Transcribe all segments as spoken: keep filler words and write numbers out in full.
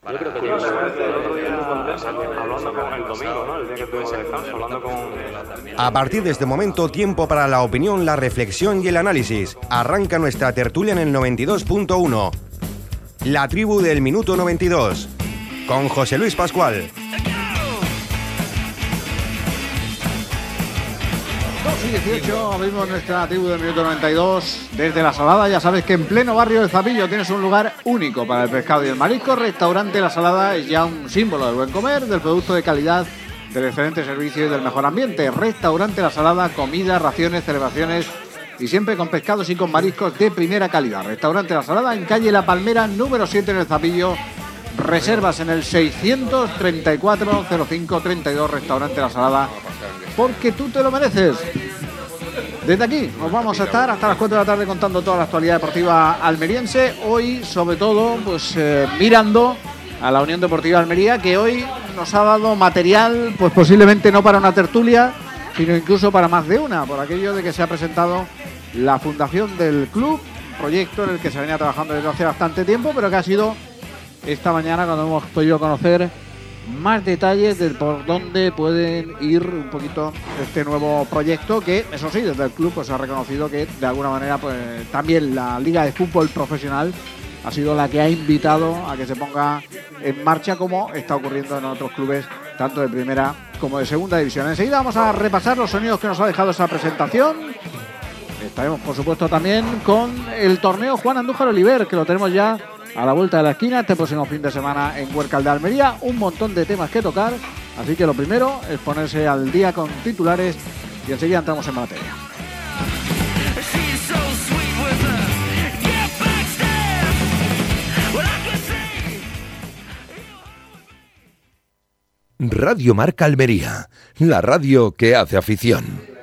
Yo creo que el otro día, hablando con el domingo, ¿no? El día que tuve ese descanso, hablando con... A partir de este momento, tiempo para la opinión, la reflexión y el análisis. Arranca nuestra tertulia en el noventa y dos punto uno. La tribu del minuto noventa y dos. Con José Luis Pascual. dos y dieciocho, abrimos nuestra tribu del minuto noventa y dos desde La Salada. Ya sabes que en pleno barrio del Zapillo tienes un lugar único para el pescado y el marisco. Restaurante La Salada es ya un símbolo del buen comer, del producto de calidad, del excelente servicio y del mejor ambiente. Restaurante La Salada, comida, raciones, celebraciones y siempre con pescados y con mariscos de primera calidad. Restaurante La Salada en calle La Palmera, número siete en el Zapillo. Reservas en el seiscientos treinta y cuatro cero cinco treinta y dos. Restaurante La Salada, porque tú te lo mereces. Desde aquí nos vamos a estar hasta las cuatro de la tarde contando toda la actualidad deportiva almeriense. Hoy, sobre todo, pues eh, mirando a la Unión Deportiva Almería, que hoy nos ha dado material, pues posiblemente no para una tertulia, sino incluso para más de una, por aquello de que se ha presentado la fundación del club, proyecto en el que se venía trabajando desde hace bastante tiempo, pero que ha sido esta mañana cuando hemos podido conocer más detalles de por dónde pueden ir un poquito este nuevo proyecto, que eso sí, desde el club pues ha reconocido que de alguna manera pues también la Liga de Fútbol Profesional ha sido la que ha invitado a que se ponga en marcha, como está ocurriendo en otros clubes tanto de primera como de segunda división. Enseguida vamos a repasar los sonidos que nos ha dejado esa presentación. Estaremos por supuesto también con el torneo Juan Andújar Oliver, que lo tenemos ya a la vuelta de la esquina este próximo fin de semana en Huércal de Almería. Un montón de temas que tocar, así que lo primero es ponerse al día con titulares y enseguida entramos en materia. Radio Marca Almería, la radio que hace afición.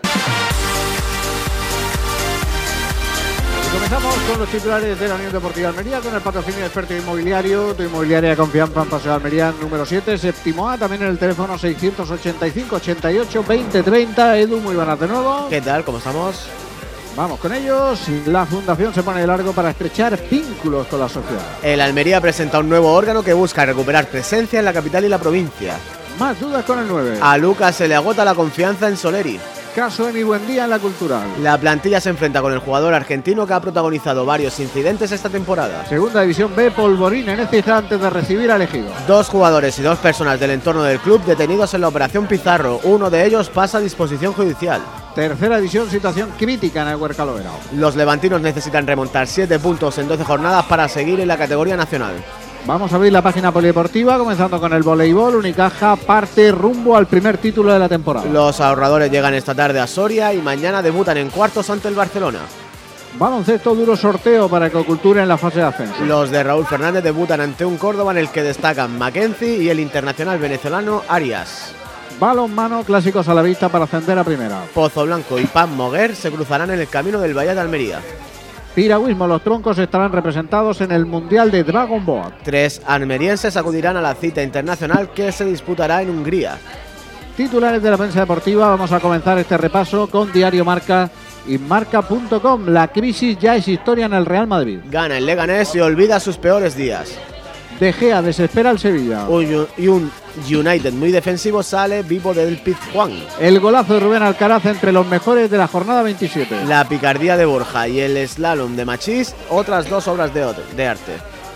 Comenzamos con los titulares de la Unión Deportiva Almería, con el patrocinio de Experto Inmobiliario, tu inmobiliaria de confianza en Paseo de Almería, número siete, séptimo A, también en el teléfono seiscientos ochenta y cinco, ochenta y ocho, veinte, treinta. Edu, muy buenas de nuevo. ¿Qué tal? ¿Cómo estamos? Vamos con ellos. La Fundación se pone de largo para estrechar vínculos con la sociedad. El Almería presenta un nuevo órgano que busca recuperar presencia en la capital y la provincia. Más dudas con el nueve. A Lucas se le agota la confianza en Soleri. Caso Emi Buendía en la Cultural. La plantilla se enfrenta con el jugador argentino que ha protagonizado varios incidentes esta temporada. Segunda División B, polvorín en Écija antes de recibir al Ejido. Dos jugadores y dos personas del entorno del club detenidos en la Operación Pizarro. Uno de ellos pasa a disposición judicial. Tercera división, situación crítica en el Huércal Overao. Los levantinos necesitan remontar siete puntos en doce jornadas para seguir en la categoría nacional. Vamos a abrir la página polideportiva, comenzando con el voleibol. Unicaja parte rumbo al primer título de la temporada. Los ahorradores llegan esta tarde a Soria y mañana debutan en cuartos ante el Barcelona. Baloncesto, duro sorteo para Ecocultura en la fase de ascenso. Los de Raúl Fernández debutan ante un Córdoba en el que destacan Mackenzie y el internacional venezolano Arias. Balonmano, clásicos a la vista para ascender a primera. Pozo Blanco y Pam Moguer se cruzarán en el camino del Valle de Almería. Piragüismo, los troncos estarán representados en el Mundial de Dragon Boat. Tres almerienses acudirán a la cita internacional que se disputará en Hungría. Titulares de la prensa deportiva, vamos a comenzar este repaso con Diario Marca y Marca punto com. La crisis ya es historia en el Real Madrid. Gana el Leganés y olvida sus peores días. De Gea desespera al Sevilla. Un, y un United muy defensivo sale vivo del Pizjuán. El golazo de Rubén Alcaraz entre los mejores de la jornada veintisiete. La picardía de Borja y el slalom de Machís, otras dos obras de, de arte.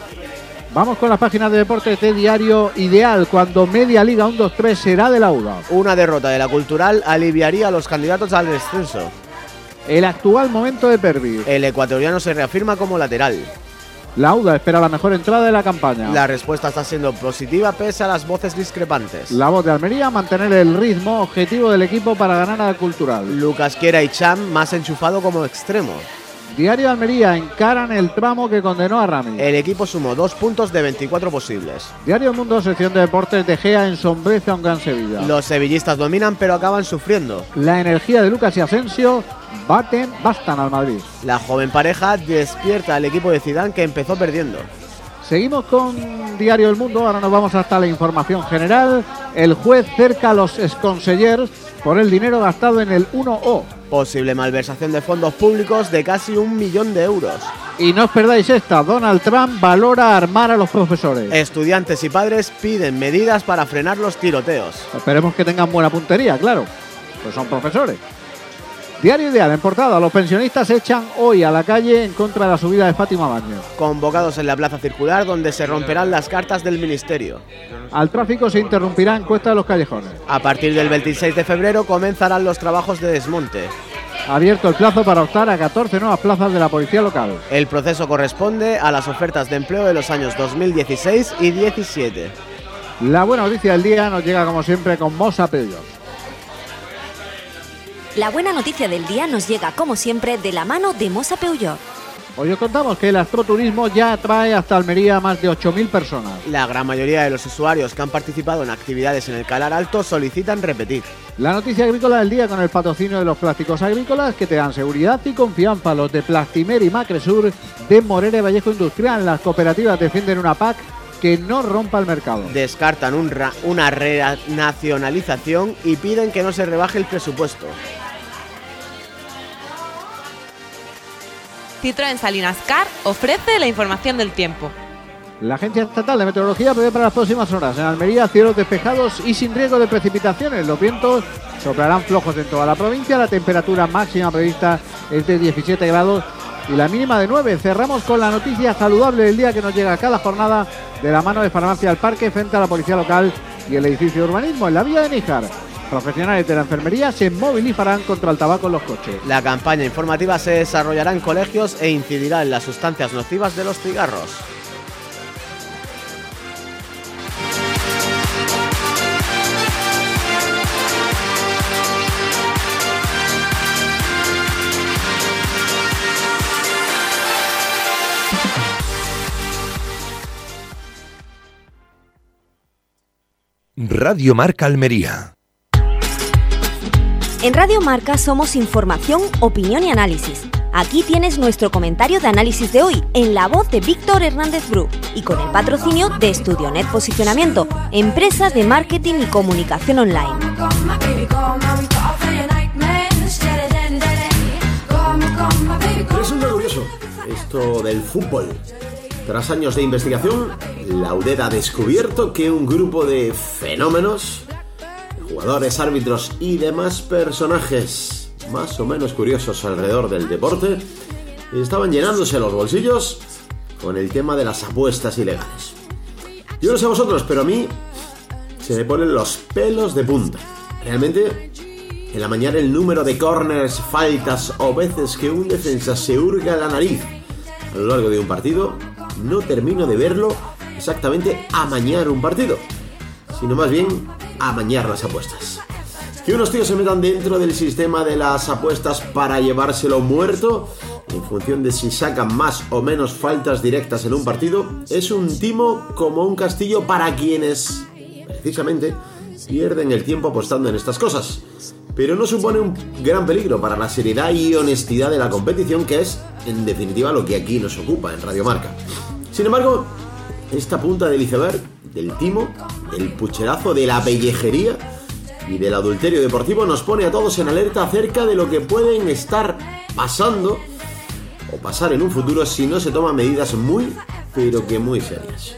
Vamos con las páginas de deportes de Diario Ideal, cuando Media Liga uno dos tres será de la U D A. Una derrota de la Cultural aliviaría a los candidatos al descenso. El actual momento de Pervis. El ecuatoriano se reafirma como lateral. La U D A espera la mejor entrada de la campaña. La respuesta está siendo positiva pese a las voces discrepantes. La Voz de Almería, mantener el ritmo, objetivo del equipo para ganar a la Cultural. Lucas Quiera y Cham más enchufado como extremo. Diario Almería, encaran el tramo que condenó a Rami. El equipo sumó dos puntos de veinticuatro posibles. Diario Mundo, sección de deportes, De Gea ensombrece a un gran Sevilla. Los sevillistas dominan pero acaban sufriendo. La energía de Lucas y Asensio baten, bastan al Madrid. La joven pareja despierta al equipo de Zidane que empezó perdiendo. Seguimos con Diario El Mundo, ahora nos vamos hasta la información general. El juez cerca a los exconsellers por el dinero gastado en el uno O. Posible malversación de fondos públicos de casi un millón de euros. Y no os perdáis esta, Donald Trump valora armar a los profesores. Estudiantes y padres piden medidas para frenar los tiroteos. Esperemos que tengan buena puntería, claro, pues son profesores. Diario Ideal, en portada, los pensionistas se echan hoy a la calle en contra de la subida de Fátima Báñez. Convocados en la plaza circular donde se romperán las cartas del ministerio. Al tráfico se interrumpirá encuesta de los callejones. A partir del veintiséis de febrero comenzarán los trabajos de desmonte. Abierto el plazo para optar a catorce nuevas plazas de la policía local. El proceso corresponde a las ofertas de empleo de los años dos mil dieciséis y diecisiete. La buena noticia del día nos llega como siempre con Mosa Peugeot. La buena noticia del día nos llega, como siempre, de la mano de Mosa Peugeot. Hoy os contamos que el astroturismo ya atrae hasta Almería a más de ocho mil personas. La gran mayoría de los usuarios que han participado en actividades en el Calar Alto solicitan repetir. La noticia agrícola del día con el patrocinio de los plásticos agrícolas que te dan seguridad y confianza. Los de Plastimer y Macresur de Morera y Vallejo Industrial. Las cooperativas defienden una P A C que no rompa el mercado. Descartan un ra- una renacionalización y piden que no se rebaje el presupuesto. Citroën Salinas Car ofrece la información del tiempo. La Agencia Estatal de Meteorología prevé para las próximas horas en Almería cielos despejados y sin riesgo de precipitaciones. Los vientos soplarán flojos en toda la provincia. La temperatura máxima prevista es de diecisiete grados y la mínima de nueve. Cerramos con la noticia saludable del día que nos llega cada jornada de la mano de Farmacia al Parque frente a la Policía Local y el edificio de urbanismo en la vía de Níjar. Profesionales de la enfermería se movilizarán contra el tabaco en los coches. La campaña informativa se desarrollará en colegios e incidirá en las sustancias nocivas de los cigarros. Radio Marca Almería. En Radio Marca somos información, opinión y análisis. Aquí tienes nuestro comentario de análisis de hoy, en la voz de Víctor Hernández Bru y con el patrocinio de Estudionet Posicionamiento, empresa de marketing y comunicación online. Resulta curioso esto del fútbol. Tras años de investigación, la U D E D ha descubierto que un grupo de fenómenos, jugadores, árbitros y demás personajes más o menos curiosos alrededor del deporte estaban llenándose los bolsillos con el tema de las apuestas ilegales. Yo no sé a vosotros, pero a mí se me ponen los pelos de punta. Realmente, el amañar el número de corners, faltas o veces que un defensa se hurga la nariz a lo largo de un partido, no termino de verlo exactamente amañar un partido, sino más bien amañar las apuestas. Que unos tíos se metan dentro del sistema de las apuestas para llevárselo muerto en función de si sacan más o menos faltas directas en un partido es un timo como un castillo para quienes precisamente pierden el tiempo apostando en estas cosas, pero no supone un gran peligro para la seriedad y honestidad de la competición, que es en definitiva lo que aquí nos ocupa en Radio Marca. Sin embargo, esta punta del iceberg, del timo, del pucherazo, de la pellejería y del adulterio deportivo nos pone a todos en alerta acerca de lo que pueden estar pasando o pasar en un futuro si no se toman medidas muy, pero que muy serias.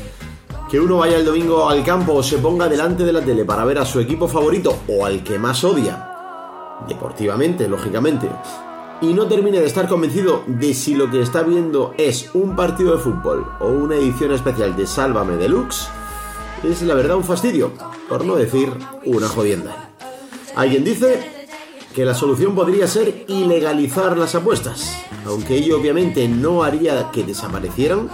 Que uno vaya el domingo al campo o se ponga delante de la tele para ver a su equipo favorito o al que más odia, deportivamente, lógicamente, y no termine de estar convencido de si lo que está viendo es un partido de fútbol o una edición especial de Sálvame Deluxe, es la verdad un fastidio, por no decir una jodienda. Alguien dice que la solución podría ser ilegalizar las apuestas, aunque ello obviamente no haría que desaparecieran,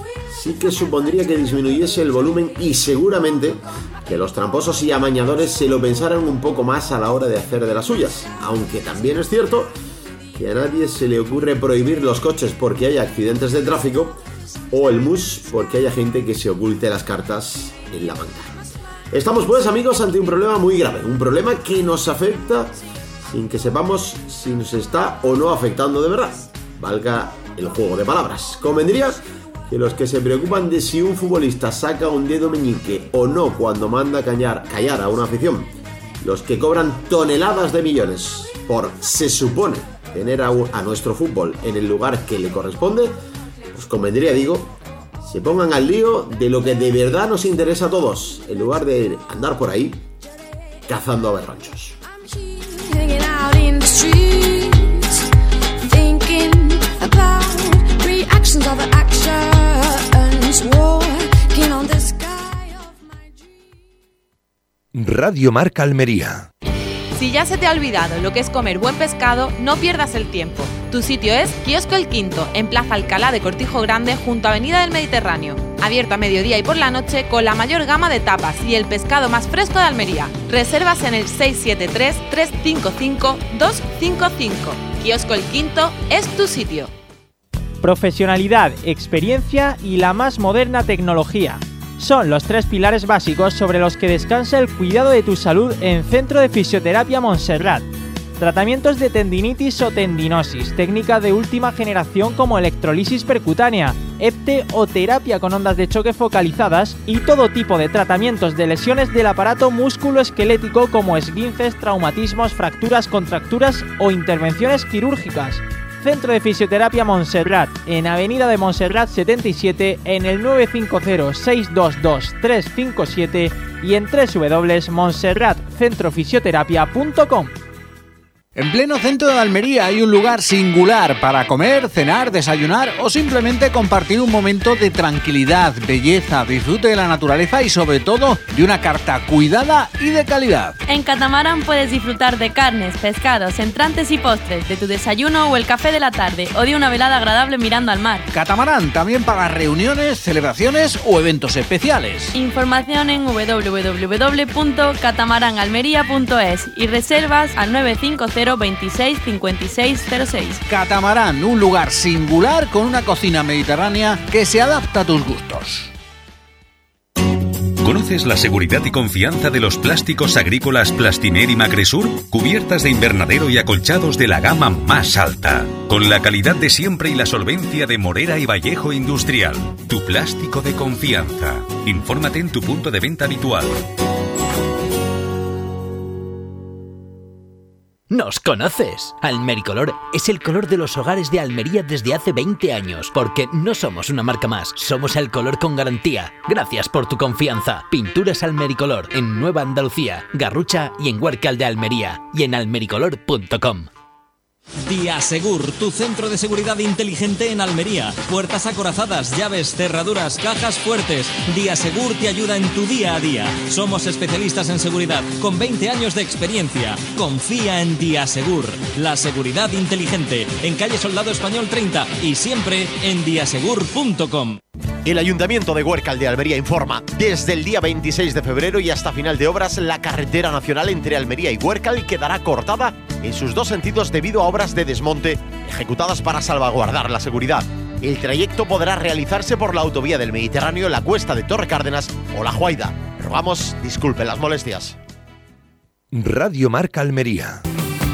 sí que supondría que disminuyese el volumen y seguramente que los tramposos y amañadores se lo pensaran un poco más a la hora de hacer de las suyas, aunque también es cierto que a nadie se le ocurre prohibir los coches porque haya accidentes de tráfico o el mus porque haya gente que se oculte las cartas en la banca. Estamos pues, amigos, ante un problema muy grave, un problema que nos afecta sin que sepamos si nos está o no afectando de verdad, valga el juego de palabras. Convendría que los que se preocupan de si un futbolista saca un dedo meñique o no cuando manda callar, callar a una afición, los que cobran toneladas de millones por, se supone, tener a, a nuestro fútbol en el lugar que le corresponde, pues convendría, digo, se pongan al lío de lo que de verdad nos interesa a todos, en lugar de andar por ahí cazando a berranchos. Radio Marca Almería. Si ya se te ha olvidado lo que es comer buen pescado, no pierdas el tiempo. Tu sitio es Kiosco El Quinto, en Plaza Alcalá de Cortijo Grande, junto a Avenida del Mediterráneo. Abierto a mediodía y por la noche, con la mayor gama de tapas y el pescado más fresco de Almería. Reservas en el seis siete tres, tres cinco cinco, dos cinco cinco. Kiosco El Quinto es tu sitio. Profesionalidad, experiencia y la más moderna tecnología. Son los tres pilares básicos sobre los que descansa el cuidado de tu salud en Centro de Fisioterapia Montserrat. Tratamientos de tendinitis o tendinosis, técnica de última generación como electrolisis percutánea, E P T E o terapia con ondas de choque focalizadas y todo tipo de tratamientos de lesiones del aparato músculo-esquelético como esguinces, traumatismos, fracturas, contracturas o intervenciones quirúrgicas. Centro de Fisioterapia Montserrat, en Avenida de Montserrat setenta y siete, en el nueve cinco cero, seis dos dos, tres cinco siete y en doble u doble u doble u punto montserrat centro fisioterapia punto com. En pleno centro de Almería hay un lugar singular para comer, cenar, desayunar o simplemente compartir un momento de tranquilidad, belleza, disfrute de la naturaleza y sobre todo de una carta cuidada y de calidad. En Catamarán puedes disfrutar de carnes, pescados, entrantes y postres, de tu desayuno o el café de la tarde o de una velada agradable mirando al mar. Catamarán también para reuniones, celebraciones o eventos especiales. Información en doble u doble u doble u punto catamaran almería punto es y reservas al nueve cinco cero, veintiséis, cincuenta y seis cero seis. Catamarán, un lugar singular con una cocina mediterránea que se adapta a tus gustos. ¿Conoces la seguridad y confianza de los plásticos agrícolas Plastiner y Macresur? Cubiertas de invernadero y acolchados de la gama más alta. Con la calidad de siempre y la solvencia de Morera y Vallejo Industrial. Tu plástico de confianza. Infórmate en tu punto de venta habitual. ¿Nos conoces? Almericolor es el color de los hogares de Almería desde hace veinte años, porque no somos una marca más, somos el color con garantía. Gracias por tu confianza. Pinturas Almericolor en Nueva Andalucía, Garrucha y en Huércal de Almería y en almericolor punto com. Diasegur, tu centro de seguridad inteligente en Almería. Puertas acorazadas, llaves, cerraduras, cajas fuertes. Diasegur te ayuda en tu día a día. Somos especialistas en seguridad, con veinte años de experiencia. Confía en Diasegur, la seguridad inteligente. En calle Soldado Español treinta y siempre en diasegur punto com. El Ayuntamiento de Huércal de Almería informa, desde el día veintiséis de febrero y hasta final de obras, la carretera nacional entre Almería y Huércal quedará cortada en sus dos sentidos debido a obras de desmonte ejecutadas para salvaguardar la seguridad. El trayecto podrá realizarse por la autovía del Mediterráneo, la Cuesta de Torre Cárdenas o La Juaida. Rogamos, disculpen las molestias. Radio Marca Almería.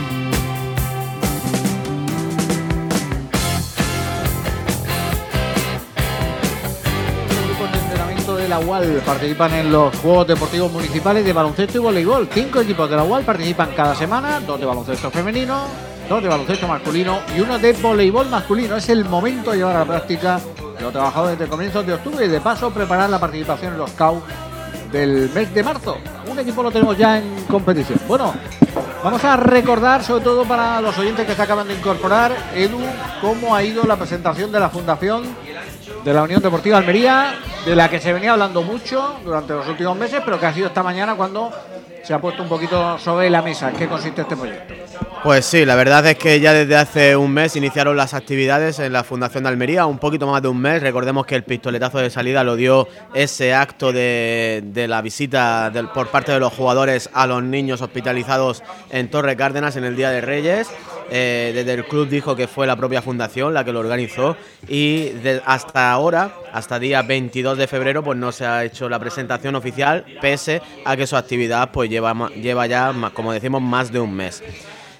De la U A L participan en los Juegos Deportivos Municipales de baloncesto y voleibol. Cinco equipos de la U A L participan cada semana, dos de baloncesto femenino, dos de baloncesto masculino y uno de voleibol masculino. Es el momento de llevar a la práctica lo trabajado desde comienzos de octubre y de paso preparar la participación en los C A U del mes de marzo. Un equipo lo tenemos ya en competición. Bueno, vamos a recordar, sobre todo para los oyentes que se acaban de incorporar, Edu, cómo ha ido la presentación de la Fundación de la Unión Deportiva Almería, de la que se venía hablando mucho durante los últimos meses, pero que ha sido esta mañana cuando se ha puesto un poquito sobre la mesa. ¿En qué consiste este proyecto? Pues sí, la verdad es que ya desde hace un mes iniciaron las actividades en la Fundación de Almería, un poquito más de un mes. Recordemos que el pistoletazo de salida lo dio ese acto de, de la visita del, por parte de los jugadores a los niños hospitalizados en Torre Cárdenas en el Día de Reyes. Eh, desde el club dijo que fue la propia fundación la que lo organizó y de, hasta ahora, hasta día veintidós de febrero, pues no se ha hecho la presentación oficial, pese a que su actividad pues lleva, lleva ya, como decimos, más de un mes.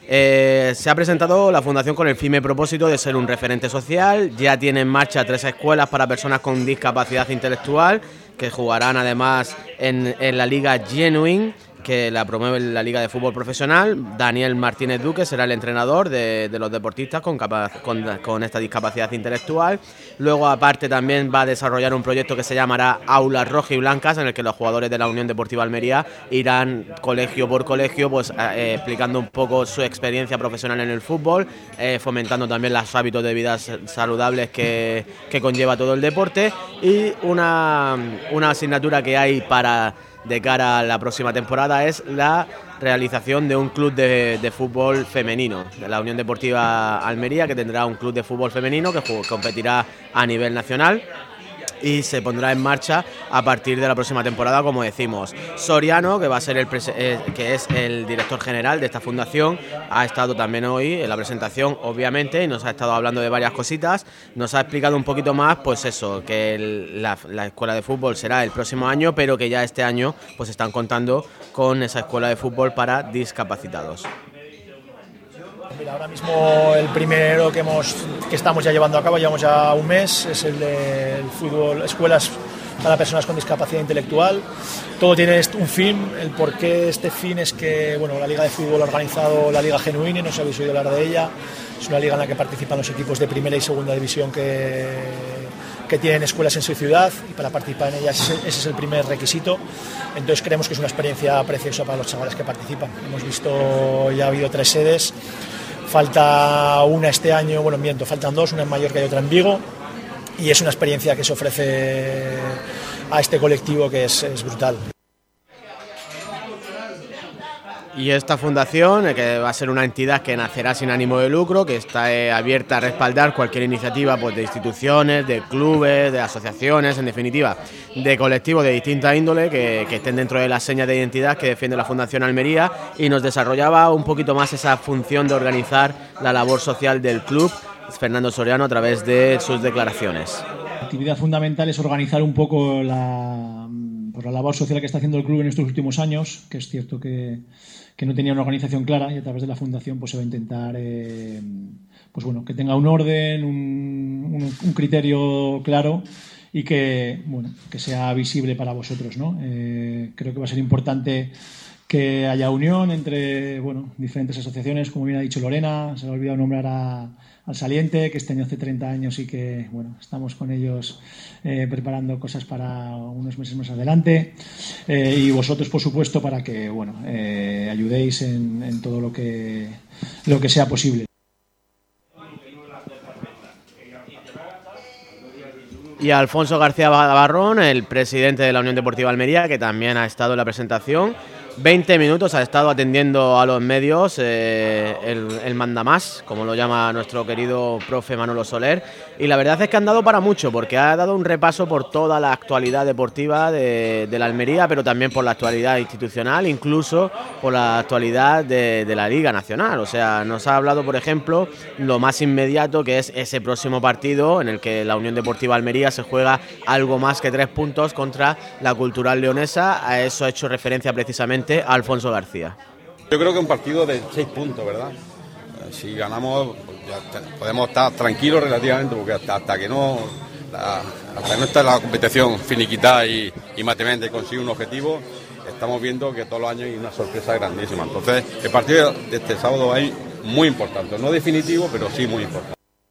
Eh, se ha presentado la fundación con el firme propósito de ser un referente social. Ya tiene en marcha tres escuelas para personas con discapacidad intelectual que jugarán además en, en la Liga Genuine, que la promueve la Liga de Fútbol Profesional. Daniel Martínez Duque será el entrenador de, de los deportistas con, capa, con, con esta discapacidad intelectual. Luego, aparte, también va a desarrollar un proyecto que se llamará Aulas Rojiblancas, en el que los jugadores de la Unión Deportiva Almería irán colegio por colegio, pues eh, explicando un poco su experiencia profesional en el fútbol, eh, fomentando también los hábitos de vida saludables que, que conlleva todo el deporte. Y una, una asignatura que hay para de cara a la próxima temporada es la realización de un club de, de fútbol femenino, de la Unión Deportiva Almería, que tendrá un club de fútbol femenino que competirá a nivel nacional y se pondrá en marcha a partir de la próxima temporada, como decimos. Soriano, que va a ser el eh, que es el director general de esta fundación, ha estado también hoy en la presentación, obviamente, y nos ha estado hablando de varias cositas. Nos ha explicado un poquito más, pues eso, que el, la, la escuela de fútbol será el próximo año, pero que ya este año pues están contando con esa escuela de fútbol para discapacitados. Mira, ahora mismo el primero que hemos que estamos ya llevando a cabo, llevamos ya un mes, es el del fútbol, escuelas para personas con discapacidad intelectual. Todo tiene un fin, el porqué de este fin es que bueno, la Liga de Fútbol ha organizado la Liga Genuine, no sé si habéis oído hablar de ella, es una liga en la que participan los equipos de primera y segunda división que, que tienen escuelas en su ciudad, y para participar en ellas ese es el primer requisito. Entonces creemos que es una experiencia preciosa para los chavales que participan. Hemos visto, ya ha habido tres sedes. Falta una este año, bueno, miento, faltan dos, una en Mallorca y otra en Vigo, y es una experiencia que se ofrece a este colectivo que es, es brutal. Y esta fundación, que va a ser una entidad que nacerá sin ánimo de lucro, que está eh, abierta a respaldar cualquier iniciativa pues, de instituciones, de clubes, de asociaciones, en definitiva, de colectivos de distinta índole que, que estén dentro de las señas de identidad que defiende la Fundación Almería, y nos desarrollaba un poquito más esa función de organizar la labor social del club Fernando Soriano a través de sus declaraciones. La actividad fundamental es organizar un poco la, pues, la labor social que está haciendo el club en estos últimos años, que es cierto que que no tenía una organización clara, y a través de la fundación pues se va a intentar eh, pues bueno, que tenga un orden, un, un, un criterio claro y que bueno, que sea visible para vosotros, ¿no? Eh, creo que va a ser importante que haya unión entre bueno, diferentes asociaciones, como bien ha dicho Lorena. Se le ha olvidado nombrar a, al Saliente, que este año hace treinta años y que bueno, estamos con ellos eh, preparando cosas para unos meses más adelante, eh, y vosotros por supuesto para que bueno, eh, ayudéis en, en todo lo que, lo que sea posible. Y Alfonso García Barrón, el presidente de la Unión Deportiva Almería, que también ha estado en la presentación. veinte minutos ha estado atendiendo a los medios, eh, el, el mandamás, como lo llama nuestro querido profe Manolo Soler, y la verdad es que han dado para mucho, porque ha dado un repaso por toda la actualidad deportiva de, de la Almería, pero también por la actualidad institucional, incluso por la actualidad de, de la Liga Nacional. O sea, nos ha hablado, por ejemplo, lo más inmediato, que es ese próximo partido en el que la Unión Deportiva Almería se juega algo más que tres puntos contra la Cultural Leonesa. A eso ha hecho referencia precisamente Alfonso García. Yo creo que un partido de seis puntos, ¿verdad? Si ganamos, ya podemos estar tranquilos relativamente, porque hasta, hasta que no la, hasta que no está la competición finiquitada y, y matemáticamente consigue un objetivo, estamos viendo que todos los años hay una sorpresa grandísima. Entonces, el partido de este sábado es muy importante, no definitivo, pero sí muy importante.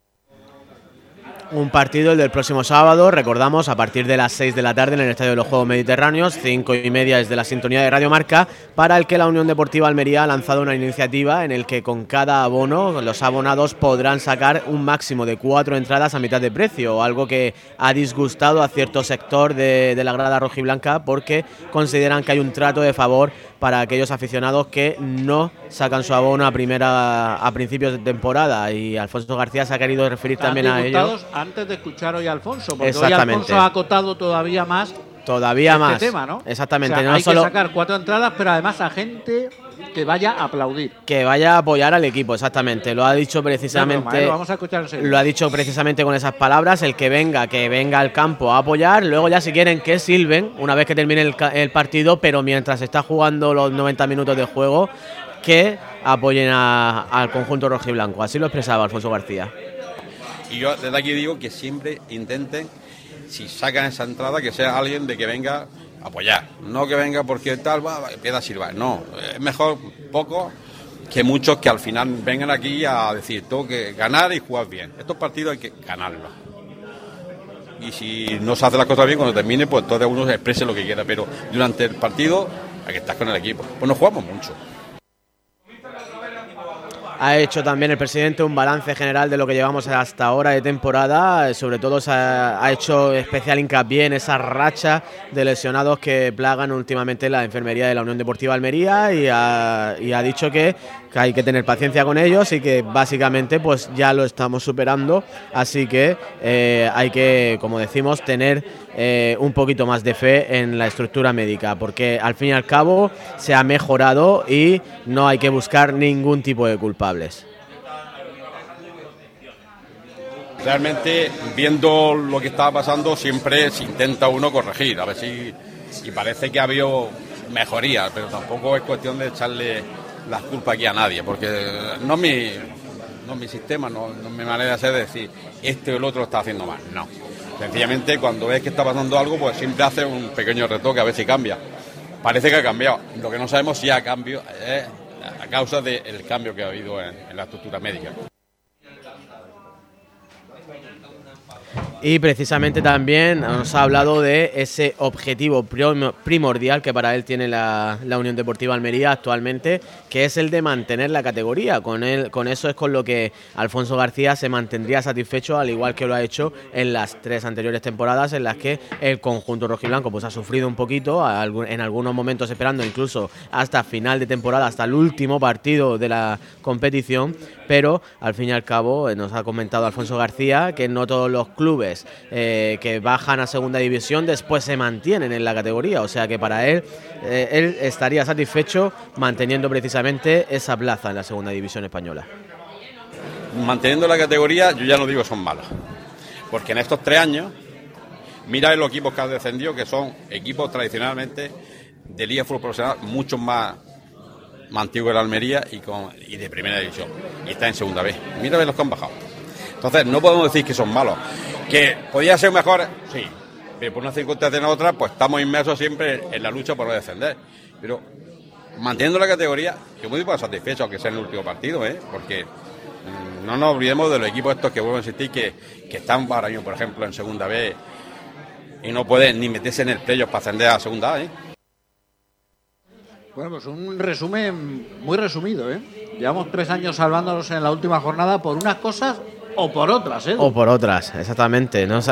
Un partido, el del próximo sábado, recordamos, a partir de las seis de la tarde en el Estadio de los Juegos Mediterráneos, cinco y media desde la sintonía de Radio Marca, para el que la Unión Deportiva Almería ha lanzado una iniciativa en el que con cada abono los abonados podrán sacar un máximo de cuatro entradas a mitad de precio, algo que ha disgustado a cierto sector de, de la grada rojiblanca, porque consideran que hay un trato de favor para aquellos aficionados que no sacan su abono a primera a principios de temporada, y Alfonso García se ha querido referir también a ello. Antes de escuchar hoy a Alfonso, porque hoy Alfonso ha acotado todavía más todavía este más tema, ¿no? Exactamente. O sea, no hay solo que sacar cuatro entradas, pero además a gente que vaya a aplaudir, que vaya a apoyar al equipo. Exactamente, lo ha dicho precisamente. No, no, lo vamos a escuchar enseguida. Lo ha dicho precisamente con esas palabras: el que venga, que venga al campo a apoyar. Luego ya si quieren que silben una vez que termine el, el partido, pero mientras está jugando los noventa minutos de juego, que apoyen a, al conjunto rojiblanco. Así lo expresaba Alfonso García. Y yo desde aquí digo que siempre intenten, si sacan esa entrada, que sea alguien de que venga a apoyar, no que venga porque tal, va, empieza a silbar. No, es mejor poco que muchos que al final vengan aquí a decir, tengo que ganar y jugar bien. Estos partidos hay que ganarlos. Y si no se hace las cosas bien, cuando termine, pues entonces uno se exprese lo que quiera, pero durante el partido hay que estar con el equipo. Pues no jugamos mucho. Ha hecho también el presidente un balance general de lo que llevamos hasta ahora de temporada, sobre todo se ha, ha hecho especial hincapié en esa racha de lesionados que plagan últimamente la enfermería de la Unión Deportiva Almería y ha, y ha dicho que, que hay que tener paciencia con ellos y que básicamente pues ya lo estamos superando, así que eh, hay que, como decimos, tener eh, un poquito más de fe en la estructura médica, porque al fin y al cabo se ha mejorado y no hay que buscar ningún tipo de culpables. Realmente, viendo lo que estaba pasando, siempre se intenta uno corregir, a ver si, y parece que ha habido mejoría, pero tampoco es cuestión de echarle las culpas aquí a nadie, porque no es mi, no es mi sistema, no, no es mi manera de ser, de decir este o el otro lo está haciendo mal, no. Sencillamente, cuando ves que está pasando algo, pues siempre hace un pequeño retoque a ver si cambia. Parece que ha cambiado, lo que no sabemos si ha cambio es a causa del cambio que ha habido en, en la estructura médica. Y precisamente también nos ha hablado de ese objetivo primordial que para él tiene la, la Unión Deportiva Almería actualmente, que es el de mantener la categoría. Con él, con eso es con lo que Alfonso García se mantendría satisfecho, al igual que lo ha hecho en las tres anteriores temporadas en las que el conjunto rojiblanco pues ha sufrido un poquito, en algunos momentos esperando incluso hasta final de temporada, hasta el último partido de la competición, pero al fin y al cabo nos ha comentado Alfonso García que no todos los clubes Eh, que bajan a segunda división después se mantienen en la categoría, o sea que para él eh, él estaría satisfecho manteniendo precisamente esa plaza en la segunda división española. Manteniendo la categoría, yo ya no digo son malos, porque en estos tres años mira los equipos que han descendido, que son equipos tradicionalmente de Liga de Fútbol Profesional mucho más, más antiguos que la Almería y, con, y de primera división, y está en segunda vez. Mira los que han bajado. Entonces no podemos decir que son malos. ¿Que podía ser mejor? Sí. Pero por una circunstancia u otra, pues estamos inmersos siempre en la lucha por no descender. Pero manteniendo la categoría, yo muy satisfecho, aunque sea en el último partido, ¿eh? Porque mmm, no nos olvidemos de los equipos estos que vuelvo a insistir que, que están ahora mismo, por ejemplo, en segunda B y no pueden ni meterse en el playoff para ascender a segunda A, ¿eh? Bueno, pues un resumen muy resumido, ¿eh? Llevamos tres años salvándonos en la última jornada por unas cosas o por otras, ¿eh? O por otras, exactamente. No,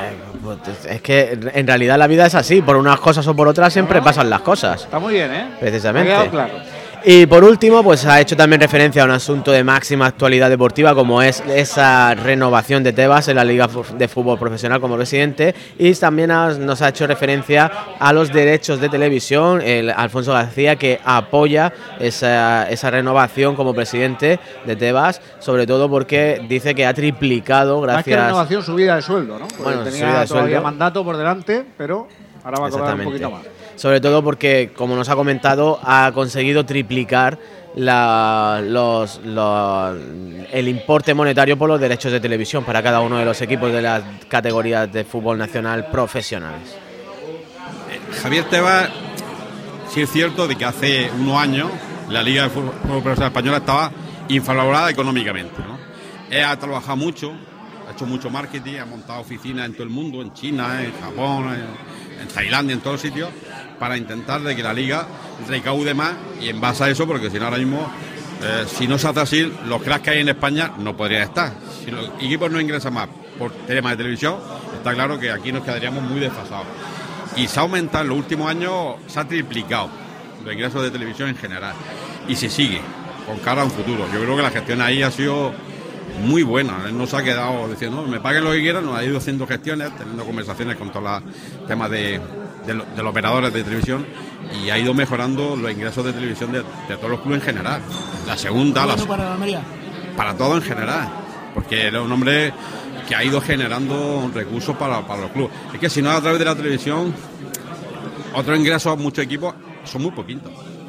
es que en realidad la vida es así, por unas cosas o por otras siempre pasan las cosas. Está muy bien, ¿eh? Precisamente. Me ha quedado claro. Y por último, pues ha hecho también referencia a un asunto de máxima actualidad deportiva, como es esa renovación de Tebas en la Liga de Fútbol Profesional como presidente, y también ha, nos ha hecho referencia a los derechos de televisión, el Alfonso García, que apoya esa, esa renovación como presidente de Tebas, sobre todo porque dice que ha triplicado gracias... Más que renovación, subida de sueldo, ¿no? Porque bueno, tenía subida de todavía sueldo. mandato por delante, pero ahora va a cobrar un poquito más. Sobre todo porque, como nos ha comentado, ha conseguido triplicar la, los, los, el importe monetario por los derechos de televisión para cada uno de los equipos de las categorías de fútbol nacional profesionales. Javier Tebas, sí es cierto de que hace unos años la Liga de Fútbol Profesional Española estaba infravalorada económicamente, ¿no? Él ha trabajado mucho, ha hecho mucho marketing, ha montado oficinas en todo el mundo, en China, en Japón, en, en Tailandia, en todos los sitios, para intentar de que la Liga recaude más, y en base a eso, porque si no ahora mismo, eh, si no se hace así, los cracks que hay en España no podrían estar. Si los equipos no ingresan más por temas de televisión, está claro que aquí nos quedaríamos muy desfasados. Y se ha aumentado en los últimos años, se ha triplicado los ingresos de televisión en general, y se sigue con cara a un futuro. Yo creo que la gestión ahí ha sido muy buena. Él no se ha quedado diciendo, no, me paguen lo que quieran, nos ha ido haciendo gestiones, teniendo conversaciones con todos los temas de, de, lo, de los operadores de televisión, y ha ido mejorando los ingresos de televisión de, de todos los clubes en general. La segunda, la, para, Almería? para todo en general, porque era un hombre que ha ido generando recursos para, para los clubes. Es que si no, a través de la televisión, otros ingresos a muchos equipos son muy poquitos.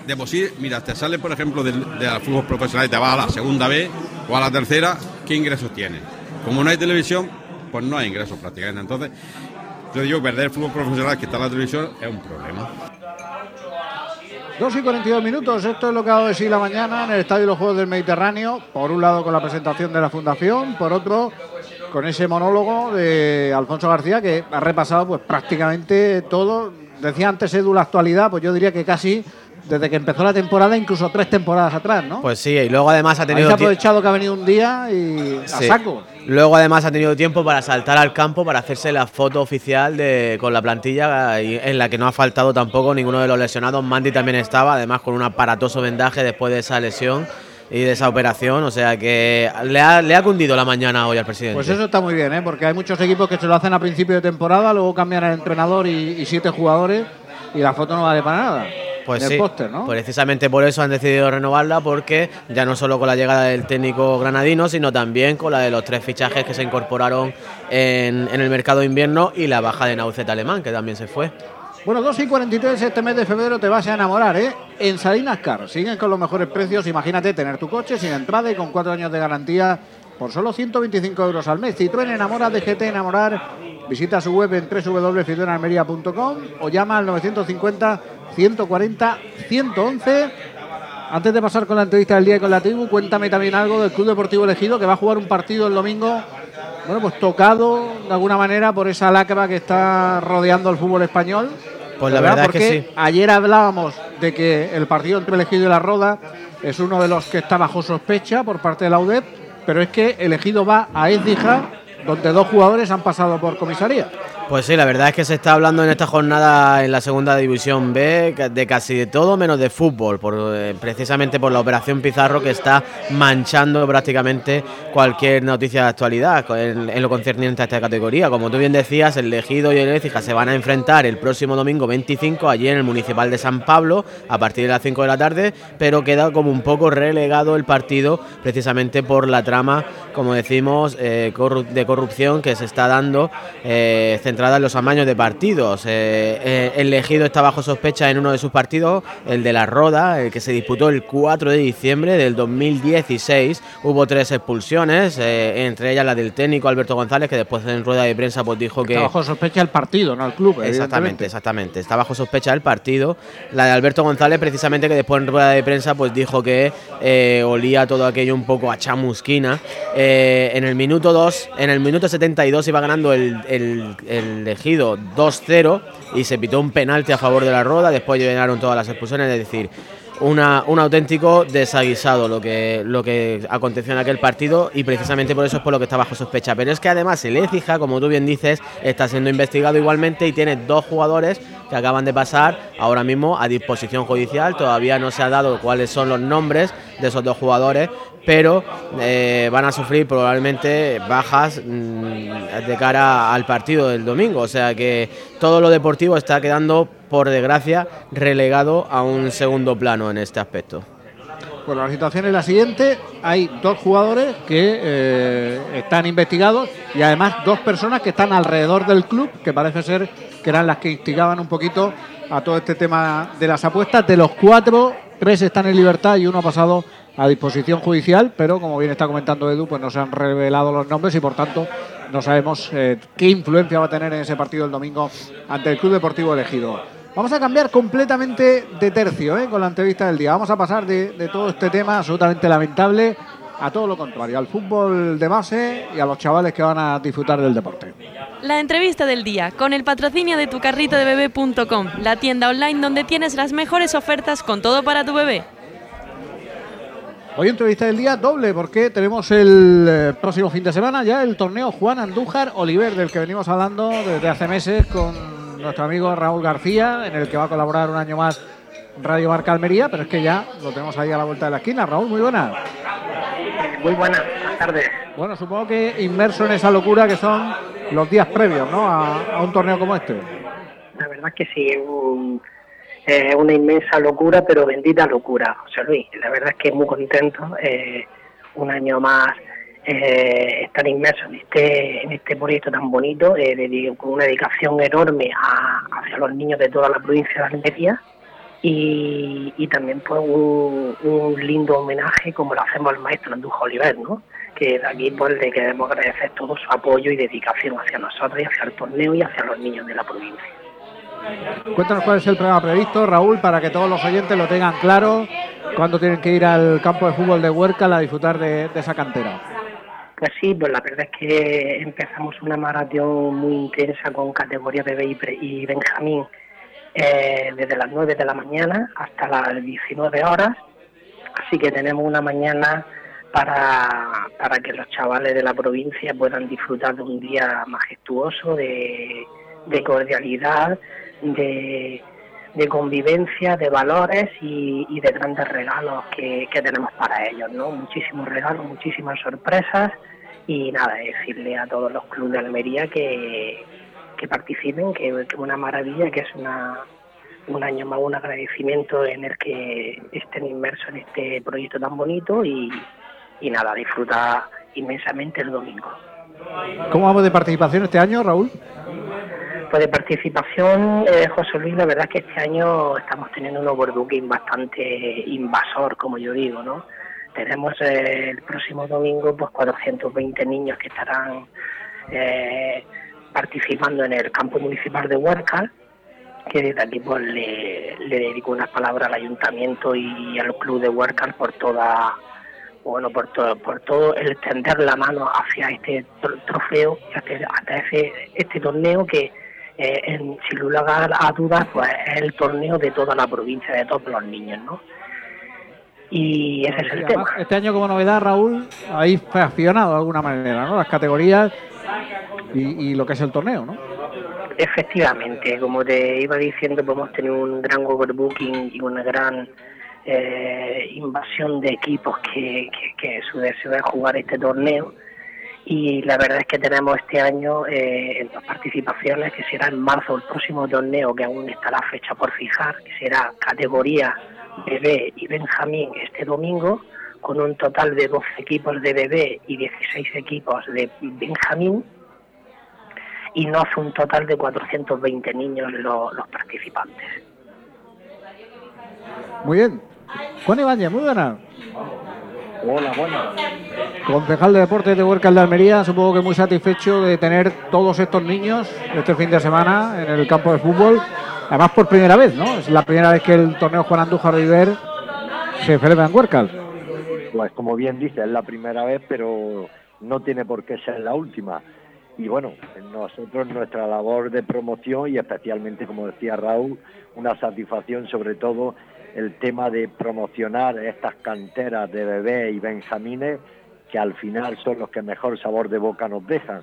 de por sí, mira, te sale, por ejemplo, del, del fútbol profesional y te vas a la segunda B o a la tercera, ¿qué ingresos tienes? Como no hay televisión, pues no hay ingresos prácticamente. Entonces, yo digo, perder el fútbol profesional que está en la televisión es un problema. dos y cuarenta y dos minutos, esto es lo que ha dado de sí la mañana en el Estadio de los Juegos del Mediterráneo, por un lado con la presentación de la Fundación, por otro con ese monólogo de Alfonso García que ha repasado pues prácticamente todo. Decía antes Edu la actualidad, pues yo diría que casi desde que empezó la temporada, incluso tres temporadas atrás, ¿no? Pues sí, y luego además ha tenido... Ahí se ha aprovechado que ha venido un día y a sí. saco. Luego además ha tenido tiempo para saltar al campo para hacerse la foto oficial de con la plantilla, en la que no ha faltado tampoco ninguno de los lesionados. Mandy también estaba, además con un aparatoso vendaje después de esa lesión y de esa operación, o sea que le ha, le ha cundido la mañana hoy al presidente. Pues eso está muy bien, ¿eh? Porque hay muchos equipos que se lo hacen a principio de temporada, luego cambian el entrenador y, y siete jugadores y la foto no vale para nada. Pues en sí, el póster, ¿no? Precisamente por eso han decidido renovarla, porque ya no solo con la llegada del técnico granadino, sino también con la de los tres fichajes que se incorporaron en, en el mercado de invierno y la baja de Nauceta Alemán, que también se fue. Bueno, dos y cuarenta y tres, este mes de febrero te vas a enamorar, ¿eh? En Salinas Car, siguen con los mejores precios. Imagínate tener tu coche sin entrada y con cuatro años de garantía por solo ciento veinticinco euros al mes. Citroën Enamora, déjate enamorar. Visita su web en doble u doble u doble u punto citroen almería punto com o llama al novecientos cincuenta, ciento cuarenta, ciento once. Antes de pasar con la entrevista del día y con la tribu, cuéntame también algo del Club Deportivo Elegido, que va a jugar un partido el domingo, bueno, pues tocado de alguna manera por esa lacra que está rodeando el fútbol español. Pues la verdad, verdad es que sí. Ayer hablábamos de que el partido entre Elegido y La Roda es uno de los que está bajo sospecha por parte de la U D E P, pero es que Elegido va a Écija, donde dos jugadores han pasado por comisaría. Pues sí, la verdad es que se está hablando en esta jornada en la segunda división B de casi de todo menos de fútbol, por, eh, precisamente por la operación Pizarro, que está manchando prácticamente cualquier noticia de actualidad en, en lo concerniente a esta categoría. Como tú bien decías, el Ejido y el Écija se van a enfrentar el próximo domingo veinticinco allí en el Municipal de San Pablo a partir de las cinco de la tarde, pero queda como un poco relegado el partido precisamente por la trama, como decimos, eh, corru- de corrupción que se está dando eh, centrada en los amaños de partidos. Eh, eh, el Ejido está bajo sospecha en uno de sus partidos, el de La Roda, el que se disputó el cuatro de diciembre del dos mil dieciséis. Hubo tres expulsiones, eh, entre ellas la del técnico Alberto González, que después en rueda de prensa pues dijo que... Está bajo sospecha el partido, no el club. Exactamente, exactamente. Está bajo sospecha el partido. La de Alberto González, precisamente, que después en rueda de prensa pues dijo que eh, olía todo aquello un poco a chamusquina. Eh, en el minuto dos, en el minuto setenta y dos iba ganando el, el, el Elegido dos cero y se pitó un penalti a favor de La Roda. Después llenaron todas las expulsiones, es decir, una, un auténtico desaguisado lo que, lo que aconteció en aquel partido, y precisamente por eso es por lo que está bajo sospecha. Pero es que además el Écija, como tú bien dices, está siendo investigado igualmente y tiene dos jugadores que acaban de pasar ahora mismo a disposición judicial. Todavía no se ha dado cuáles son los nombres de esos dos jugadores, pero eh, van a sufrir probablemente bajas mmm, de cara al partido del domingo. O sea que todo lo deportivo está quedando, por desgracia, relegado a un segundo plano en este aspecto. Bueno, la situación es la siguiente: hay dos jugadores que eh, están investigados y además dos personas que están alrededor del club, que parece ser que eran las que instigaban un poquito a todo este tema de las apuestas. De los cuatro, tres están en libertad y uno ha pasado a disposición judicial, pero como bien está comentando Edu, pues no se han revelado los nombres y por tanto no sabemos eh, qué influencia va a tener en ese partido el domingo ante el Club Deportivo Elegido. Vamos a cambiar completamente de tercio ¿eh? con la entrevista del día. Vamos a pasar de, de todo este tema absolutamente lamentable a todo lo contrario, al fútbol de base y a los chavales que van a disfrutar del deporte. La entrevista del día, con el patrocinio de tu carrito de bebé punto com, la tienda online donde tienes las mejores ofertas con todo para tu bebé. Hoy entrevista del día doble, porque tenemos el eh, próximo fin de semana ya el torneo Juan Andújar Oliver, del que venimos hablando desde hace meses con nuestro amigo Raúl García, en el que va a colaborar un año más Radio Marca Almería, pero es que ya lo tenemos ahí a la vuelta de la esquina. Raúl, muy buenas. Muy buenas, buenas tardes. Bueno, supongo que inmerso en esa locura que son los días previos, ¿no?, a, a un torneo como este. La verdad es que sí, es un, eh, una inmensa locura, pero bendita locura, José Luis. La verdad es que muy contento, eh, un año más eh, estar inmerso en este en este proyecto tan bonito, eh, de, con una dedicación enorme a, hacia los niños de toda la provincia de Almería. y, y también pues un, un lindo homenaje como lo hacemos al maestro Andújar Oliver, ¿no? Que de aquí pues le queremos agradecer todo su apoyo y dedicación hacia nosotros y hacia el torneo y hacia los niños de la provincia. Cuéntanos cuál es el programa previsto, Raúl, para que todos los oyentes lo tengan claro, cuándo tienen que ir al campo de fútbol de Huércal a disfrutar de, de esa cantera. Pues sí, pues la verdad es que empezamos una maratón muy intensa con categoría bebé y, pre, y Benjamín eh, desde las nueve de la mañana hasta las diecinueve horas, así que tenemos una mañana para, para que los chavales de la provincia puedan disfrutar de un día majestuoso, de, de cordialidad, de, de convivencia, de valores y, y de grandes regalos que, que tenemos para ellos, ¿no? Muchísimos regalos, muchísimas sorpresas y nada, decirle a todos los clubes de Almería que, que participen, que es una maravilla, que es una un año más un agradecimiento en el que estén inmersos en este proyecto tan bonito y, y nada, disfrutar inmensamente el domingo. ¿Cómo vamos de participación este año, Raúl? Pues de participación, eh, José Luis, la verdad es que este año estamos teniendo un overbooking bastante invasor, como yo digo, ¿no? Tenemos eh, el próximo domingo pues cuatrocientos veinte niños que estarán eh, participando en el campo municipal de Huércal, que desde aquí pues le, le dedico unas palabras al ayuntamiento y al club de Huércal por toda, bueno, por todo, por todo el extender la mano hacia este trofeo, hacia, hacia ese, este torneo que Eh, en, sin lugar a dudas, pues es el torneo de toda la provincia, de todos los niños, ¿no? Y ese es el Además, tema. este año, como novedad, Raúl, habéis fraccionado de alguna manera, ¿no? Las categorías y, y lo que es el torneo, ¿no? Efectivamente, como te iba diciendo, pues hemos tenido un gran overbooking y una gran eh, invasión de equipos que, que, que su deseo es jugar este torneo. Y la verdad es que tenemos este año eh, en dos participaciones, que será en marzo el próximo torneo, que aún está la fecha por fijar, que será categoría bebé y Benjamín este domingo, con un total de doce equipos de bebé y dieciséis equipos de Benjamín, y no hace un total de cuatrocientos veinte niños los, los participantes. Muy bien. Juan Ibáñez, muy buena. Hola, buenas. Concejal de Deportes de Huércal de Almería, supongo que muy satisfecho de tener todos estos niños este fin de semana en el campo de fútbol, además por primera vez, ¿no? Es la primera vez que el torneo Juan Andújar Oliver se celebra en Huércal. Pues como bien dice, es la primera vez, pero no tiene por qué ser la última. Y bueno, nosotros nuestra labor de promoción y especialmente, como decía Raúl, una satisfacción sobre todo el tema de promocionar estas canteras de bebés y benjamines, que al final son los que mejor sabor de boca nos dejan.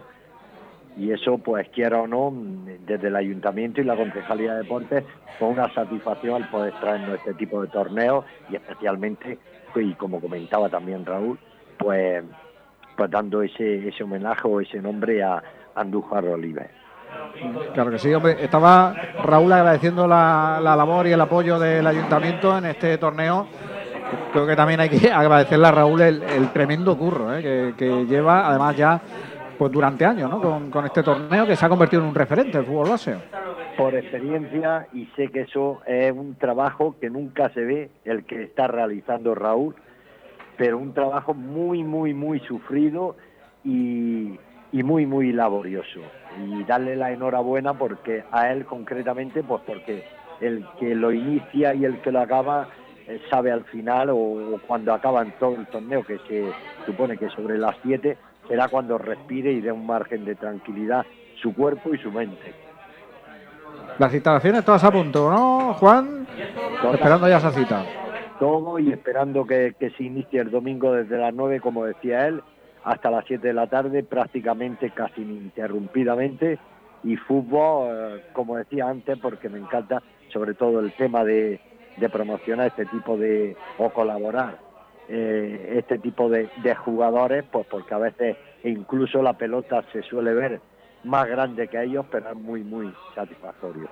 Y eso, pues quiera o no, desde el Ayuntamiento y la Concejalía de Deportes, fue una satisfacción al poder traernos este tipo de torneos y especialmente, y como comentaba también Raúl, pues, pues dando ese, ese homenaje o ese nombre a Andújar Oliver. Claro que sí, hombre. Estaba Raúl agradeciendo la, la labor y el apoyo del Ayuntamiento en este torneo. Creo que también hay que agradecerle a Raúl el, el tremendo curro, ¿eh? que, que lleva, además ya pues durante años, ¿no? Con, con este torneo que se ha convertido en un referente del fútbol base. Por experiencia, y sé que eso es un trabajo que nunca se ve el que está realizando Raúl, pero un trabajo muy, muy, muy sufrido y, y muy, muy laborioso. Y darle la enhorabuena porque a él concretamente, pues porque el que lo inicia y el que lo acaba eh, sabe al final o, o cuando acaban todo el torneo, que se supone que sobre las siete, será cuando respire y dé un margen de tranquilidad su cuerpo y su mente. Las instalaciones todas a punto, ¿no, Juan? Todas. Esperando ya esa cita. Todo y esperando que, que se inicie el domingo desde las nueve, como decía él, hasta las siete de la tarde, prácticamente casi ininterrumpidamente, y fútbol, eh, como decía antes, porque me encanta sobre todo el tema de, de promocionar este tipo de, o colaborar, eh, este tipo de, de jugadores, pues porque a veces incluso la pelota se suele ver más grande que ellos, pero es muy, muy satisfactorio.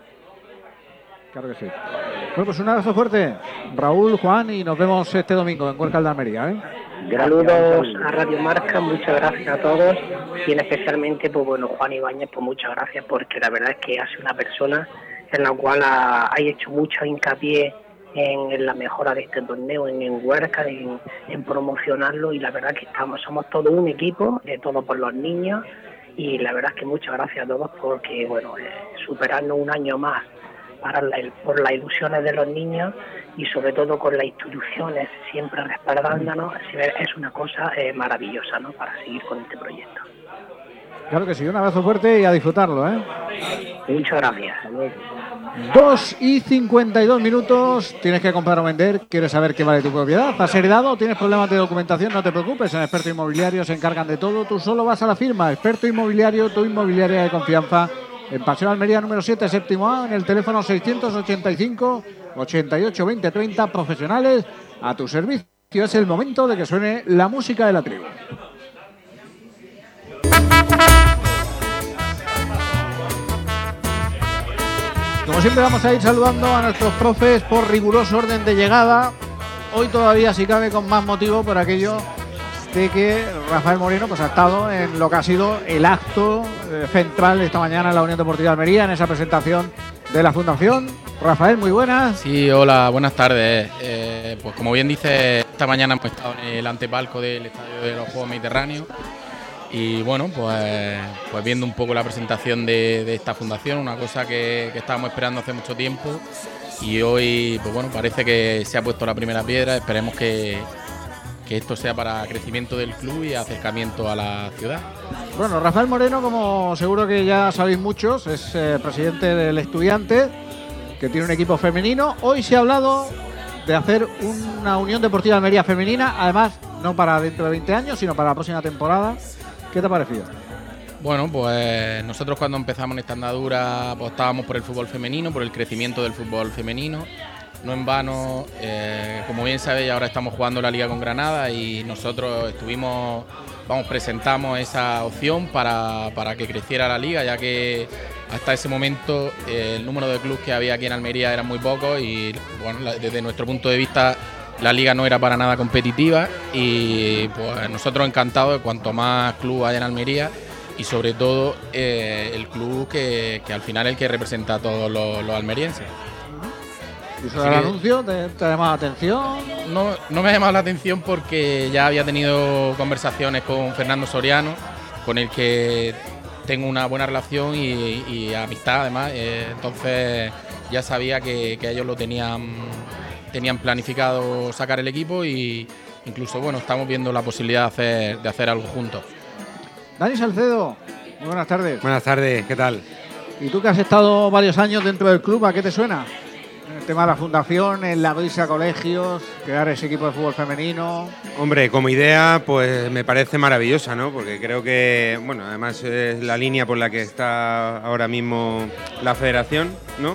Claro que sí. Bueno, pues un abrazo fuerte, Raúl, Juan, y nos vemos este domingo en Huércal de Almería, ¿eh? Saludos a Radio Marca, muchas gracias a todos y en especialmente, pues bueno, Juan Ibáñez, pues muchas gracias porque la verdad es que ha sido una persona en la cual ha, ha hecho mucho hincapié en, en la mejora de este torneo, en, en Huerca, en, en promocionarlo, y la verdad que estamos, somos todo un equipo, de todo por los niños, y la verdad es que muchas gracias a todos porque, bueno, eh, superarnos un año más para la, por las ilusiones de los niños y sobre todo con las instituciones siempre respaldándonos, es una cosa eh, maravillosa, ¿no?, para seguir con este proyecto. Claro que sí, un abrazo fuerte y a disfrutarlo, ¿eh? Muchas gracias. dos y cincuenta y dos minutos, tienes que comprar o vender, quieres saber qué vale tu propiedad, has heredado, tienes problemas de documentación, no te preocupes, en Experto Inmobiliario se encargan de todo, tú solo vas a la firma. Experto Inmobiliario, tu inmobiliaria de confianza, en Paseo Almería número siete, séptimo A, en el teléfono seiscientos ochenta y cinco, ochenta y ocho, veinte, treinta, profesionales a tu servicio. Es el momento de que suene la música de la tribu. Como siempre vamos a ir saludando a nuestros profes por riguroso orden de llegada. Hoy todavía, si cabe, con más motivo por aquello de que Rafael Moreno pues ha estado en lo que ha sido el acto eh, central esta mañana en la Unión Deportiva de Almería, en esa presentación de la Fundación. Rafael, muy buenas. Sí, hola, buenas tardes. Eh, pues como bien dice, esta mañana hemos estado en el antepalco del Estadio de los Juegos Mediterráneos. Y bueno, pues, pues viendo un poco la presentación de, de esta fundación, una cosa que, que estábamos esperando hace mucho tiempo, y hoy, pues bueno, parece que se ha puesto la primera piedra. Esperemos que, que esto sea para crecimiento del club y acercamiento a la ciudad. Bueno, Rafael Moreno, como seguro que ya sabéis muchos, es eh, presidente del Estudiante, que tiene un equipo femenino. Hoy se ha hablado de hacer una Unión Deportiva de Almería femenina, además no para dentro de veinte años, sino para la próxima temporada. ¿Qué te ha parecido? Bueno, pues nosotros cuando empezamos en esta andadura apostábamos por el fútbol femenino, por el crecimiento del fútbol femenino. No en vano, eh, como bien sabéis, ahora estamos jugando la Liga con Granada y nosotros estuvimos, vamos, presentamos esa opción para, para que creciera la Liga, ya que hasta ese momento eh, el número de clubes que había aquí en Almería era muy poco y, bueno, la, desde nuestro punto de vista la liga no era para nada competitiva, y pues nosotros encantados de cuanto más club haya en Almería, y sobre todo eh, el club que, que al final es el que representa a todos los, los almerienses. ¿Y sobre el anuncio te, te ha llamado la atención? No, no me ha llamado la atención porque ya había tenido conversaciones con Fernando Soriano, con el que tengo una buena relación y, y amistad además, eh, entonces ya sabía que, que ellos lo tenían... tenían planificado sacar el equipo, y incluso, bueno, estamos viendo la posibilidad de hacer, de hacer algo juntos. Dani Salcedo, muy buenas tardes. Buenas tardes, ¿qué tal? Y tú que has estado varios años dentro del club, ¿a qué te suena? El tema de la fundación, el abrirse a colegios, crear ese equipo de fútbol femenino. Hombre, como idea, pues me parece maravillosa, ¿no? Porque creo que, bueno, además es la línea por la que está ahora mismo la federación, ¿no?,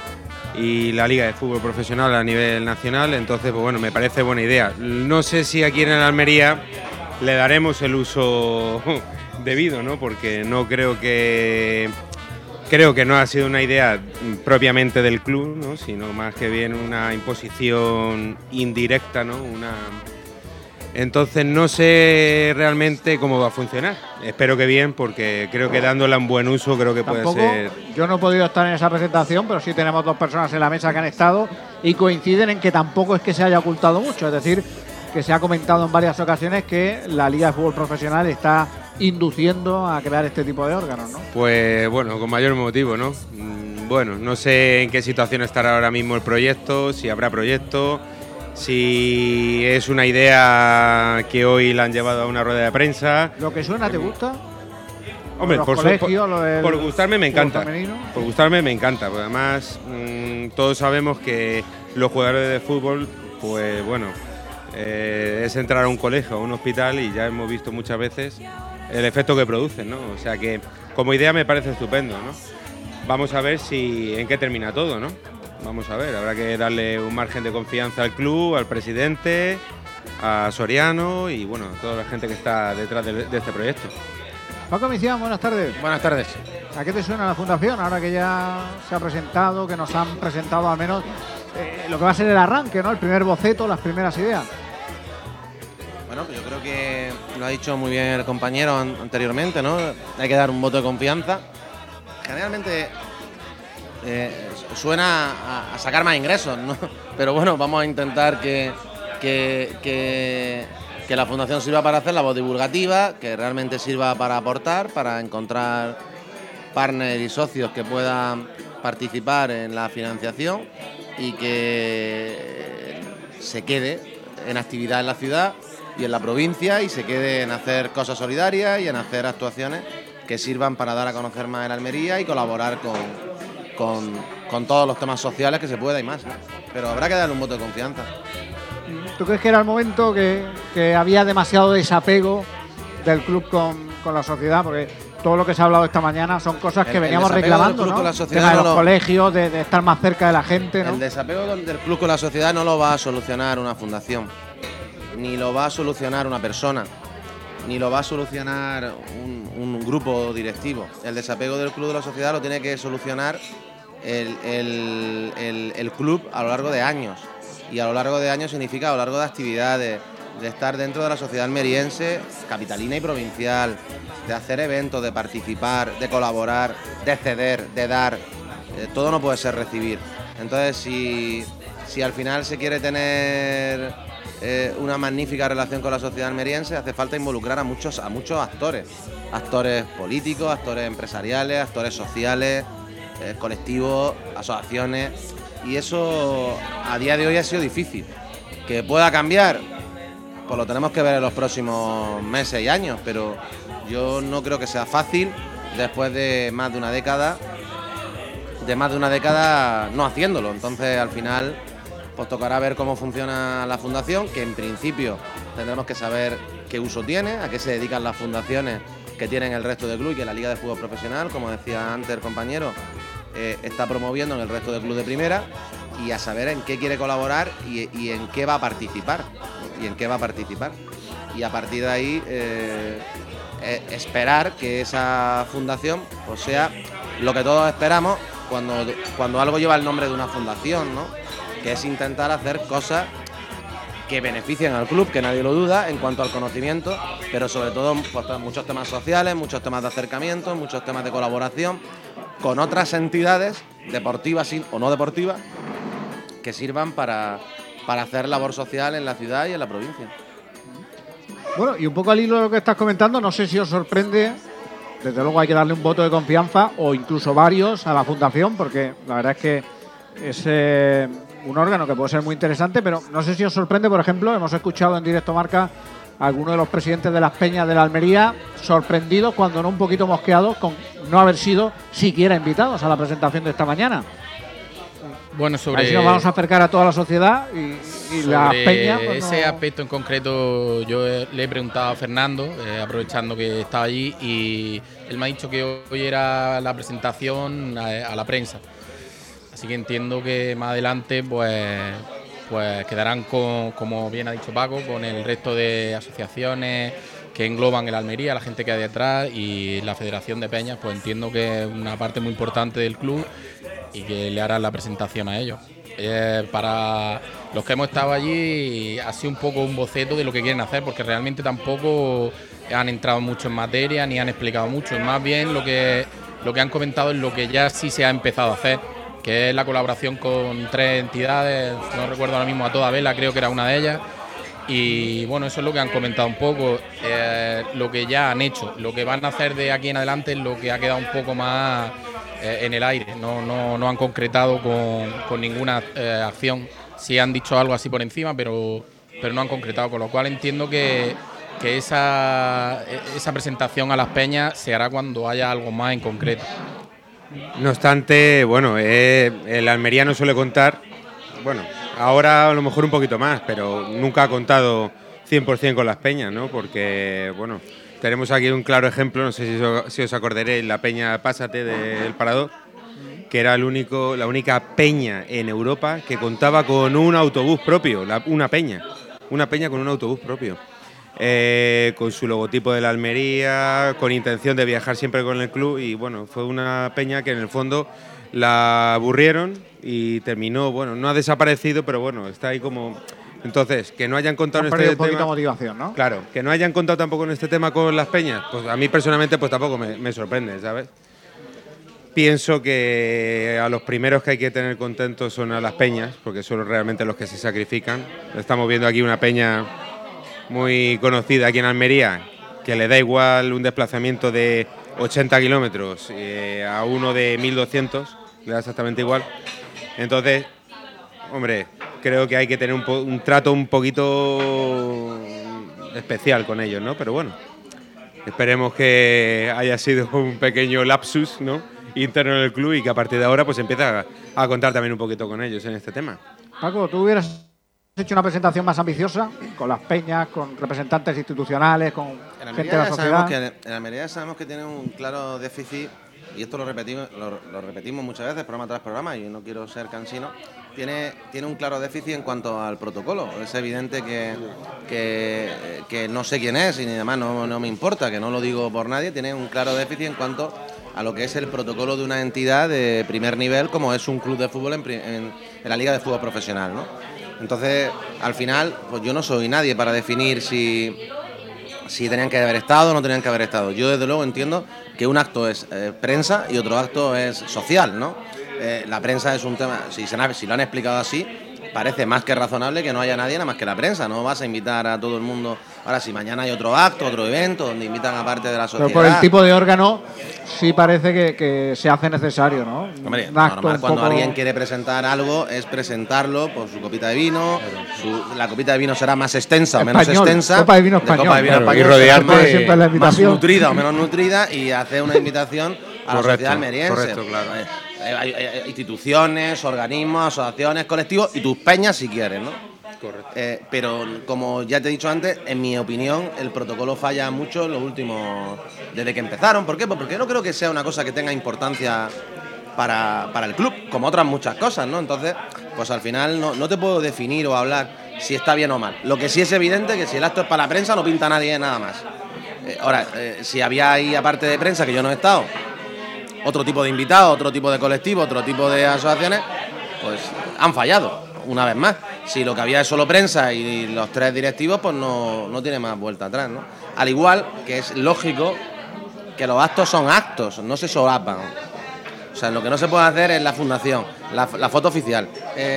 y la Liga de Fútbol Profesional a nivel nacional, entonces, pues bueno, me parece buena idea. No sé si aquí en Almería le daremos el uso debido, ¿no? Porque no creo que... Creo que no ha sido una idea propiamente del club, ¿no?, sino más que bien una imposición indirecta, ¿no? Una... Entonces no sé realmente cómo va a funcionar. Espero que bien, porque creo que dándole un buen uso creo que Tampoco, puede ser... Yo no he podido estar en esa presentación, pero sí tenemos dos personas en la mesa que han estado y coinciden en que tampoco es que se haya ocultado mucho. Es decir, que se ha comentado en varias ocasiones que la Liga de Fútbol Profesional está induciendo a crear este tipo de órganos, ¿no? Pues bueno, con mayor motivo, ¿no? Bueno, no sé en qué situación estará ahora mismo el proyecto, si habrá proyecto... Si es una idea que hoy la han llevado a una rueda de prensa. ¿Lo que suena te gusta? Hombre, los por, colegios, por, lo del por gustarme me encanta. femenino. Por gustarme me encanta. Porque además mmm, todos sabemos que los jugadores de fútbol, pues bueno, eh, es entrar a un colegio, a un hospital, y ya hemos visto muchas veces el efecto que producen, ¿no? O sea que como idea me parece estupendo, ¿no? Vamos a ver si en qué termina todo, ¿no? Vamos a ver, habrá que darle un margen de confianza al club, al presidente, a Soriano y bueno, a toda la gente que está detrás de, de este proyecto. Paco Misián, buenas tardes. Buenas tardes. ¿A qué te suena la fundación ahora que ya se ha presentado, que nos han presentado al menos eh, lo que va a ser el arranque, ¿no? El primer boceto, las primeras ideas. Bueno, pues yo creo que lo ha dicho muy bien el compañero an- anteriormente, ¿no? Hay que dar un voto de confianza. Generalmente eh, suena a, a sacar más ingresos, ¿no? Pero bueno, vamos a intentar que, que, que, que la fundación sirva para hacer la voz divulgativa, que realmente sirva para aportar, para encontrar partners y socios que puedan participar en la financiación y que se quede en actividad en la ciudad y en la provincia y se quede en hacer cosas solidarias y en hacer actuaciones que sirvan para dar a conocer más en Almería y colaborar con, con, con todos los temas sociales que se pueda y más, ¿no? Pero habrá que darle un voto de confianza. ¿Tú crees que era el momento que, que había demasiado desapego del club con, con la sociedad? Porque todo lo que se ha hablado esta mañana son cosas que El- el veníamos desapego reclamando, del club ¿no? con la El sociedad tema de no los lo- colegios, de, de estar más cerca de la gente, ¿no? El desapego del del club con la sociedad no lo va a solucionar una fundación, ni lo va a solucionar una persona, ni lo va a solucionar un, un grupo directivo. El desapego del club de la sociedad lo tiene que solucionar el, el- el- el club a lo largo de años. Y a lo largo de años significa a lo largo de actividades, de estar dentro de la sociedad almeriense, capitalina y provincial, de hacer eventos, de participar, de colaborar, de ceder, de dar. Eh, todo no puede ser recibir. Entonces, si, si al final se quiere tener eh, una magnífica relación con la sociedad almeriense, hace falta involucrar a muchos, a muchos actores. Actores políticos, actores empresariales, actores sociales, eh, colectivos, asociaciones. Y eso a día de hoy ha sido difícil. ¿Que pueda cambiar? Pues lo tenemos que ver en los próximos meses y años, pero yo no creo que sea fácil después de más de una década, de más de una década no haciéndolo. Entonces, al final, pues tocará ver cómo funciona la fundación, que en principio tendremos que saber qué uso tiene, a qué se dedican las fundaciones que tienen el resto del club y que la Liga de Fútbol Profesional, como decía antes el compañero, eh, está promoviendo en el resto del club de primera, y a saber en qué quiere colaborar y, y en qué va a participar, y en qué va a participar. Y a partir de ahí eh, eh, esperar que esa fundación pues sea lo que todos esperamos cuando, cuando algo lleva el nombre de una fundación, ¿no? Que es intentar hacer cosas que beneficien al club, que nadie lo duda, en cuanto al conocimiento, pero sobre todo pues, muchos temas sociales, muchos temas de acercamiento, muchos temas de colaboración con otras entidades, deportivas o no deportivas, que sirvan para, para hacer labor social en la ciudad y en la provincia. Bueno, y un poco al hilo de lo que estás comentando, no sé si os sorprende, desde luego hay que darle un voto de confianza o incluso varios a la fundación, porque la verdad es que es eh, un órgano que puede ser muy interesante, pero no sé si os sorprende, por ejemplo, hemos escuchado en Directo Marca a algunos de los presidentes de las peñas de la Almería sorprendidos, cuando no un poquito mosqueados, con no haber sido siquiera invitados a la presentación de esta mañana. Bueno, sobre... A ver si nos vamos a acercar a toda la sociedad y, y las peñas. Pues ese no... aspecto en concreto, yo eh, le he preguntado a Fernando, eh, aprovechando que estaba allí, y él me ha dicho que hoy era la presentación a, a la prensa. Así que entiendo que más adelante pues, pues quedarán, con, como bien ha dicho Paco, con el resto de asociaciones que engloban el Almería, la gente que hay detrás, y la Federación de Peñas, pues entiendo que es una parte muy importante del club y que le harán la presentación a ellos. Eh, para los que hemos estado allí ha sido un poco un boceto de lo que quieren hacer, porque realmente tampoco han entrado mucho en materia ni han explicado mucho. Más bien lo que, lo que han comentado es lo que ya sí se ha empezado a hacer, que es la colaboración con tres entidades, no recuerdo ahora mismo a toda vela, creo que era una de ellas. Y bueno, eso es lo que han comentado un poco, eh, lo que ya han hecho. Lo que van a hacer de aquí en adelante es lo que ha quedado un poco más eh, en el aire. No, no, no han concretado con, con ninguna eh, acción. Sí han dicho algo así por encima, pero, pero no han concretado. Con lo cual entiendo que, que esa, esa presentación a las peñas se hará cuando haya algo más en concreto. No obstante, bueno, eh, el Almería no suele contar, bueno, ahora a lo mejor un poquito más, pero nunca ha contado cien por cien con las peñas, ¿no? Porque, bueno, tenemos aquí un claro ejemplo, no sé si os, si os acordaréis, la peña Pásate del Parador, que era el único, la única peña en Europa que contaba con un autobús propio, la, una peña, una peña con un autobús propio. Eh, con su logotipo de la Almería, con intención de viajar siempre con el club, y bueno, fue una peña que en el fondo la aburrieron y terminó, bueno, no ha desaparecido, pero bueno, está ahí como... Entonces, que no hayan contado Han en perdido este un poquito tema... de motivación, ¿no? Claro, que no hayan contado tampoco en este tema con las peñas, pues a mí personalmente pues tampoco me, me sorprende, ¿sabes? pienso que a los primeros que hay que tener contentos son a las peñas, porque son realmente los que se sacrifican. Estamos viendo aquí una peña muy conocida aquí en Almería, que le da igual un desplazamiento de ochenta kilómetros eh, a uno de mil doscientos, le da exactamente igual. Entonces, hombre, creo que hay que tener un, po un trato un poquito especial con ellos, ¿no? Pero bueno, esperemos que haya sido un pequeño lapsus, ¿no?, interno en el club, y que a partir de ahora pues empiece a, a contar también un poquito con ellos en este tema. Paco, ¿tú hubieras hecho una presentación más ambiciosa, con las peñas, con representantes institucionales, con gente de la sociedad? Que en Almería sabemos que tiene un claro déficit, y esto lo repetimos, lo, lo repetimos muchas veces, programa tras programa, y no quiero ser cansino. Tiene, tiene un claro déficit en cuanto al protocolo. Es evidente que, que, que no sé quién es, y ni demás no, no me importa, que no lo digo por nadie. Tiene un claro déficit en cuanto a lo que es el protocolo de una entidad de primer nivel, como es un club de fútbol en, en, en la Liga de Fútbol Profesional, ¿no? Entonces, al final, pues yo no soy nadie para definir si, si tenían que haber estado o no tenían que haber estado. Yo, desde luego, entiendo que un acto es eh, prensa y otro acto es social, ¿no? Eh, la prensa es un tema, si, se, si lo han explicado así, parece más que razonable que no haya nadie nada más que la prensa. No vas a invitar a todo el mundo. Ahora, si mañana hay otro acto, otro evento, donde invitan a parte de la sociedad. Pero por el tipo de órgano, sí parece que, que se hace necesario, ¿no? Hombre, normal, cuando poco... alguien quiere presentar algo, es presentarlo por su copita de vino. Su, la copita de vino será más extensa o menos español, extensa. Copa de vino español. De copa de vino claro, español, y rodearte siempre la invitación. Más nutrida o menos nutrida, y hacer una invitación a correcto, la sociedad almeriense. Correcto, claro. Hay, hay, hay instituciones, organismos, asociaciones, colectivos y tus peñas si quieres, ¿no? Correcto. Eh, pero como ya te he dicho antes, en mi opinión el protocolo falla mucho en los últimos, desde que empezaron. ¿Por qué? Pues porque no creo que sea una cosa que tenga importancia para, para el club, como otras muchas cosas, ¿no? Entonces, pues al final no, no te puedo definir o hablar si está bien o mal. Lo que sí es evidente es que si el acto es para la prensa no pinta a nadie nada más. Eh, ahora, eh, si había ahí, aparte de prensa, que yo no he estado, otro tipo de invitados, otro tipo de colectivo, otro tipo de asociaciones, pues han fallado, una vez más. Si lo que había es solo prensa y los tres directivos, pues no, no tiene más vuelta atrás, ¿no? Al igual que es lógico que los actos son actos, no se solapan. O sea, lo que no se puede hacer es la fundación, la, la foto oficial,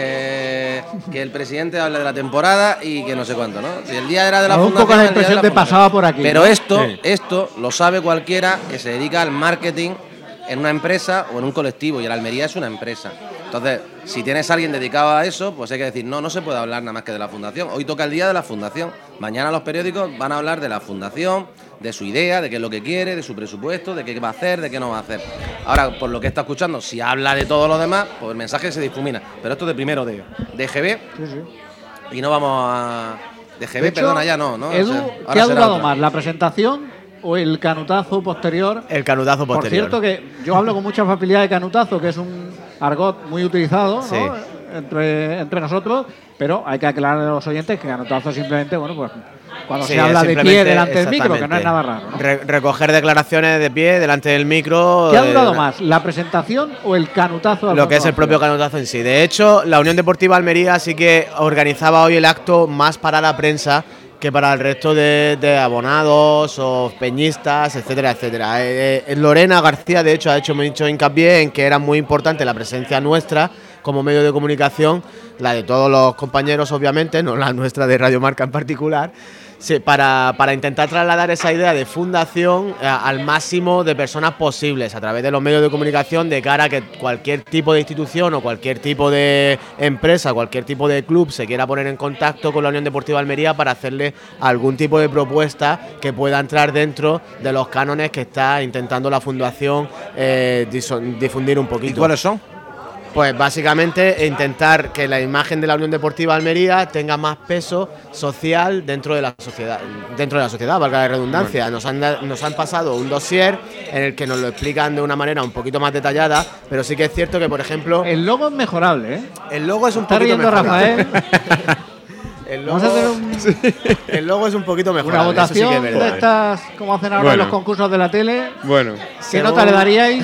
eh, que el presidente hable de la temporada y que no sé cuánto, ¿no? Si el día era de la un fundación... Un poco la impresión de, de pasaba por aquí. Pero ¿no? esto, sí. esto lo sabe cualquiera que se dedica al marketing en una empresa o en un colectivo, y el Almería es una empresa. Entonces, si tienes a alguien dedicado a eso, pues hay que decir, no, no se puede hablar nada más que de la fundación. Hoy toca el día de la fundación. Mañana los periódicos van a hablar de la fundación, de su idea, de qué es lo que quiere, de su presupuesto, de qué va a hacer, de qué no va a hacer. Ahora, por lo que está escuchando, si habla de todo lo demás, pues el mensaje se difumina. Pero esto de primero de, de G B, sí, sí. Y no vamos a... De G B, de hecho, perdona, ya no, ¿no? Edu, o sea, ¿qué ha durado más, la presentación o el canutazo posterior? El canutazo posterior. Por cierto, que yo hablo con mucha facilidad de canutazo, que es un argot muy utilizado, sí, ¿no? entre, entre nosotros, pero hay que aclarar a los oyentes que canutazo simplemente, bueno, pues cuando sí, se habla de pie delante del micro, que no es nada raro, ¿no? Re recoger declaraciones de pie delante del micro. ¿Qué ha durado eh, más, la presentación o el canutazo? Lo que es el propio canutazo en sí. De hecho, la Unión Deportiva Almería sí que organizaba hoy el acto más para la prensa que para el resto de, de abonados o peñistas, etcétera, etcétera. Eh, eh, Lorena García, de hecho, ha hecho mucho hincapié en que era muy importante la presencia nuestra como medio de comunicación, la de todos los compañeros, obviamente, no la nuestra de Radio Marca en particular, sí, para, para intentar trasladar esa idea de fundación eh, al máximo de personas posibles a través de los medios de comunicación, de cara a que cualquier tipo de institución o cualquier tipo de empresa, cualquier tipo de club se quiera poner en contacto con la Unión Deportiva Almería para hacerle algún tipo de propuesta que pueda entrar dentro de los cánones que está intentando la fundación eh, difundir un poquito. ¿Y cuáles son? Pues básicamente intentar que la imagen de la Unión Deportiva Almería tenga más peso social dentro de la sociedad, dentro de la sociedad, valga la redundancia. Nos han, nos han pasado un dossier en el que nos lo explican de una manera un poquito más detallada, pero sí que es cierto que, por ejemplo... El logo es mejorable, ¿eh? El logo es un Está poquito mejorable. Rafael. El logo, Vamos a hacer un... el logo es un poquito mejor. Una votación sí de estas, como hacen ahora bueno. en los concursos de la tele. Bueno. ¿Qué Según... nota le daríais?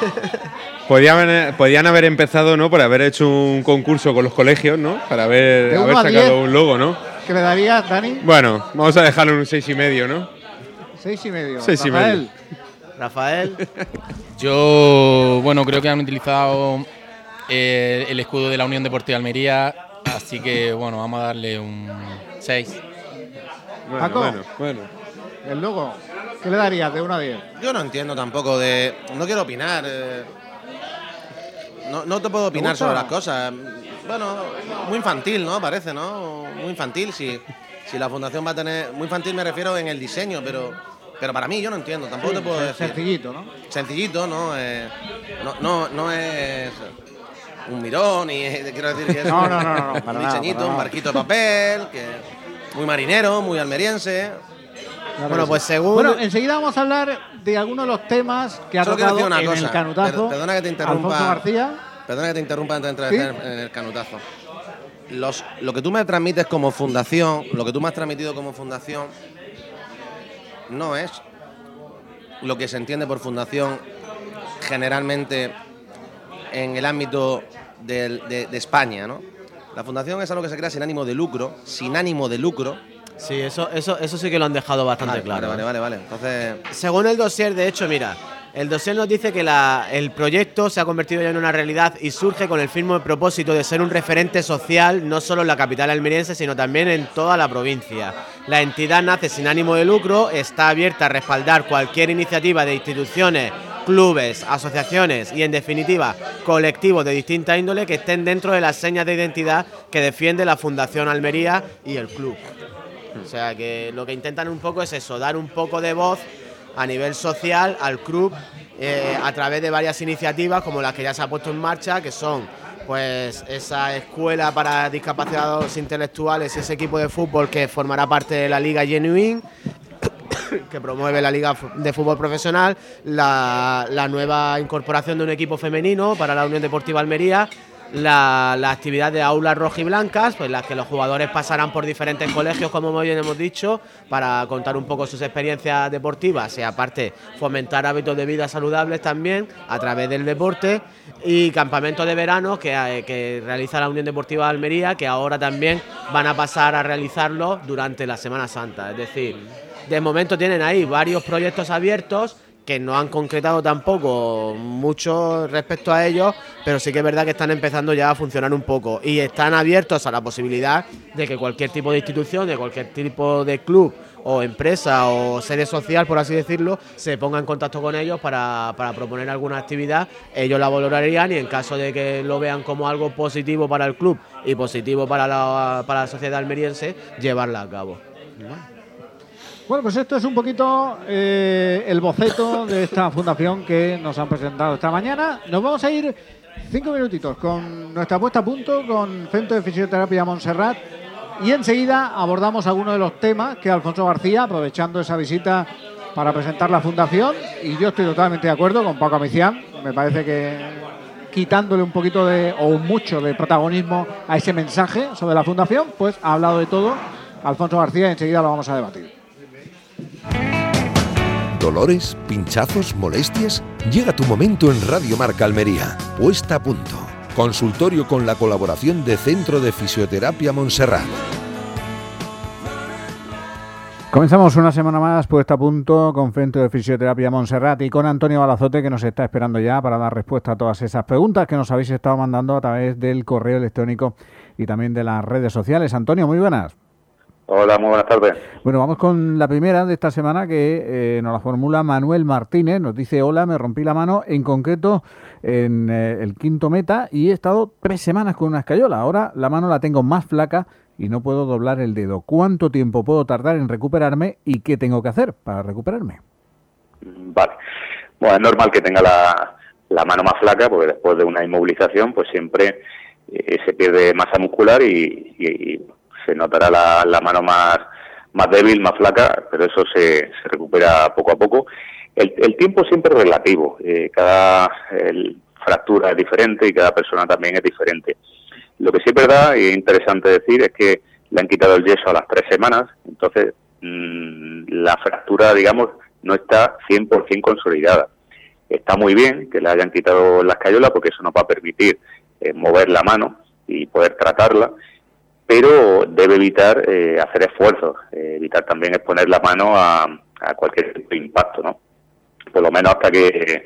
Podían, podían haber empezado, ¿no? Por haber hecho un concurso con los colegios, ¿no? Para haber, haber sacado diez, un logo, ¿no? ¿Qué le darías, Dani? Bueno, vamos a dejarlo en un seis y medio, ¿no? Seis y medio. Seis y Rafael. medio. Rafael. Yo, bueno, creo que han utilizado eh, el escudo de la Unión Deportiva Almería, así que, bueno, vamos a darle un seis. Bueno, Paco, bueno, bueno. El logo, ¿qué le darías de uno a diez? Yo no entiendo tampoco de... No quiero opinar. Eh, no, no te puedo opinar sobre las cosas. Bueno, muy infantil, ¿no? Parece, ¿no? Muy infantil, si, si la fundación va a tener... Muy infantil me refiero en el diseño, pero... Pero para mí yo no entiendo, tampoco sí, te puedo decir. Sencillito, ¿no? Sencillito, ¿no? Eh, no, no, no es un mirón, y quiero decir que es no, un, no, no, no, un diseñito, un barquito de papel, que muy marinero, muy almeriense. Claro, bueno, pues según... Bueno, enseguida vamos a hablar de algunos de los temas que ha Solo tocado una en cosa. el canutazo. Perdona que te interrumpa. Alfonso García. Perdona que te interrumpa antes de entrar ¿Sí? en el canutazo. Los, lo que tú me transmites como fundación, lo que tú me has transmitido como fundación, no es lo que se entiende por fundación generalmente en el ámbito de, de, de España, ¿no? La fundación es algo que se crea sin ánimo de lucro, sin ánimo de lucro. Sí, eso, eso, eso sí que lo han dejado bastante vale, claro. Vale, vale, vale, vale. Entonces, según el dossier, de hecho, mira, el dossier nos dice que la, el proyecto se ha convertido ya en una realidad y surge con el firme propósito de ser un referente social no solo en la capital almeriense, sino también en toda la provincia. La entidad nace sin ánimo de lucro, está abierta a respaldar cualquier iniciativa de instituciones, clubes, asociaciones y, en definitiva, colectivos de distinta índole que estén dentro de las señas de identidad que defiende la Fundación Almería y el club. O sea que lo que intentan un poco es eso, dar un poco de voz a nivel social al club eh, a través de varias iniciativas como las que ya se ha puesto en marcha, que son pues esa escuela para discapacitados intelectuales y ese equipo de fútbol que formará parte de la Liga Genuine, que promueve la Liga de Fútbol Profesional, la, la nueva incorporación de un equipo femenino para la Unión Deportiva Almería, la, la actividad de aulas rojiblancas, pues las que los jugadores pasarán por diferentes colegios, como bien hemos dicho, para contar un poco sus experiencias deportivas y aparte fomentar hábitos de vida saludables también a través del deporte, y campamentos de verano que, que realiza la Unión Deportiva Almería, que ahora también van a pasar a realizarlo durante la Semana Santa. Es decir, de momento tienen ahí varios proyectos abiertos que no han concretado tampoco mucho respecto a ellos, pero sí que es verdad que están empezando ya a funcionar un poco y están abiertos a la posibilidad de que cualquier tipo de institución, de cualquier tipo de club o empresa o sede social, por así decirlo, se ponga en contacto con ellos para, para proponer alguna actividad. Ellos la valorarían y en caso de que lo vean como algo positivo para el club y positivo para la, para la sociedad almeriense, llevarla a cabo. Bueno, pues esto es un poquito eh, el boceto de esta fundación que nos han presentado esta mañana. Nos vamos a ir cinco minutitos con nuestra puesta a punto con Centro de Fisioterapia Montserrat y enseguida abordamos algunos de los temas que Alfonso García, aprovechando esa visita para presentar la fundación, y yo estoy totalmente de acuerdo con Paco Amicián. Me parece que quitándole un poquito de o mucho de protagonismo a ese mensaje sobre la fundación, pues ha hablado de todo Alfonso García y enseguida lo vamos a debatir. ¿Dolores, pinchazos, molestias? Llega tu momento en Radio Marca Almería. Puesta a punto. Consultorio con la colaboración de Centro de Fisioterapia Montserrat. Comenzamos una semana más puesta a punto con Centro de Fisioterapia Montserrat y con Antonio Balazote, que nos está esperando ya para dar respuesta a todas esas preguntas que nos habéis estado mandando a través del correo electrónico y también de las redes sociales. Antonio, muy buenas. Hola, muy buenas tardes. Bueno, vamos con la primera de esta semana que eh, nos la formula Manuel Martínez. Nos dice: hola, me rompí la mano, en concreto en eh, el quinto meta, y he estado tres semanas con una escayola. Ahora la mano la tengo más flaca y no puedo doblar el dedo. ¿Cuánto tiempo puedo tardar en recuperarme y qué tengo que hacer para recuperarme? Vale. Bueno, es normal que tenga la, la mano más flaca, porque después de una inmovilización pues siempre eh, se pierde masa muscular y... y, y se notará la, la mano más, más débil, más flaca, pero eso se, se recupera poco a poco. El, el tiempo siempre es relativo, eh, cada el, fractura es diferente y cada persona también es diferente. Lo que sí es verdad y es interesante decir es que le han quitado el yeso a las tres semanas, entonces mmm, la fractura, digamos, no está cien por ciento consolidada. Está muy bien que le hayan quitado la escayola porque eso nos va a permitir eh, mover la mano y poder tratarla, pero debe evitar eh, hacer esfuerzos, eh, evitar también exponer la mano a, a cualquier tipo de impacto, ¿no? Por lo menos hasta que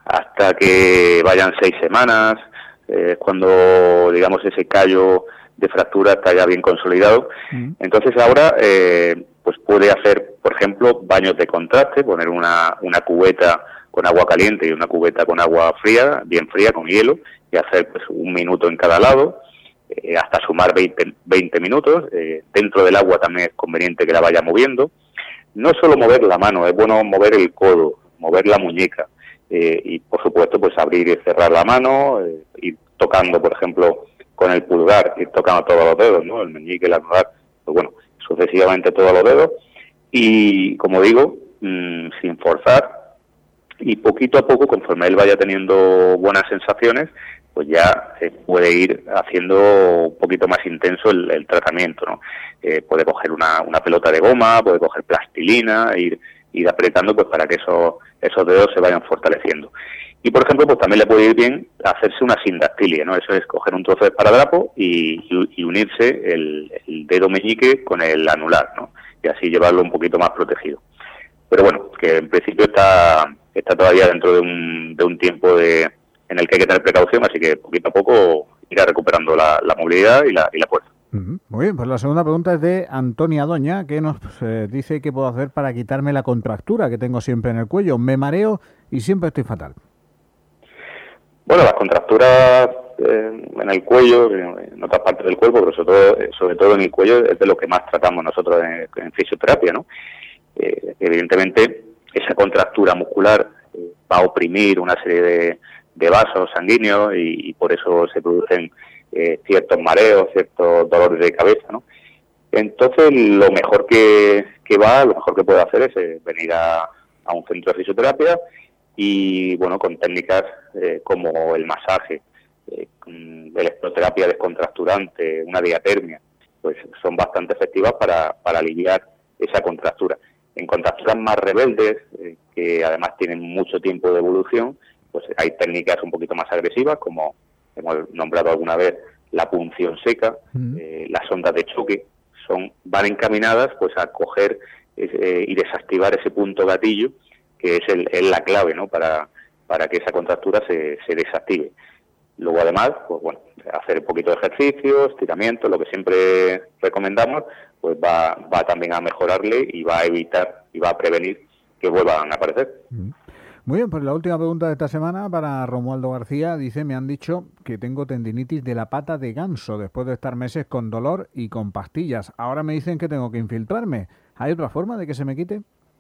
hasta que vayan seis semanas, eh, cuando, digamos, ese callo de fractura está ya bien consolidado. Mm. Entonces ahora, eh, pues puede hacer, por ejemplo, baños de contraste, poner una, una cubeta con agua caliente y una cubeta con agua fría, bien fría, con hielo, y hacer pues un minuto en cada lado, eh, hasta sumar veinte minutos. Eh, dentro del agua también es conveniente que la vaya moviendo. No solo mover la mano, es bueno mover el codo, mover la muñeca, eh, y por supuesto pues abrir y cerrar la mano, eh, ir tocando, por ejemplo, con el pulgar, ir tocando todos los dedos, ¿no? El meñique, el anular, pues bueno, sucesivamente todos los dedos, y como digo, mmm, sin forzar, y poquito a poco, conforme él vaya teniendo buenas sensaciones, pues ya se puede ir haciendo un poquito más intenso el, el tratamiento, ¿no? Eh, puede coger una, una pelota de goma, puede coger plastilina, ir, ir apretando pues para que esos, esos dedos se vayan fortaleciendo. Y, por ejemplo, pues también le puede ir bien hacerse una sindactilia, ¿no? Eso es coger un trozo de esparadrapo y, y, y unirse el, el dedo meñique con el anular, ¿no? Y así llevarlo un poquito más protegido. Pero bueno, que en principio está, está todavía dentro de un, de un tiempo de, en el que hay que tener precaución, así que poquito a poco irá recuperando la, la movilidad y la, y la fuerza. Muy bien, pues la segunda pregunta es de Antonia Doña, que nos eh, dice qué puedo hacer para quitarme la contractura que tengo siempre en el cuello. Me mareo y siempre estoy fatal. Bueno, las contracturas eh, en el cuello, en otras partes del cuerpo, pero sobre todo, sobre todo en el cuello, es de lo que más tratamos nosotros en, en fisioterapia, ¿no? Eh, evidentemente, esa contractura muscular eh, va a oprimir una serie de, de vasos sanguíneos y, y por eso se producen eh, ciertos mareos, ciertos dolores de cabeza, ¿no? Entonces, lo mejor que, que va, lo mejor que puede hacer es eh, venir a, a un centro de fisioterapia y, bueno, con técnicas eh, como el masaje, eh, electroterapia descontracturante, una diatermia, pues son bastante efectivas para, para aliviar esa contractura. En contracturas más rebeldes, eh, que además tienen mucho tiempo de evolución, pues hay técnicas un poquito más agresivas, como hemos nombrado alguna vez la punción seca, mm. eh, las ondas de choque, son van encaminadas pues a coger eh, y desactivar ese punto gatillo, que es, el, es la clave, ¿no? para, para que esa contractura se, se desactive. Luego, además, pues bueno, hacer un poquito de ejercicio, estiramiento, lo que siempre recomendamos, pues va, va también a mejorarle y va a evitar y va a prevenir que vuelvan a aparecer. Muy bien, pues la última pregunta de esta semana para Romualdo García. Dice, me han dicho que tengo tendinitis de la pata de ganso después de estar meses con dolor y con pastillas. Ahora me dicen que tengo que infiltrarme. ¿Hay otra forma de que se me quite?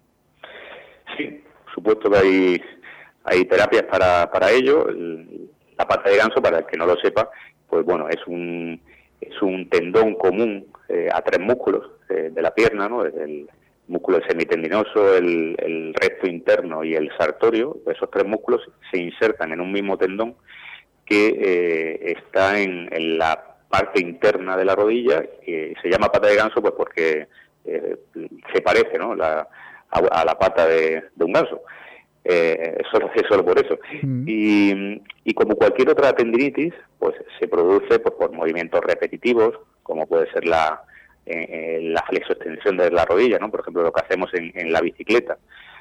Sí, por supuesto que hay, hay terapias para, para ello. El, la pata de ganso, para el que no lo sepa, pues bueno, es un es un tendón común eh, a tres músculos eh, de la pierna, ¿no? El músculo semitendinoso, el, el recto interno y el sartorio. Esos tres músculos se insertan en un mismo tendón que eh, está en, en la parte interna de la rodilla, que se llama pata de ganso pues porque eh, se parece, ¿no? la, a, a la pata de, de un ganso. Eh, solo, solo por eso. Mm. Y, y como cualquier otra tendinitis, pues se produce pues, por movimientos repetitivos, como puede ser la, eh, la flexoextensión de la rodilla, ¿no? Por ejemplo, lo que hacemos en, en la bicicleta,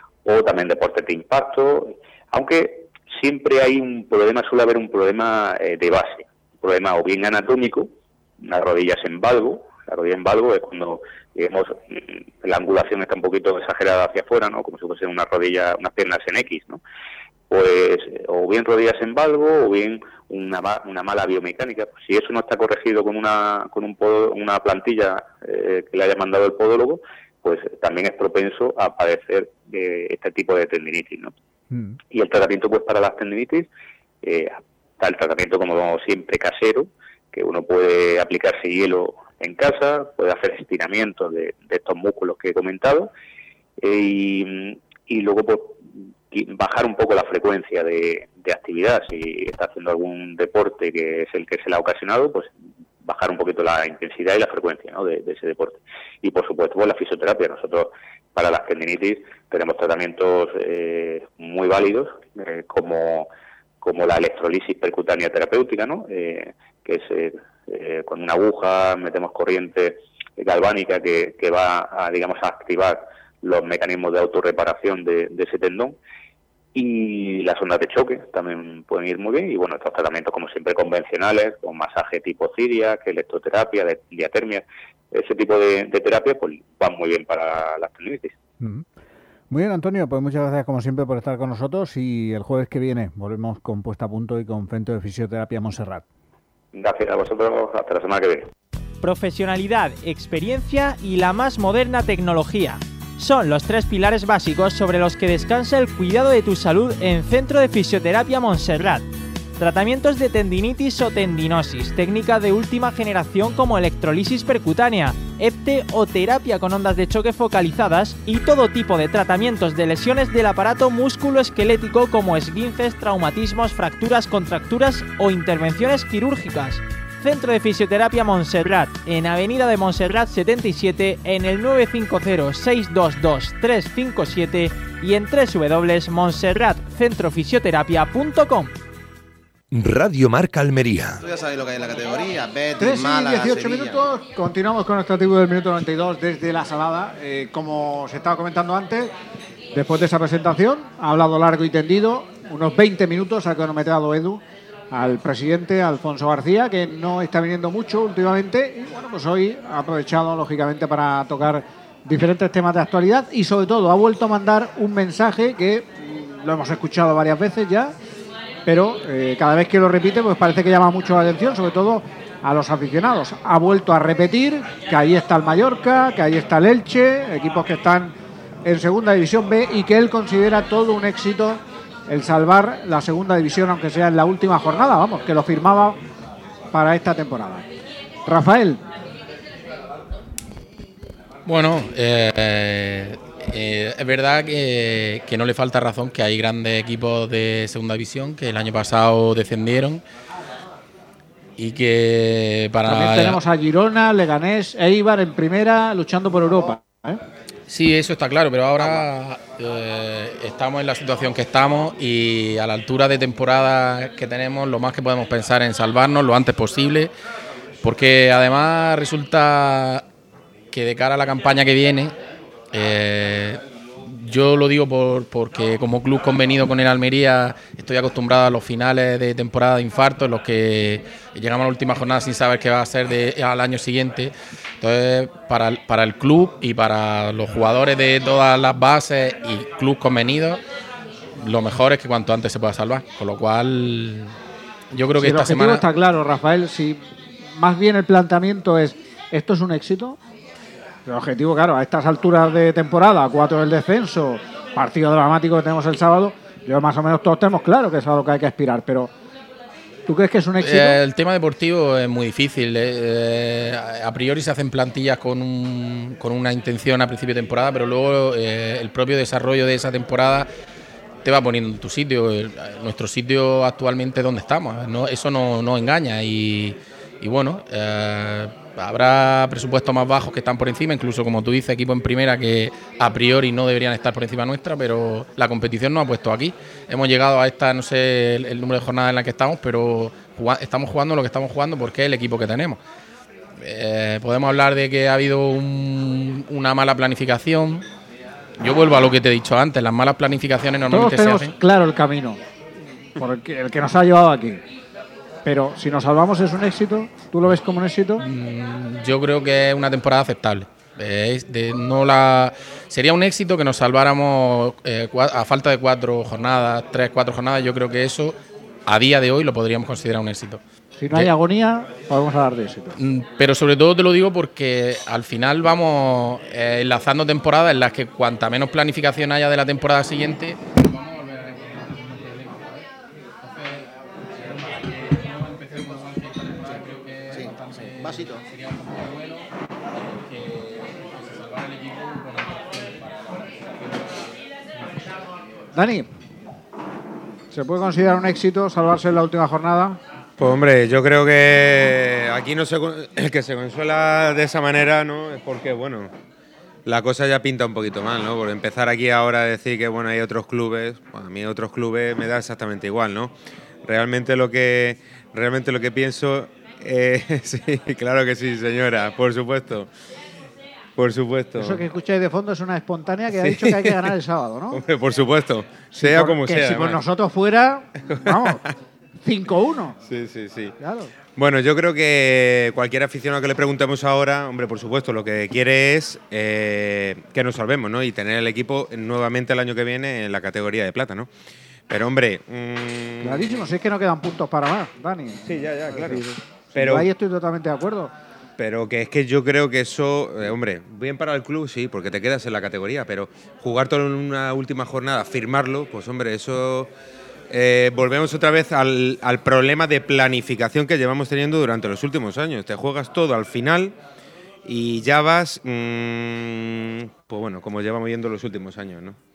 o también deportes de impacto, aunque siempre hay un problema, suele haber un problema eh, de base, un problema o bien anatómico, las rodillas en valgo. La rodilla en valgo es cuando, digamos, la angulación está un poquito exagerada hacia afuera, ¿no? Como si fuesen una rodilla, unas piernas en X, ¿no? Pues, o bien rodillas en valgo, o bien una, una mala biomecánica. Pues si eso no está corregido con una con un podo, una plantilla eh, que le haya mandado el podólogo, pues también es propenso a padecer eh, este tipo de tendinitis, ¿no? Mm. Y el tratamiento, pues, para las tendinitis, eh, está el tratamiento, como siempre, casero, que uno puede aplicarse hielo en casa, puede hacer estiramientos de, de estos músculos que he comentado, eh, y, y luego pues, bajar un poco la frecuencia de, de actividad. Si está haciendo algún deporte que es el que se le ha ocasionado, pues bajar un poquito la intensidad y la frecuencia, ¿no? de, de ese deporte. Y por supuesto pues la fisioterapia. Nosotros para las tendinitis tenemos tratamientos eh, muy válidos, eh, como, como la electrolisis percutánea terapéutica, ¿no? Eh, que es eh, eh, con una aguja metemos corriente galvánica que, que va a, digamos, a activar los mecanismos de autorreparación de, de ese tendón, Y las ondas de choque también pueden ir muy bien. Y bueno, estos tratamientos, como siempre, convencionales, con masaje tipo Ciria, que electroterapia, de, diatermia, ese tipo de, de terapia, pues van muy bien para las tendinitis. Uh-huh. Muy bien, Antonio, pues muchas gracias como siempre por estar con nosotros y el jueves que viene volvemos con Puesta a Punto y con Centro de Fisioterapia Montserrat. Gracias a vosotros, hasta la semana que viene. Profesionalidad, experiencia y la más moderna tecnología. Son los tres pilares básicos sobre los que descansa el cuidado de tu salud en Centro de Fisioterapia Montserrat. Tratamientos de tendinitis o tendinosis, técnicas de última generación como electrolisis percutánea, E P T o terapia con ondas de choque focalizadas y todo tipo de tratamientos de lesiones del aparato músculo-esquelético como esguinces, traumatismos, fracturas, contracturas o intervenciones quirúrgicas. Centro de Fisioterapia Montserrat, en Avenida de Montserrat setenta y siete, en el nueve cinco cero, seis dos dos, tres cinco siete y en doble u doble u doble u punto montserrat centro fisioterapia punto com. Radio Marca Almería. Tú ya sabes lo que hay en la categoría. Betis, tres y Málaga, dieciocho Sevilla. minutos, continuamos con nuestro tribu del minuto noventa y dos desde La Salada. Eh, como se estaba comentando antes, después de esa presentación, ha hablado largo y tendido, unos veinte minutos ha cronometrado Edu al presidente Alfonso García, que no está viniendo mucho últimamente, y bueno, pues hoy ha aprovechado lógicamente para tocar diferentes temas de actualidad y sobre todo ha vuelto a mandar un mensaje que mm, lo hemos escuchado varias veces ya, pero eh, cada vez que lo repite pues parece que llama mucho la atención, sobre todo a los aficionados. Ha vuelto a repetir que ahí está el Mallorca, que ahí está el Elche, equipos que están en Segunda División B y que él considera todo un éxito el salvar la Segunda División, aunque sea en la última jornada, vamos, que lo firmaba para esta temporada. Rafael. Bueno, eh, eh, es verdad que, que no le falta razón que hay grandes equipos de Segunda División que el año pasado descendieron y que para... También tenemos a Girona, Leganés, Eibar en primera luchando por Europa, ¿eh? Sí, eso está claro, pero ahora eh, estamos en la situación que estamos y a la altura de temporada que tenemos, lo más que podemos pensar en salvarnos lo antes posible, porque además resulta que de cara a la campaña que viene, eh, yo lo digo por, porque como club convenido con el Almería estoy acostumbrado a los finales de temporada de infarto en los que llegamos a la última jornada sin saber qué va a ser de, al año siguiente. Entonces, para, para el club y para los jugadores de todas las bases y club convenidos, lo mejor es que cuanto antes se pueda salvar. Con lo cual, yo creo que si esta el semana... está claro, Rafael, si más bien el planteamiento es ¿esto es un éxito? El objetivo, claro, a estas alturas de temporada, cuatro del descenso, partido dramático que tenemos el sábado, yo más o menos todos tenemos claro que es a lo que hay que aspirar, pero ¿tú crees que es un éxito? Eh, el tema deportivo es muy difícil. Eh, a priori se hacen plantillas con, un, con una intención a principio de temporada, pero luego eh, el propio desarrollo de esa temporada te va poniendo en tu sitio. El, nuestro sitio actualmente es donde estamos. ¿no? Eso no, no engaña y, y bueno... Eh, habrá presupuestos más bajos que están por encima, incluso como tú dices, equipos en primera que a priori no deberían estar por encima nuestra, pero la competición nos ha puesto aquí. Hemos llegado a esta, no sé el, el número de jornadas en la que estamos, pero jugá, estamos jugando lo que estamos jugando porque es el equipo que tenemos. Eh, podemos hablar de que ha habido un, una mala planificación. Yo vuelvo a lo que te he dicho antes, las malas planificaciones normalmente todos tenemos se hacen. Claro el camino, por el que, el que nos ha llevado aquí. Pero si nos salvamos es un éxito, ¿tú lo ves como un éxito? Yo creo que es una temporada aceptable. Eh, de, no la sería un éxito que nos salváramos eh, a falta de cuatro jornadas, tres, cuatro jornadas. Yo creo que eso a día de hoy lo podríamos considerar un éxito. Si no hay agonía, podemos hablar de éxito. Pero sobre todo te lo digo porque al final vamos eh, enlazando temporadas en las que cuanta menos planificación haya de la temporada siguiente. Vasito. Dani, ¿se puede considerar un éxito salvarse en la última jornada? Pues hombre, yo creo que aquí no se, el que se consuela de esa manera, ¿no? Es porque, bueno, la cosa ya pinta un poquito mal, ¿no? Por empezar aquí ahora a decir que, bueno, hay otros clubes, bueno, a mí otros clubes me da exactamente igual, ¿no? Realmente lo que, realmente lo que pienso... Eh, sí, claro que sí, señora, por supuesto. Por supuesto. Eso que escucháis de fondo es una espontánea que ha dicho que hay que ganar el sábado, ¿no? Hombre, por supuesto, sea Por- como que sea. si por además. nosotros fuera, vamos, cinco uno. Sí, sí, sí. Claro. Bueno, yo creo que cualquier aficionado que le preguntemos ahora, hombre, por supuesto, lo que quiere es eh, que nos salvemos, ¿no? Y tener el equipo nuevamente el año que viene en la categoría de plata, ¿no? Pero, hombre... Mmm... Clarísimo, si es que no quedan puntos para más, Dani. Sí, ya, ya, claro. Pero Pero- ahí estoy totalmente de acuerdo. Pero que es que yo creo que eso, eh, hombre, bien para el club, sí, porque te quedas en la categoría, pero jugar todo en una última jornada, firmarlo, pues hombre, eso... Eh, volvemos otra vez al, al problema de planificación que llevamos teniendo durante los últimos años. Te juegas todo al final y ya vas, mmm, pues bueno, como llevamos viendo los últimos años, ¿no?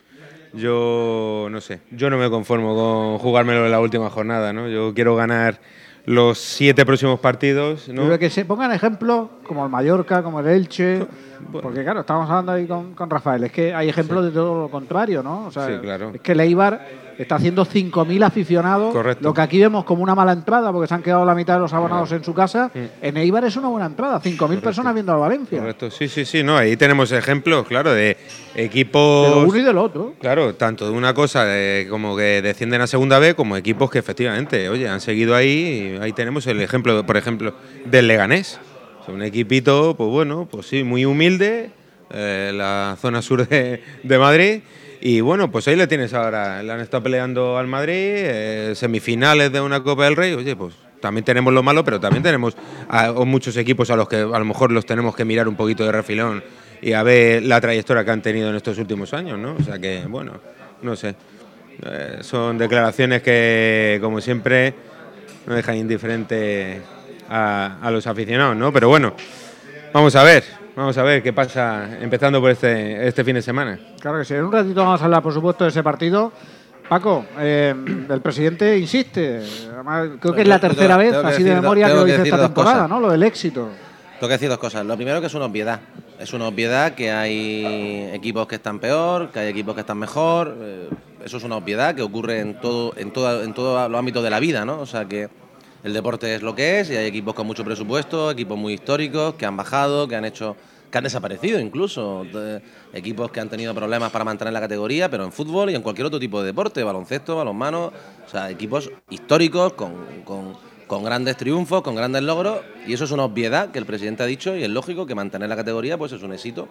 Yo no sé, yo no me conformo con jugármelo en la última jornada, ¿no? Yo quiero ganar los siete próximos partidos, ¿no? Pero que se pongan ejemplos como el Mallorca, como el Elche, porque claro, estamos hablando ahí con, con Rafael, es que hay ejemplos de todo lo contrario, ¿no? O sea, Sí, claro. es que el Eibar está haciendo cinco mil aficionados, Correcto. lo que aquí vemos como una mala entrada, porque se han quedado la mitad de los abonados en su casa, Mm. en Eibar es una buena entrada, cinco mil personas viendo al Valencia. Correcto, sí, sí, sí, no, ahí tenemos ejemplos, claro, de equipos... De lo uno y del otro. Claro, tanto de una cosa de, como que descienden a segunda B, como equipos que efectivamente, oye, han seguido ahí, y ahí tenemos el ejemplo, por ejemplo, del Leganés. O sea, un equipito, pues bueno, pues sí, muy humilde, eh, la zona sur de, de Madrid. Y bueno, pues ahí le tienes ahora, le han estado peleando al Madrid, eh, semifinales de una Copa del Rey, oye, pues también tenemos lo malo, pero también tenemos a, o muchos equipos a los que a lo mejor los tenemos que mirar un poquito de refilón y a ver la trayectoria que han tenido en estos últimos años, ¿no? O sea que, bueno, no sé, eh, son declaraciones que, como siempre, no dejan indiferente a, a los aficionados, ¿no? Pero bueno, vamos a ver. Vamos a ver qué pasa empezando por este, este fin de semana. Claro que sí. En un ratito vamos a hablar, por supuesto, de ese partido. Paco, eh, el presidente insiste. Además, creo que es la tercera Tengo- vez, tengo que así de decir do- memoria, que tengo lo que dice decir esta dos temporada, cosas. ¿no? Lo del éxito. Tengo que decir dos cosas. Lo primero, que es una obviedad. Es una obviedad que hay equipos que están peor, que hay equipos que están mejor. Eh, eso es una obviedad que ocurre en todo, en todo, en todos los ámbitos de la vida, ¿no? O sea que el deporte es lo que es y hay equipos con mucho presupuesto, equipos muy históricos que han bajado, que han hecho, que han desaparecido incluso, de- equipos que han tenido problemas para mantener la categoría, pero en fútbol y en cualquier otro tipo de deporte, baloncesto, balonmano, o sea, equipos históricos con, con, con grandes triunfos, con grandes logros, y eso es una obviedad que el presidente ha dicho y es lógico que mantener la categoría pues es un éxito.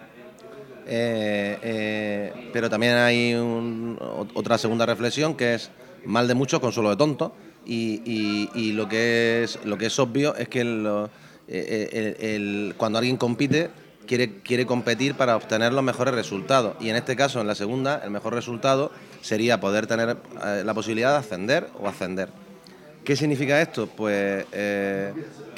Eh, eh, pero también hay un- ot- otra segunda reflexión que es mal de muchos, consuelo de tontos, y, y- y lo que es lo que es obvio es que lo- eh, el- el- cuando alguien compite quiere, quiere competir para obtener los mejores resultados, y en este caso, en la segunda, el mejor resultado sería poder tener eh, la posibilidad de ascender o ascender. ¿Qué significa esto? Pues eh,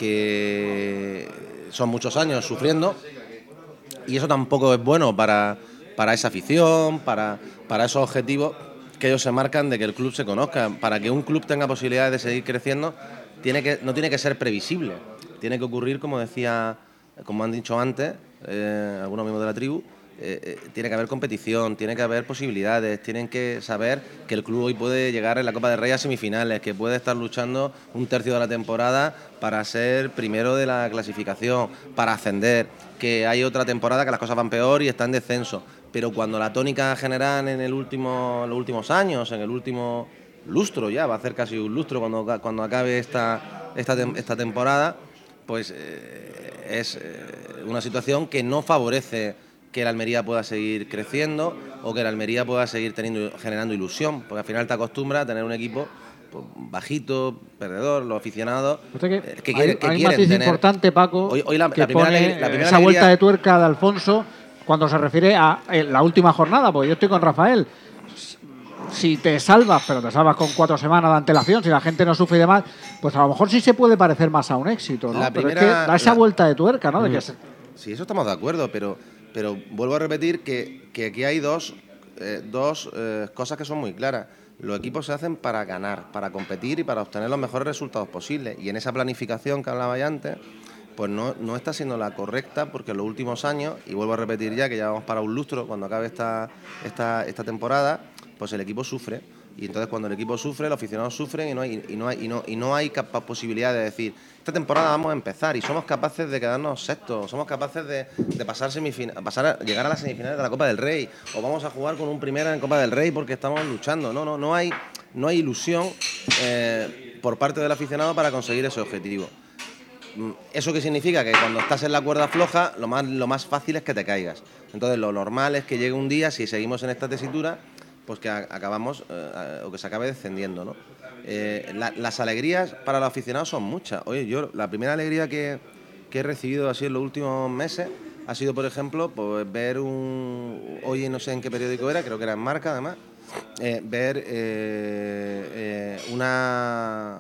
que son muchos años sufriendo, y eso tampoco es bueno para, para esa afición, para, para esos objetivos que ellos se marcan de que el club se conozca. Para que un club tenga posibilidades de seguir creciendo, tiene que, no tiene que ser previsible. Tiene que ocurrir, como decía, como han dicho antes, eh, algunos miembros de la tribu, eh, eh, tiene que haber competición, tiene que haber posibilidades, tienen que saber que el club hoy puede llegar en la Copa del Rey a semifinales, que puede estar luchando un tercio de la temporada para ser primero de la clasificación, para ascender, que hay otra temporada que las cosas van peor y está en descenso. Pero cuando la tónica general en el último, los últimos años, en el último lustro ya, va a ser casi un lustro cuando, cuando acabe esta, esta, tem- esta temporada, pues eh, es eh, una situación que no favorece que el Almería pueda seguir creciendo o que el Almería pueda seguir teniendo, generando ilusión, porque al final te acostumbras a tener un equipo pues, bajito, perdedor, los aficionados O sea que eh, que, hay, quieren- que hay un quieren matiz tener... importante, Paco, Hoy- hoy la- que la primera pone alegría- la primera esa vuelta alegría- de tuerca de Alfonso cuando se refiere a eh, la última jornada, porque yo estoy con Rafael. Si te salvas, pero te salvas con cuatro semanas de antelación, si la gente no sufre y demás, pues a lo mejor sí se puede parecer más a un éxito, ¿no? La Pero primera- es que da esa la- vuelta de tuerca, ¿no? De Mm. que se- Sí, eso estamos de acuerdo, pero, pero vuelvo a repetir que, que aquí hay dos, eh, dos eh, cosas que son muy claras. Los equipos se hacen para ganar, para competir y para obtener los mejores resultados posibles. Y en esa planificación que hablaba ya antes, pues no, no está siendo la correcta, porque en los últimos años, y vuelvo a repetir ya que ya vamos para un lustro, cuando acabe esta, esta, esta temporada, pues el equipo sufre. Y entonces cuando el equipo sufre, los aficionados sufren y no hay, y no hay, y no, y no hay capa- posibilidad de decir, esta temporada vamos a empezar y somos capaces de quedarnos sextos, somos capaces de, de pasar, semifina- pasar a, llegar a las semifinales de la Copa del Rey, o vamos a jugar con un primera en Copa del Rey porque estamos luchando. No, no, no hay, no hay ilusión eh, por parte del aficionado para conseguir ese objetivo. ¿Eso qué significa? Que cuando estás en la cuerda floja, lo más, lo más fácil es que te caigas. Entonces lo normal es que llegue un día, si seguimos en esta tesitura, pues que a- acabamos eh, o que se acabe descendiendo, ¿no? Eh, la- las alegrías para los aficionados son muchas. Oye, yo la primera alegría que, que he recibido así en los últimos meses ha sido, por ejemplo, pues ver un... Hoy no sé en qué periódico era, creo que era en Marca, además, eh, ver eh, eh, una...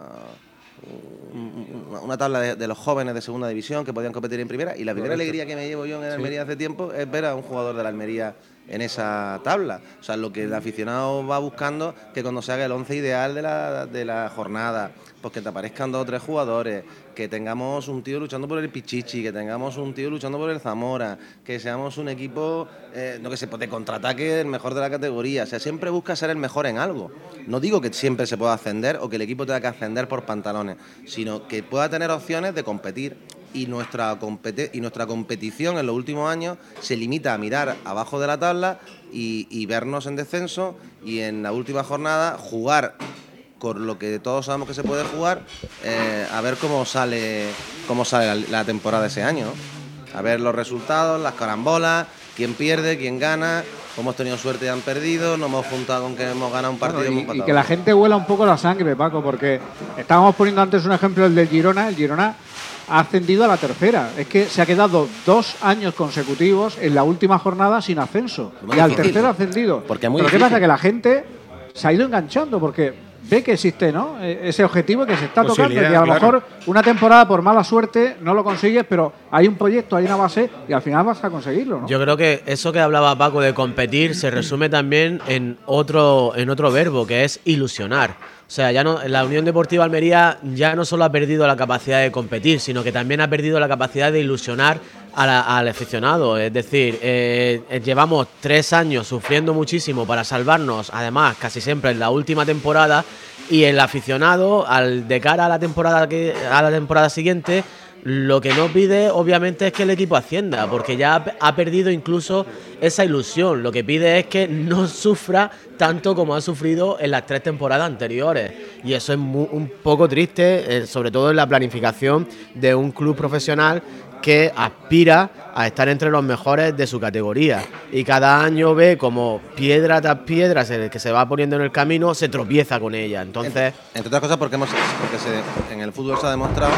una tabla de, de los jóvenes de segunda división que podían competir en primera, y la primera Correcto. alegría que me llevo yo en Sí. Almería hace tiempo es ver a un jugador de la Almería en esa tabla. O sea, lo que el aficionado va buscando, que cuando se haga el once ideal de la, de la jornada, pues que te aparezcan dos o tres jugadores, que tengamos un tío luchando por el Pichichi, que tengamos un tío luchando por el Zamora, que seamos un equipo, eh, no que se de contraataque, el mejor de la categoría. O sea, siempre busca ser el mejor en algo. No digo que siempre se pueda ascender o que el equipo tenga que ascender por pantalones, sino que pueda tener opciones de competir. Y nuestra, competi- y nuestra competición en los últimos años se limita a mirar abajo de la tabla y, y vernos en descenso, y en la última jornada jugar con lo que todos sabemos que se puede jugar, eh, a ver cómo sale cómo sale la, la temporada ese año, ¿no? A ver los resultados, las carambolas, quién pierde, quién gana, hemos tenido suerte y han perdido, nos hemos juntado con que hemos ganado un partido Bueno, y y, hemos y empatado. que la gente huela un poco la sangre, Paco, porque estábamos poniendo antes un ejemplo, el del Girona. El Girona ha ascendido a la tercera. Es que se ha quedado dos años consecutivos en la última jornada sin ascenso. Muy y al difícil. tercero ha ascendido. Porque es muy Pero ¿qué difícil. pasa? Que la gente se ha ido enganchando porque ve que existe, ¿no? E- ese objetivo que se está tocando, y a Posibilidad, lo claro. mejor una temporada por mala suerte no lo consigues, pero hay un proyecto, hay una base y al final vas a conseguirlo, ¿no? Yo creo que eso que hablaba Paco de competir se resume también en otro, en otro verbo, que es ilusionar. O sea, ya no, la Unión Deportiva Almería ya no solo ha perdido la capacidad de competir, sino que también ha perdido la capacidad de ilusionar a la- al aficionado. Es decir, eh, eh, llevamos tres años sufriendo muchísimo para salvarnos, además casi siempre en la última temporada, y el aficionado, al de cara a la temporada que, a la temporada siguiente, lo que no pide obviamente es que el equipo ascienda, porque ya ha, ha perdido incluso esa ilusión. Lo que pide es que no sufra tanto como ha sufrido en las tres temporadas anteriores, y eso es mu- un poco triste, eh, sobre todo en la planificación de un club profesional que aspira a estar entre los mejores de su categoría, y cada año ve como piedra tras piedra se- que se va poniendo en el camino, se tropieza con ella. Entonces, Entre, entre otras cosas porque, hemos, porque se- en el fútbol se ha demostrado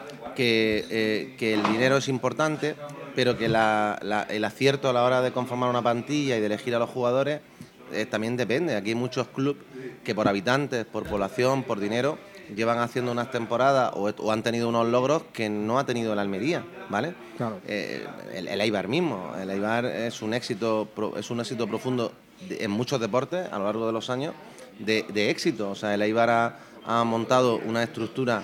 que, eh, que el dinero es importante, pero que la- la- el acierto a la hora de conformar una plantilla y de elegir a los jugadores eh, también depende. Aquí hay muchos clubes que por habitantes, por población, por dinero, llevan haciendo unas temporadas o, o han tenido unos logros que no ha tenido el Almería, ¿vale? Claro. Eh, el, el Eibar mismo. El Eibar es un éxito, pro- es un éxito profundo de- en muchos deportes a lo largo de los años de, de éxito. O sea, el Eibar ha, ha montado una estructura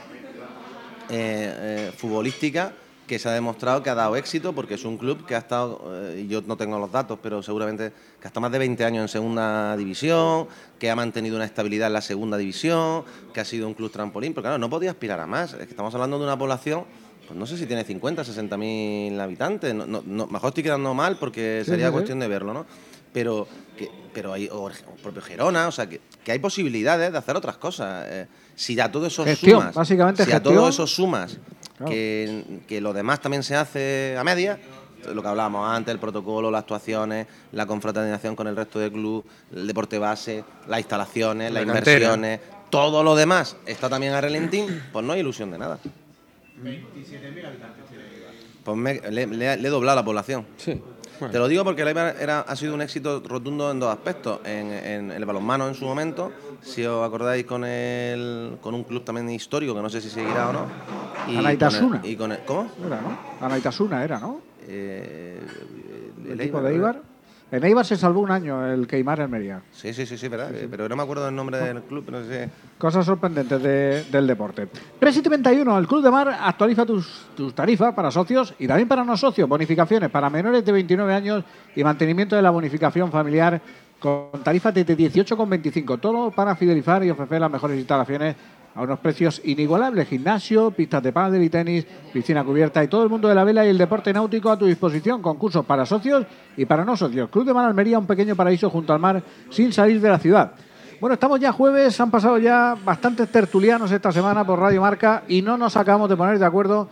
eh, eh, futbolística que se ha demostrado que ha dado éxito, porque es un club que ha estado, eh, y yo no tengo los datos, pero seguramente que ha estado más de veinte años en segunda división, que ha mantenido una estabilidad en la segunda división, que ha sido un club trampolín, pero claro, no podía aspirar a más. Es que estamos hablando de una población, pues no sé si tiene cincuenta, sesenta mil habitantes, no, no, no, mejor estoy quedando mal porque Sí, sería sí, sí. cuestión de verlo, ¿no? Pero, que, pero hay, o, o propio Gerona, o sea, que, que hay posibilidades de hacer otras cosas. Eh, si a todo eso Gestión, sumas, básicamente si a gestión. todo eso sumas Claro. que, que lo demás también se hace a media, lo que hablábamos antes, el protocolo, las actuaciones, la confraternización con el resto del club, el deporte base, las instalaciones, La las cantera. inversiones, todo lo demás está también a relentín, pues no hay ilusión de nada. veintisiete mil habitantes tiene Eibar. Pues me- le, le- le he doblado la población. Sí. Bueno. Te lo digo porque el Eibar era, ha sido un éxito rotundo en dos aspectos. En, en el balonmano en su momento, si os acordáis, con el, con un club también histórico, que no sé si seguirá o no. Y Anaitasuna. con el- y con el- ¿Cómo? Era, ¿no? Anaitasuna era, ¿no? Eh, El equipo de Eibar. En Eibar se salvó un año el Queimar Almería. Sí, sí, sí, sí, verdad. eh, Pero no me acuerdo del nombre del club, pero sé. Cosas sorprendentes de- del deporte. tres setenta y uno, el Club de Mar actualiza tus, tus tarifas para socios y también para no socios. Bonificaciones para menores de veintinueve años y mantenimiento de la bonificación familiar con tarifas desde dieciocho con veinticinco. Todo para fidelizar y ofrecer las mejores instalaciones a unos precios inigualables. Gimnasio, pistas de pádel y tenis, piscina cubierta y todo el mundo de la vela y el deporte náutico a tu disposición. Concursos para socios y para no socios. Club de Mar Almería, un pequeño paraíso junto al mar sin salir de la ciudad. Bueno, estamos ya jueves, han pasado ya bastantes tertulianos esta semana por Radio Marca y no nos acabamos de poner de acuerdo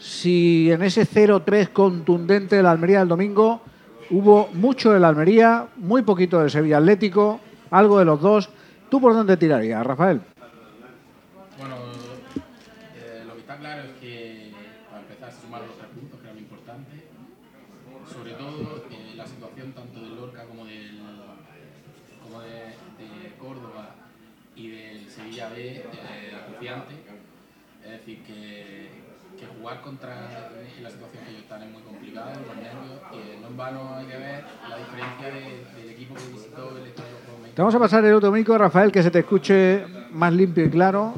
si en ese cero tres contundente de la Almería del domingo hubo mucho de la Almería, muy poquito del Sevilla Atlético, algo de los dos. ¿Tú por dónde tirarías, Rafael? Bueno, eh, lo que está claro es que para empezar a sumar los tres puntos, que era lo importante, sobre todo eh, la situación tanto del Lorca como del como de, de Córdoba y del Sevilla B, eh, acuciante. Es decir, que, que jugar contra en la situación que ellos están es muy complicado, los nervios, y no en vano hay que ver la diferencia de, del equipo que visitó el Estadio de Juegos. Te vamos a pasar el otro micro, Rafael, que se te escuche más limpio y claro,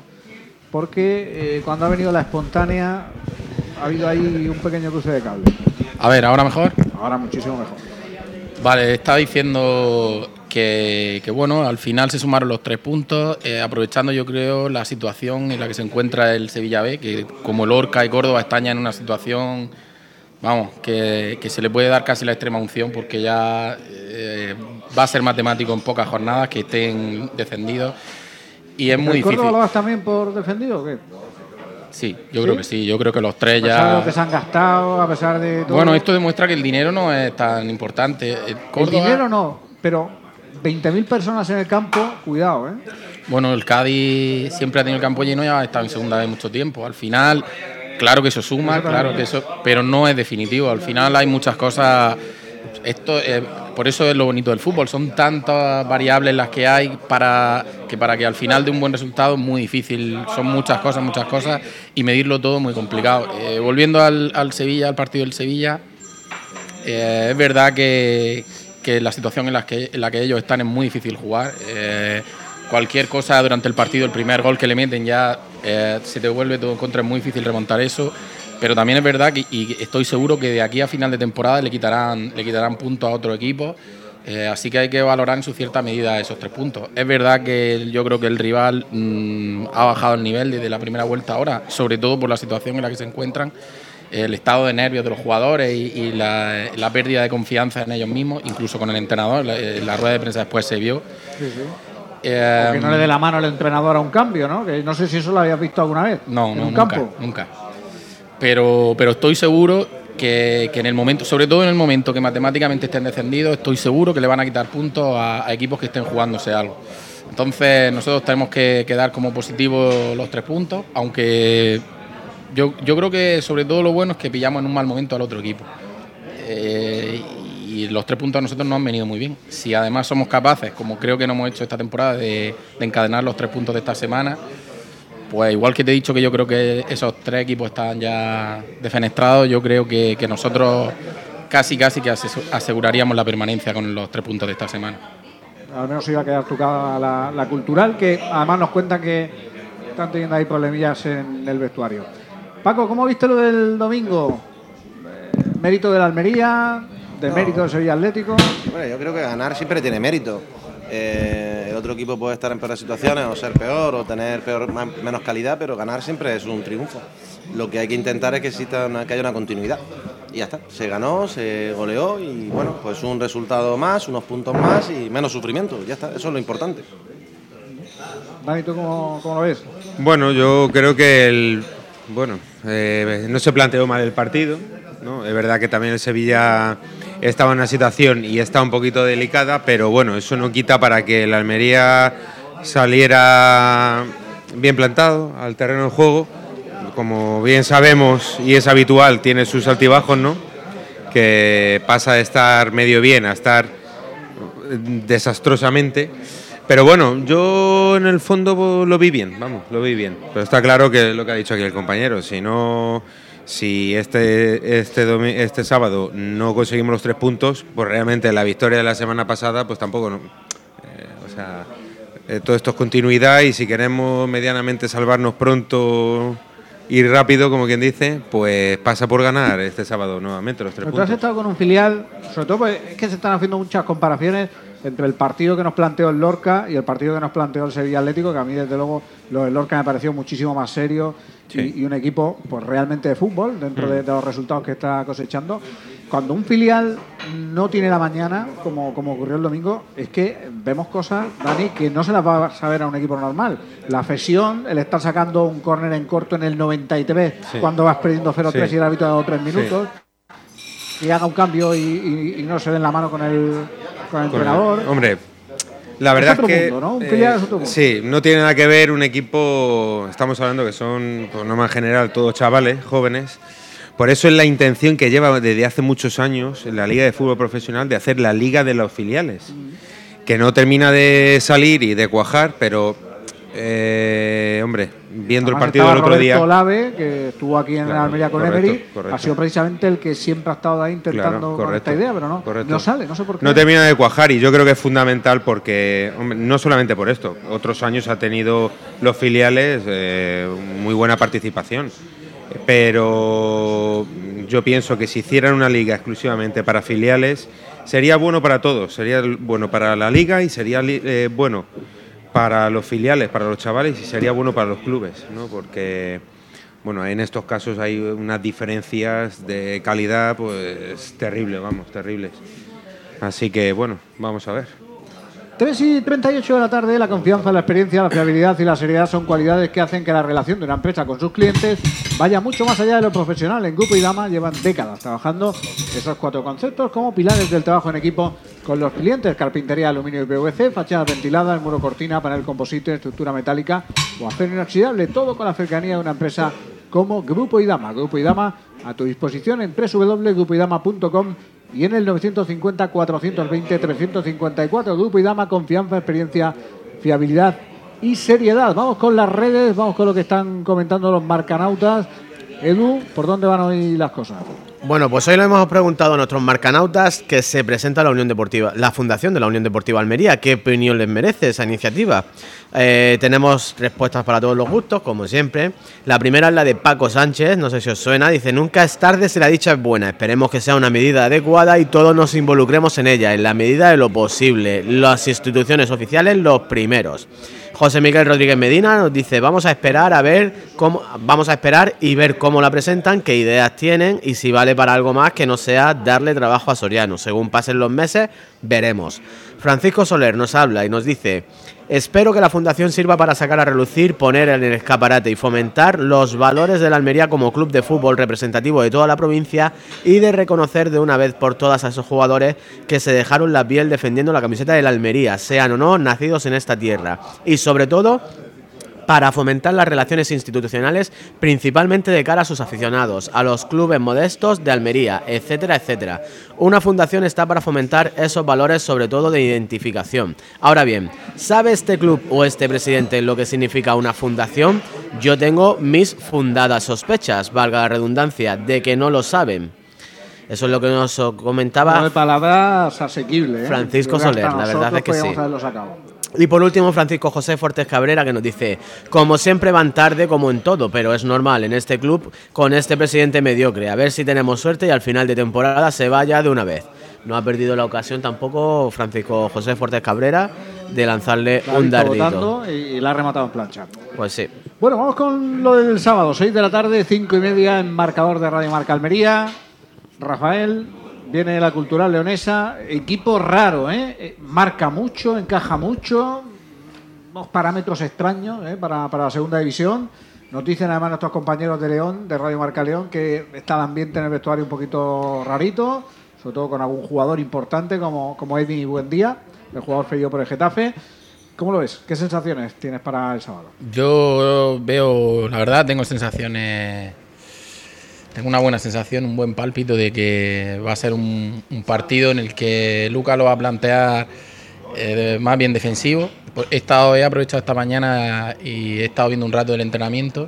porque eh, cuando ha venido la espontánea ha habido ahí un pequeño cruce de cable. A ver, ¿ahora mejor? Ahora muchísimo mejor. Vale, estaba diciendo que, que bueno, al final se sumaron los tres puntos, eh, aprovechando yo creo la situación en la que se encuentra el Sevilla B, que como Lorca y Córdoba están ya en una situación, vamos, que, que se le puede dar casi la extrema unción, porque ya eh, va a ser matemático en pocas jornadas que estén descendidos y es muy difícil. ¿Córdoba lo vas también por defendido o qué? Sí, yo ¿Sí? creo que sí, yo creo que los tres ya... A pesar de lo que se han gastado, a pesar de todo... Bueno, esto demuestra que el dinero no es tan importante. Córdoba... El dinero no, pero veinte mil personas en el campo, cuidado, ¿eh? Bueno, el Cádiz siempre ha tenido el campo lleno y ha estado en segunda vez mucho tiempo. Al final, claro que eso suma, eso claro que eso, pero no es definitivo. Al final hay muchas cosas... Esto, eh, por eso es lo bonito del fútbol, son tantas variables las que hay para que para que al final de un buen resultado es muy difícil, son muchas cosas, muchas cosas y medirlo todo muy complicado. Eh, volviendo al, al Sevilla, al partido del Sevilla, eh, es verdad que, que la situación en la que, en la que ellos están es muy difícil jugar. Eh, cualquier cosa durante el partido, el primer gol que le meten ya eh, se te vuelve todo en contra, es muy difícil remontar eso. Pero también es verdad que, y estoy seguro que de aquí a final de temporada le quitarán, le quitarán puntos a otro equipo, eh, así que hay que valorar en su cierta medida esos tres puntos. Es verdad que yo creo que el rival mmm, ha bajado el nivel desde la primera vuelta ahora, sobre todo por la situación en la que se encuentran, el estado de nervios de los jugadores y, y la, la pérdida de confianza en ellos mismos, incluso con el entrenador. La, la rueda de prensa después se vio. Sí, sí. Eh, que no le dé la mano al entrenador a un cambio, ¿no? Que no sé si eso lo habías visto alguna vez. No, en no, un nunca, campo. nunca. Pero, pero estoy seguro que, que en el momento, sobre todo en el momento que matemáticamente estén descendidos, estoy seguro que le van a quitar puntos a, a equipos que estén jugándose algo. Entonces nosotros tenemos que, que dar como positivo los tres puntos, aunque yo, yo creo que sobre todo lo bueno es que pillamos en un mal momento al otro equipo. Eh, y los tres puntos a nosotros nos han venido muy bien. Si además somos capaces, como creo que no hemos hecho esta temporada, de, de encadenar los tres puntos de esta semana, pues igual que te he dicho que yo creo que esos tres equipos están ya defenestrados, yo creo que, que nosotros casi casi que aseguraríamos la permanencia con los tres puntos de esta semana. Al menos iba a quedar tocada la, la cultural, que además nos cuentan que están teniendo ahí problemillas en el vestuario. Paco, ¿cómo viste lo del domingo? ¿Mérito de la Almería? ¿De no. mérito del Sevilla Atlético? Bueno, yo creo que ganar siempre tiene mérito. Eh, el otro equipo puede estar en peores situaciones o ser peor o tener peor, más, menos calidad, pero ganar siempre es un triunfo. Lo que hay que intentar es que, exista una, que haya una continuidad. Y ya está, se ganó, se goleó y bueno, pues un resultado más, unos puntos más y menos sufrimiento, ya está, eso es lo importante. Dani, ¿tú cómo, cómo lo ves? Bueno, yo creo que el, bueno, eh, no se planteó mal el partido, ¿no? Es verdad que también el Sevilla estaba en una situación y está un poquito delicada, pero bueno, eso no quita para que el Almería saliera bien plantado al terreno de juego. Como bien sabemos y es habitual, tiene sus altibajos, ¿no? Que pasa de estar medio bien a estar desastrosamente. Pero bueno, yo en el fondo lo vi bien, vamos, lo vi bien. Pero está claro que lo que ha dicho aquí el compañero, si no, si este este domi- este sábado no conseguimos los tres puntos, pues realmente la victoria de la semana pasada, pues tampoco, no, eh, o sea, eh, todo esto es continuidad y si queremos medianamente salvarnos pronto y rápido, como quien dice, pues pasa por ganar este sábado nuevamente los tres Pero puntos. tú has estado con un filial, sobre todo pues, es que se están haciendo muchas comparaciones entre el partido que nos planteó el Lorca y el partido que nos planteó el Sevilla Atlético, que a mí desde luego lo del Lorca me pareció muchísimo más serio sí. y, y un equipo pues realmente de fútbol dentro mm. de, de los resultados que está cosechando. Cuando un filial no tiene la mañana, como, como ocurrió el domingo, es que vemos cosas, Dani, que no se las va a saber a un equipo normal. La cesión, el estar sacando un córner en corto en el noventa y tres, sí. cuando vas perdiendo cero tres sí. y el árbitro ha dado tres minutos. Sí. Y haga un cambio y, y, y no se den la mano con el, con el con entrenador. El, hombre, la verdad es, es que mundo, ¿no? Un filial eh, es otro mundo. Sí, no tiene nada que ver un equipo, estamos hablando que son, por norma general, todos chavales, jóvenes. Por eso es la intención que lleva desde hace muchos años en la Liga de Fútbol Profesional de hacer la Liga de los Filiales, mm. que no termina de salir y de cuajar, pero, eh, hombre, viendo Además el partido del otro Roberto día... Olave, que estuvo aquí en claro, Almería con correcto, Emery, correcto. ha sido precisamente el que siempre ha estado ahí intentando claro, con esta idea, pero no, no sale, no sé por qué. No termina de cuajar y yo creo que es fundamental porque, hombre, no solamente por esto, otros años ha tenido los filiales eh, muy buena participación. Pero yo pienso que si hicieran una liga exclusivamente para filiales sería bueno para todos, sería bueno para la liga y sería eh, bueno para los filiales, para los chavales y sería bueno para los clubes, ¿no? Porque bueno, en estos casos hay unas diferencias de calidad pues terribles, vamos, terribles. Así que bueno, vamos a ver. tres y treinta y ocho de la tarde, la confianza, la experiencia, la fiabilidad y la seriedad son cualidades que hacen que la relación de una empresa con sus clientes vaya mucho más allá de lo profesional. En Grupo IDAMA llevan décadas trabajando esos cuatro conceptos como pilares del trabajo en equipo con los clientes: carpintería, aluminio y P V C, fachadas ventiladas, muro cortina, panel composite, estructura metálica o acero inoxidable, todo con la cercanía de una empresa como Grupo IDAMA. Grupo IDAMA a tu disposición en doble u doble u doble u punto grupo idama punto com y en el novecientos cincuenta, cuatrocientos veinte, trescientos cincuenta y cuatro. Grupo IDAMA, confianza, experiencia, fiabilidad y seriedad. Vamos con las redes, vamos con lo que están comentando los marcanautas. Edu, ¿por dónde van hoy las cosas? Bueno, pues hoy le hemos preguntado a nuestros marcanautas que se presenta la Unión Deportiva, la Fundación de la Unión Deportiva Almería. ¿Qué opinión les merece esa iniciativa? Eh, tenemos respuestas para todos los gustos, como siempre. La primera es la de Paco Sánchez, no sé si os suena. Dice: nunca es tarde si la dicha es buena. Esperemos que sea una medida adecuada y todos nos involucremos en ella, en la medida de lo posible. Las instituciones oficiales los primeros. José Miguel Rodríguez Medina nos dice: vamos a esperar a ver cómo, vamos a esperar y ver cómo la presentan, qué ideas tienen y si vale para algo más que no sea darle trabajo a Soriano. Según pasen los meses, veremos. Francisco Soler nos habla y nos dice: espero que la Fundación sirva para sacar a relucir, poner en el escaparate y fomentar los valores de la Almería como club de fútbol representativo de toda la provincia y de reconocer de una vez por todas a esos jugadores que se dejaron la piel defendiendo la camiseta de la Almería, sean o no nacidos en esta tierra. Y sobre todo, para fomentar las relaciones institucionales, principalmente de cara a sus aficionados, a los clubes modestos de Almería, etcétera, etcétera. Una fundación está para fomentar esos valores, sobre todo de identificación. Ahora bien, ¿sabe este club o este presidente lo que significa una fundación? Yo tengo mis fundadas sospechas, valga la redundancia, de que no lo saben. Eso es lo que nos comentaba. No de palabras asequibles, ¿eh? Francisco Soler, la verdad es que sí. Y por último, Francisco José Fuertes Cabrera, que nos dice: como siempre van tarde como en todo, pero es normal en este club con este presidente mediocre. A ver si tenemos suerte y al final de temporada se vaya de una vez. No ha perdido la ocasión tampoco Francisco José Fuertes Cabrera de lanzarle un dardito. Y la ha rematado en plancha. Pues sí. Bueno, vamos con lo del sábado, seis de la tarde, cinco y media en marcador de Radio Marca Almería. Rafael, viene la Cultural Leonesa, equipo raro, ¿eh? Marca mucho, encaja mucho, unos parámetros extraños ¿eh? para, para la segunda división. Nos dicen además nuestros compañeros de León, de Radio Marca León, que está el ambiente en el vestuario un poquito rarito, sobre todo con algún jugador importante como, como Edwin Buendía, el jugador cedido por el Getafe. ¿Cómo lo ves? ¿Qué sensaciones tienes para el sábado? Yo veo, la verdad, tengo sensaciones... Tengo una buena sensación, un buen pálpito de que va a ser un, un partido en el que Lucas lo va a plantear eh, más bien defensivo. He estado, he aprovechado esta mañana y he estado viendo un rato del entrenamiento.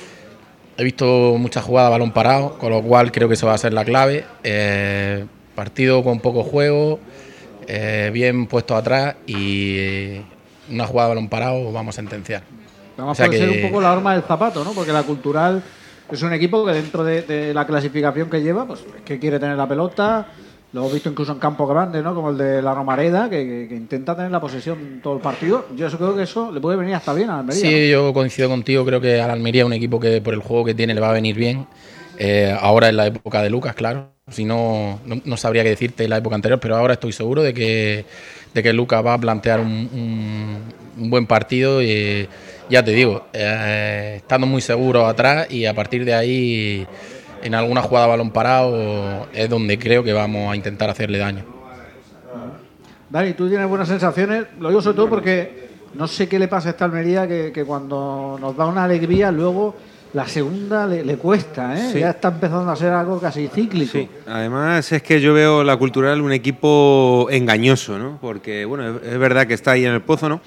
He visto muchas jugadas a balón parado, con lo cual creo que eso va a ser la clave. Eh, partido con poco juego, eh, bien puesto atrás y eh, una jugada a balón parado vamos a sentenciar. Vamos a ser un poco la horma del zapato, ¿no? Porque la Cultural es un equipo que dentro de, de la clasificación que lleva, pues es que quiere tener la pelota, Lo hemos visto incluso en campos grandes, ¿no? Como el de la Romareda, que, que, que intenta tener la posesión todo el partido. Yo eso creo que eso le puede venir hasta bien a la Almería. Sí, ¿no? yo coincido contigo. Creo que a la Almería es un equipo que por el juego que tiene le va a venir bien. Eh, ahora en la época de Lucas, claro. Si no, no, no sabría qué decirte en la época anterior, pero ahora estoy seguro de que, de que Lucas va a plantear un, un, un buen partido. Y ya te digo, eh, estando muy seguro atrás y a partir de ahí, en alguna jugada a balón parado, es donde creo que vamos a intentar hacerle daño. Dani, tú tienes buenas sensaciones. Lo digo sobre todo porque no sé qué le pasa a esta Almería, que, que cuando nos da una alegría, luego la segunda le, le cuesta, ¿eh? Sí. Ya está empezando a ser algo casi cíclico. Sí. Además es que yo veo la Cultural un equipo engañoso, ¿no? Porque, bueno, es, es verdad que está ahí en el pozo, ¿no?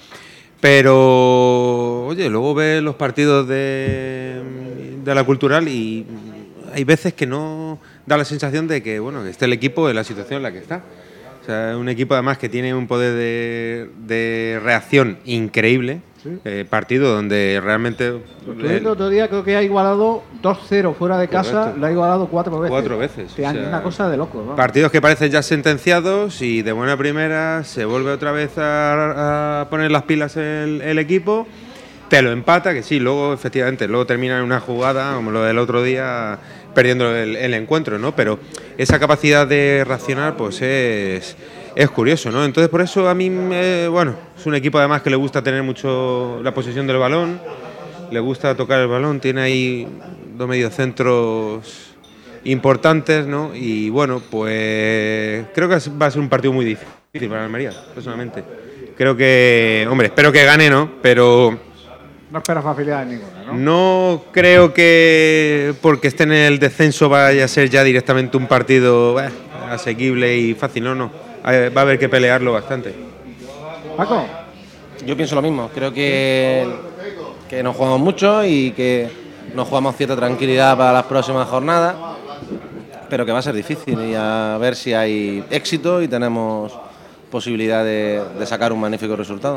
Pero, oye, luego ves los partidos de, de la Cultural y hay veces que no da la sensación de que, bueno, que esté el equipo en la situación en la que está. O sea, es un equipo además que tiene un poder de, de reacción increíble. Sí. Eh, partido donde realmente... El, el otro día creo que ha igualado dos cero fuera de casa, correcto. Lo ha igualado cuatro veces. Cuatro veces. Este año, o sea, una cosa de loco, ¿no? Partidos que parecen ya sentenciados y de buena primera se vuelve otra vez a, a poner las pilas el, el equipo, te lo empata, que sí, luego efectivamente, luego termina en una jugada como lo del otro día, perdiendo el, el encuentro, ¿no? Pero esa capacidad de reaccionar pues es... Es curioso, ¿no? Entonces, por eso a mí, eh, bueno, es un equipo además que le gusta tener mucho la posesión del balón, le gusta tocar el balón, tiene ahí dos mediocentros importantes, ¿no? Y bueno, pues creo que va a ser un partido muy difícil para Almería, personalmente. Creo que, hombre, espero que gane, ¿no? Pero... No esperas facilidad ninguna, ¿no? No creo que porque esté en el descenso vaya a ser ya directamente un partido eh, asequible y fácil, no, no. Va a haber que pelearlo bastante. Paco. Yo pienso lo mismo. Creo que, que nos jugamos mucho y que nos jugamos cierta tranquilidad para las próximas jornadas, pero que va a ser difícil y a ver si hay éxito y tenemos posibilidad de, de sacar un magnífico resultado.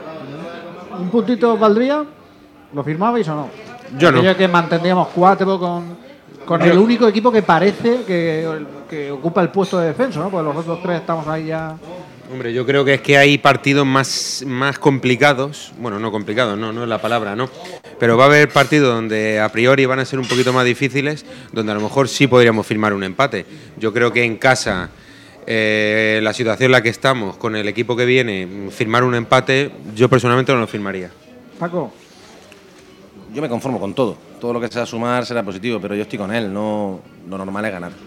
¿Un puntito valdría? ¿Lo firmabais o no? Yo no. Yo que mantendríamos cuatro con... Con el único equipo que parece que, que ocupa el puesto de defensa, ¿no? Porque los otros tres estamos ahí ya... Hombre, yo creo que es que hay partidos más, más complicados. Bueno, no complicados, no, no es la palabra, ¿no? Pero va a haber partidos donde a priori van a ser un poquito más difíciles, donde a lo mejor sí podríamos firmar un empate. Yo creo que en casa, eh, la situación en la que estamos, con el equipo que viene, firmar un empate, yo personalmente no lo firmaría. Paco. Yo me conformo con todo. Todo lo que sea sumar será positivo, pero yo estoy con él. No, lo normal es ganar.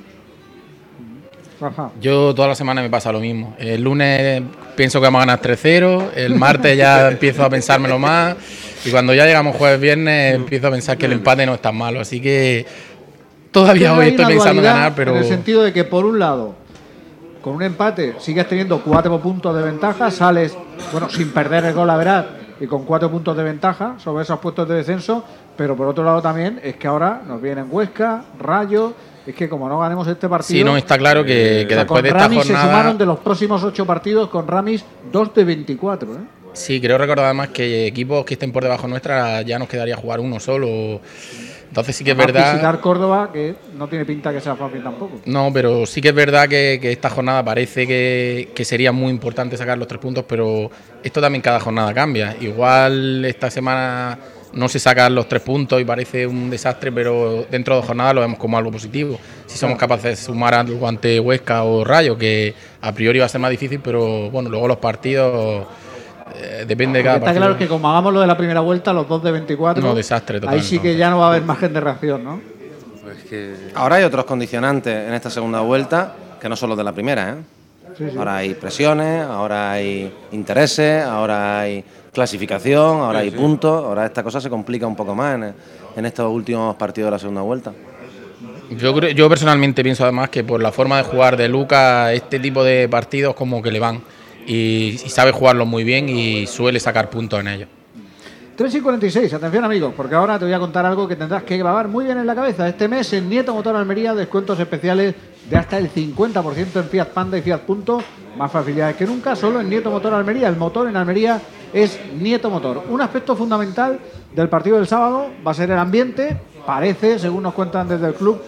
Rafa. Yo toda la semana me pasa lo mismo. El lunes pienso que vamos a ganar tres cero, el martes ya empiezo a pensármelo más y cuando ya llegamos jueves viernes empiezo a pensar que el empate no es tan malo. Así que todavía hoy estoy pensando en ganar, pero... En el sentido de que por un lado, con un empate sigues teniendo cuatro puntos de ventaja, sales, bueno, sin perder el gol a veraz y con cuatro puntos de ventaja sobre esos puestos de descenso, pero por otro lado también es que ahora nos vienen Huesca, Rayo, es que como no ganemos este partido... Sí, no, está claro que, que o sea, después de esta Ramis jornada... se sumaron de los próximos ocho partidos con Ramis dos de veinticuatro, ¿eh? Sí, creo recordar además que equipos que estén por debajo nuestra ya nos quedaría jugar uno solo. Entonces sí que es Además, verdad... visitar Córdoba, que no tiene pinta que sea fácil tampoco. No, pero sí que es verdad que, que esta jornada parece que, que sería muy importante sacar los tres puntos, pero esto también cada jornada cambia. Igual esta semana no se sacan los tres puntos y parece un desastre, pero dentro de dos jornadas lo vemos como algo positivo. Si somos capaces de sumar algo ante Huesca o Rayo, que a priori va a ser más difícil, pero bueno, luego los partidos... Eh, depende de cada Está partido. claro que como hagamos lo de la primera vuelta, los dos de veinticuatro, no, desastre total, ahí sí que no. ya no va a haber margen de reacción, ¿no? Pues que... Ahora hay otros condicionantes en esta segunda vuelta que no son los de la primera, ¿eh? Sí, sí. Ahora hay presiones, ahora hay intereses, ahora hay clasificación, ahora Sí, hay sí. puntos, ahora esta cosa se complica un poco más en, en estos últimos partidos de la segunda vuelta. Yo, creo- yo personalmente pienso además que por la forma de jugar de Lucas, este tipo de partidos como que le van y, y sabe jugarlos muy bien y suele sacar puntos en ellos. tres y cuarenta y seis, atención amigos, porque ahora te voy a contar algo que tendrás que grabar muy bien en la cabeza. Este mes en Nieto Motor Almería, descuentos especiales de hasta el cincuenta por ciento en Fiat Panda y Fiat Punto. Más facilidades que nunca, solo en Nieto Motor Almería. El motor en Almería es Nieto Motor. Un aspecto fundamental del partido del sábado va a ser el ambiente. Parece, según nos cuentan desde el club,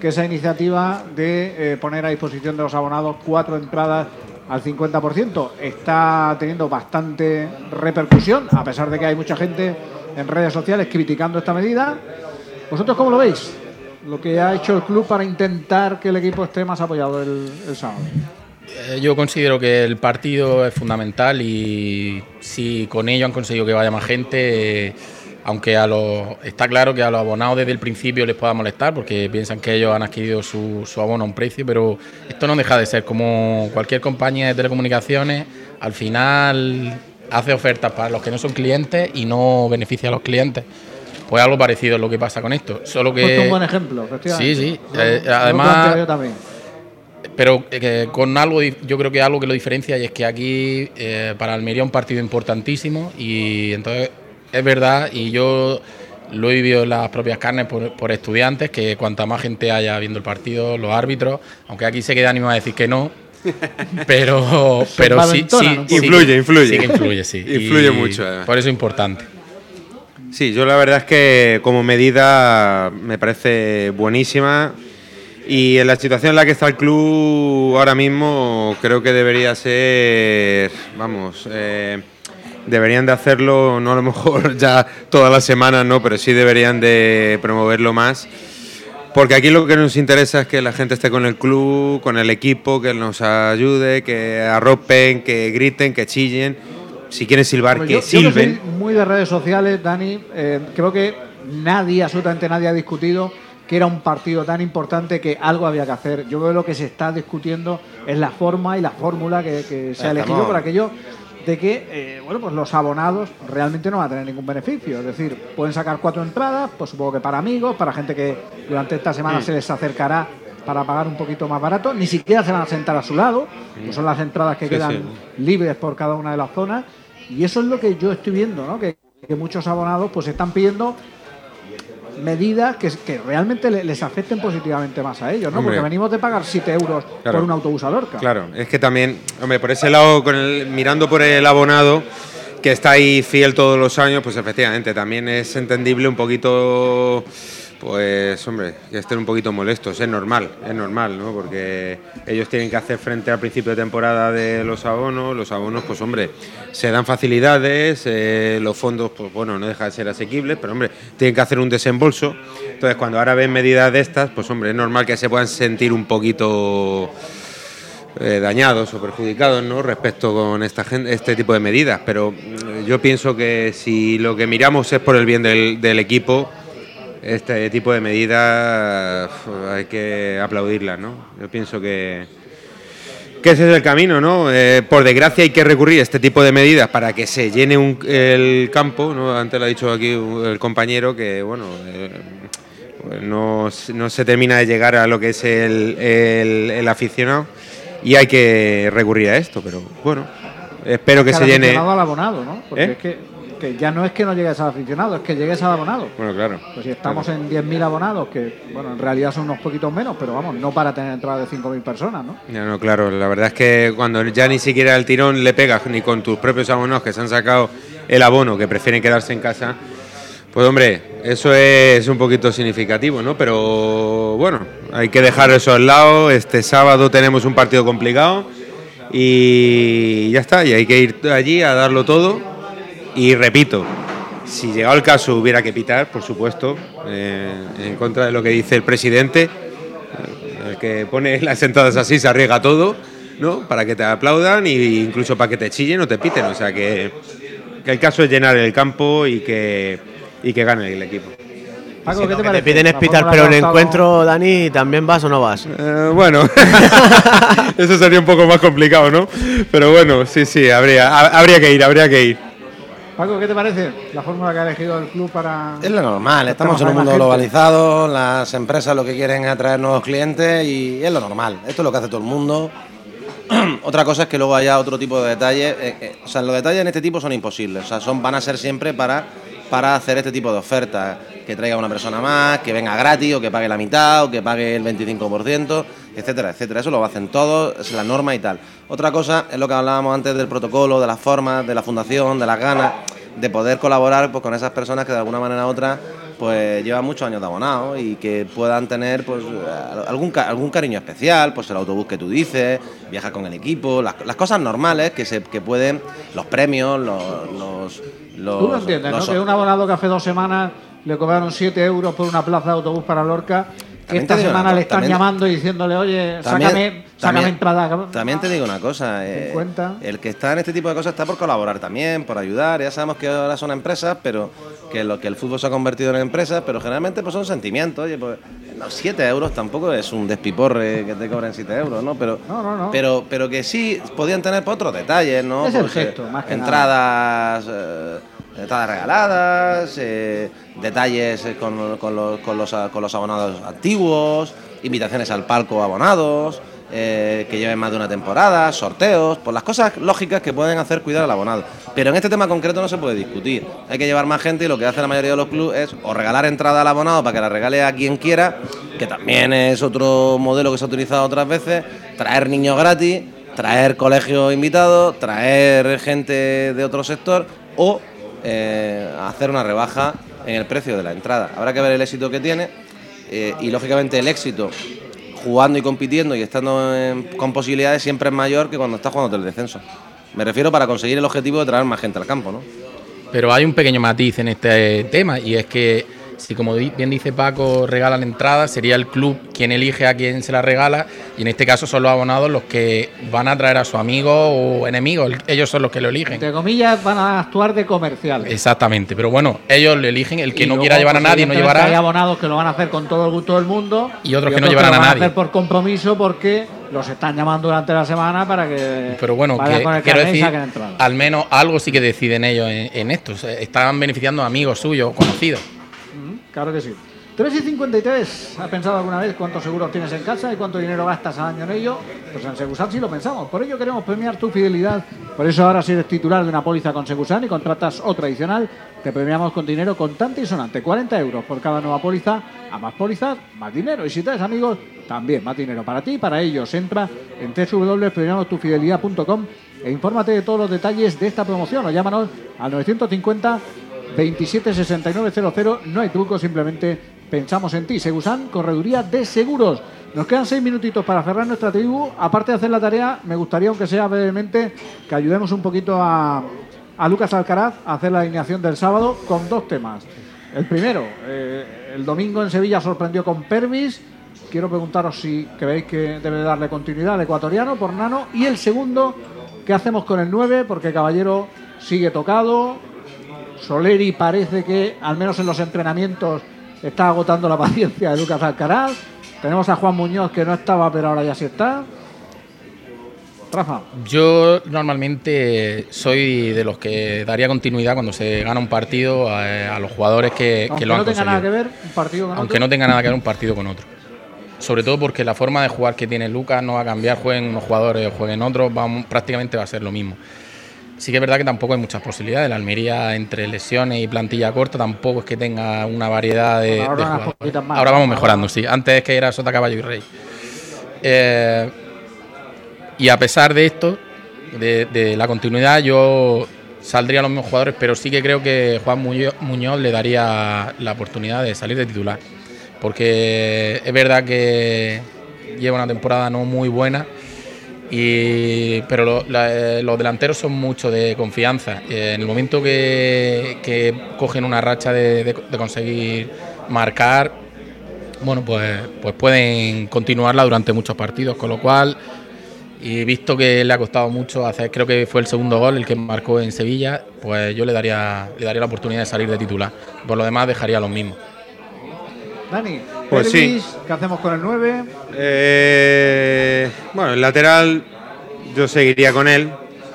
que esa iniciativa de eh, poner a disposición de los abonados cuatro entradas al cincuenta por ciento está teniendo bastante repercusión, a pesar de que hay mucha gente en redes sociales criticando esta medida. ¿Vosotros cómo lo veis? Lo que ha hecho el club para intentar que el equipo esté más apoyado el, el sábado. Eh, yo considero que el partido es fundamental y si con ello han conseguido que vaya más gente, eh, aunque a los está claro que a los abonados desde el principio les pueda molestar porque piensan que ellos han adquirido su, su abono a un precio, pero esto no deja de ser como cualquier compañía de telecomunicaciones, al final hace ofertas para los que no son clientes y no beneficia a los clientes. Pues algo parecido es lo que pasa con esto, solo que... un buen ejemplo, efectivamente. Sí, sí, Lo, eh, lo además... yo también. Pero eh, con algo, yo creo que algo que lo diferencia y es que aquí eh, para Almería es un partido importantísimo y entonces es verdad y yo lo he vivido en las propias carnes por, por estudiantes que cuanta más gente haya viendo el partido, los árbitros, aunque aquí se queda ánimo a decir que no, pero pero sí, sí, ¿no? sí influye, influye, sí que influye, sí, influye y mucho. Además. Por eso es importante. Sí, yo la verdad es que como medida me parece buenísima. Y en la situación en la que está el club ahora mismo creo que debería ser, vamos, eh, deberían de hacerlo, no a lo mejor ya todas las semanas, no, pero sí deberían de promoverlo más, porque aquí lo que nos interesa es que la gente esté con el club, con el equipo, que nos ayude, que arropen, que griten, que chillen, si quieren silbar, Bueno, que yo, silben. Yo que soy muy de redes sociales, Dani, eh, creo que nadie, absolutamente nadie ha discutido que era un partido tan importante que algo había que hacer. Yo creo que lo que se está discutiendo es la forma y la fórmula que, que se ha elegido por aquello de que eh, bueno, pues los abonados realmente no van a tener ningún beneficio. Es decir, pueden sacar cuatro entradas, pues supongo que para amigos, para gente que durante esta semana Mm. se les acercará para pagar un poquito más barato. Ni siquiera se van a sentar a su lado, pues son las entradas que Sí, quedan sí. libres por cada una de las zonas. Y eso es lo que yo estoy viendo, ¿no? Que, que muchos abonados pues están pidiendo medidas que, que realmente le- les afecten positivamente más a ellos, ¿no? Hombre. Porque venimos de pagar siete euros Claro. por un autobús a Lorca. Claro, es que también, hombre, por ese lado, con el, mirando por el abonado, que está ahí fiel todos los años, pues efectivamente también es entendible un poquito, pues, hombre, que estén un poquito molestos, es normal, es normal, ¿no? Porque ellos tienen que hacer frente al principio de temporada de los abonos, los abonos, pues, hombre, se dan facilidades, eh, los fondos, pues, bueno, no dejan de ser asequibles, pero, hombre, tienen que hacer un desembolso. Entonces, cuando ahora ven medidas de estas, pues, hombre, es normal que se puedan sentir un poquito eh, dañados o perjudicados, ¿no? Respecto con esta gente, este tipo de medidas, pero mm, yo pienso que si lo que miramos es por el bien del, del equipo, este tipo de medidas uf, hay que aplaudirlas, ¿no? Yo pienso que, que ese es el camino, ¿no? Eh, por desgracia hay que recurrir a este tipo de medidas para que se llene un- el campo, ¿no? Antes lo ha dicho aquí el compañero, que bueno, eh, pues no, no se termina de llegar a lo que es el, el- el aficionado y hay que recurrir a esto, pero bueno, espero que Al se llene. aficionado al abonado, ¿no? Porque ¿Eh? es que, que ya no es que no llegues al aficionado, es que llegues al abonado. Bueno, claro. Pues si estamos en diez mil abonados, que bueno, en realidad son unos poquitos menos, pero vamos, no para tener entrada de cinco mil personas, ¿no? Ya no, claro, la verdad es que cuando ya ni siquiera el tirón le pegas ni con tus propios abonados que se han sacado el abono, que prefieren quedarse en casa, pues hombre, eso es un poquito significativo, ¿no? Pero bueno, hay que dejar eso al lado. Este sábado tenemos un partido complicado y ya está, y hay que ir allí a darlo todo. Y repito, si llegado el caso hubiera que pitar, por supuesto, eh, en contra de lo que dice el presidente, el que pone las entradas así se arriesga todo, ¿no? Para que te aplaudan e incluso para que te chillen o te piten. O sea que, que el caso es llenar el campo y que, y que gane el equipo. Paco, Si ¿qué lo te que parece? te piden es La pitar, fórmula pero que en ha el adoptado- encuentro, Dani, ¿también vas o no vas? Eh, bueno, eso sería un poco más complicado, ¿no? Pero bueno, sí, sí, habría, ha- habría que ir, habría que ir. Paco, ¿qué te parece la fórmula que ha elegido el club para...? Es lo normal, estamos en un mundo globalizado, las empresas lo que quieren es atraer nuevos clientes y es lo normal, esto es lo que hace todo el mundo. Otra cosa es que luego haya otro tipo de detalles, eh, eh, o sea, los detalles en este tipo son imposibles, o sea, son, van a ser siempre para, para hacer este tipo de ofertas, que traiga una persona más, que venga gratis o que pague la mitad o que pague el veinticinco por ciento, etcétera, etcétera. Eso lo hacen todos, es la norma y tal. Otra cosa es lo que hablábamos antes del protocolo, de las formas, de la fundación, de las ganas de poder colaborar pues, con esas personas que de alguna manera u otra pues llevan muchos años de abonados y que puedan tener pues algún, algún cariño especial, pues el autobús que tú dices, viajar con el equipo, las, las cosas normales que se que pueden, los premios, los... los, los Tú lo entiendes, los, ¿no? Que un abonado que hace dos semanas le cobraron siete euros por una plaza de autobús para Lorca, que esta semana le están llamando y diciéndole, oye, también, sácame, sácame también, entrada. También te digo una cosa, eh, el que está en este tipo de cosas está por colaborar también, por ayudar. Ya sabemos que ahora son empresas, pero que lo que el fútbol se ha convertido en empresas, pero generalmente pues son sentimientos. Oye, pues los siete euros tampoco es un despiporre que te cobren siete euros, ¿no? Pero, no, no, no. pero, pero que sí podían tener pues, otros detalles, ¿no? Es pues, el gesto, más que entradas. Eh, entradas regaladas, eh, detalles con, con, los, con, los, con los abonados antiguos, invitaciones al palco a abonados, eh, que lleven más de una temporada, sorteos, pues las cosas lógicas que pueden hacer cuidar al abonado. Pero en este tema concreto no se puede discutir. Hay que llevar más gente y lo que hace la mayoría de los clubes es o regalar entrada al abonado para que la regale a quien quiera, que también es otro modelo que se ha utilizado otras veces, traer niños gratis, traer colegios invitados, traer gente de otro sector o Eh, hacer una rebaja en el precio de la entrada. Habrá que ver el éxito que tiene eh, y lógicamente el éxito jugando y compitiendo y estando en, con posibilidades siempre es mayor que cuando estás jugando el descenso. Me refiero para conseguir el objetivo de traer más gente al campo, ¿no? Pero hay un pequeño matiz en este tema y es que si, como bien dice Paco, regalan entradas, sería el club quien elige a quién se la regala y en este caso son los abonados los que van a traer a su amigo o enemigo, ellos son los que lo eligen. Entre comillas van a actuar de comerciales. Exactamente, pero bueno, ellos lo eligen, el que y no luego, quiera llevar a nadie no llevará. Hay abonados que lo van a hacer con todo el gusto del mundo y otros y que no otros llevarán que lo a van nadie. A hacer por compromiso porque los están llamando durante la semana para que pero bueno, vayan que, con el quiero carnet y decir, saquen entradas. al menos algo sí que deciden ellos en, en esto, están beneficiando a amigos suyos, conocidos. Claro que sí. tres y cincuenta y tres. ¿Has pensado alguna vez cuántos seguros tienes en casa y cuánto dinero gastas al año en ello? Pues en Segusan sí lo pensamos. Por ello queremos premiar tu fidelidad. Por eso ahora si eres titular de una póliza con Segusan y contratas otra adicional, te premiamos con dinero contante y sonante. cuarenta euros por cada nueva póliza. A más pólizas, más dinero. Y si traes amigos, también más dinero para ti y para ellos. Entra en doble u doble u doble u punto premiamos tu fidelidad punto com e infórmate de todos los detalles de esta promoción o llámanos al novecientos cincuenta veintisiete sesenta y nueve cero cero. No hay truco, simplemente pensamos en ti. Segusan, correduría de seguros. Nos quedan seis minutitos para cerrar nuestra tribu. Aparte de hacer la tarea, me gustaría, aunque sea brevemente, que ayudemos un poquito a, a Lucas Alcaraz a hacer la alineación del sábado con dos temas. El primero, eh, el domingo en Sevilla sorprendió con Pervis. Quiero preguntaros si creéis que debe darle continuidad al ecuatoriano por Nano. Y el segundo, ¿qué hacemos con el nueve? Porque Caballero sigue tocado. Soleri parece que, al menos en los entrenamientos, está agotando la paciencia de Lucas Alcaraz. Tenemos a Juan Muñoz, que no estaba, pero ahora ya sí está. Rafa. Yo normalmente soy de los que daría continuidad cuando se gana un partido a, a los jugadores que, que lo han conseguido. Aunque no tenga nada que ver un partido con Aunque otro. no tenga nada que ver un partido con otro. Sobre todo porque la forma de jugar que tiene Lucas no va a cambiar, jueguen unos jugadores o jueguen otros, vamos, prácticamente va a ser lo mismo. Sí que es verdad que tampoco hay muchas posibilidades. La Almería, entre lesiones y plantilla corta, tampoco es que tenga una variedad de, bueno, ahora de jugadores. Más, ahora vamos mejorando, sí. Antes es que era Sota, Caballo y Rey. Eh, y a pesar de esto, de, de la continuidad, yo saldría a los mismos jugadores, pero sí que creo que Juan Muñoz, Muñoz le daría la oportunidad de salir de titular. Porque es verdad que lleva una temporada no muy buena. Y, pero lo, la, los delanteros son mucho de confianza. En el momento que, que cogen una racha de, de, de conseguir marcar, bueno, pues, pues pueden continuarla durante muchos partidos, con lo cual, y visto que le ha costado mucho hacer, creo que fue el segundo gol el que marcó en Sevilla, pues yo le daría, le daría la oportunidad de salir de titular. Por lo demás dejaría los mismos. Dani, pues Pervis, sí. ¿Qué hacemos con el nueve? Eh, bueno, el lateral yo seguiría con él.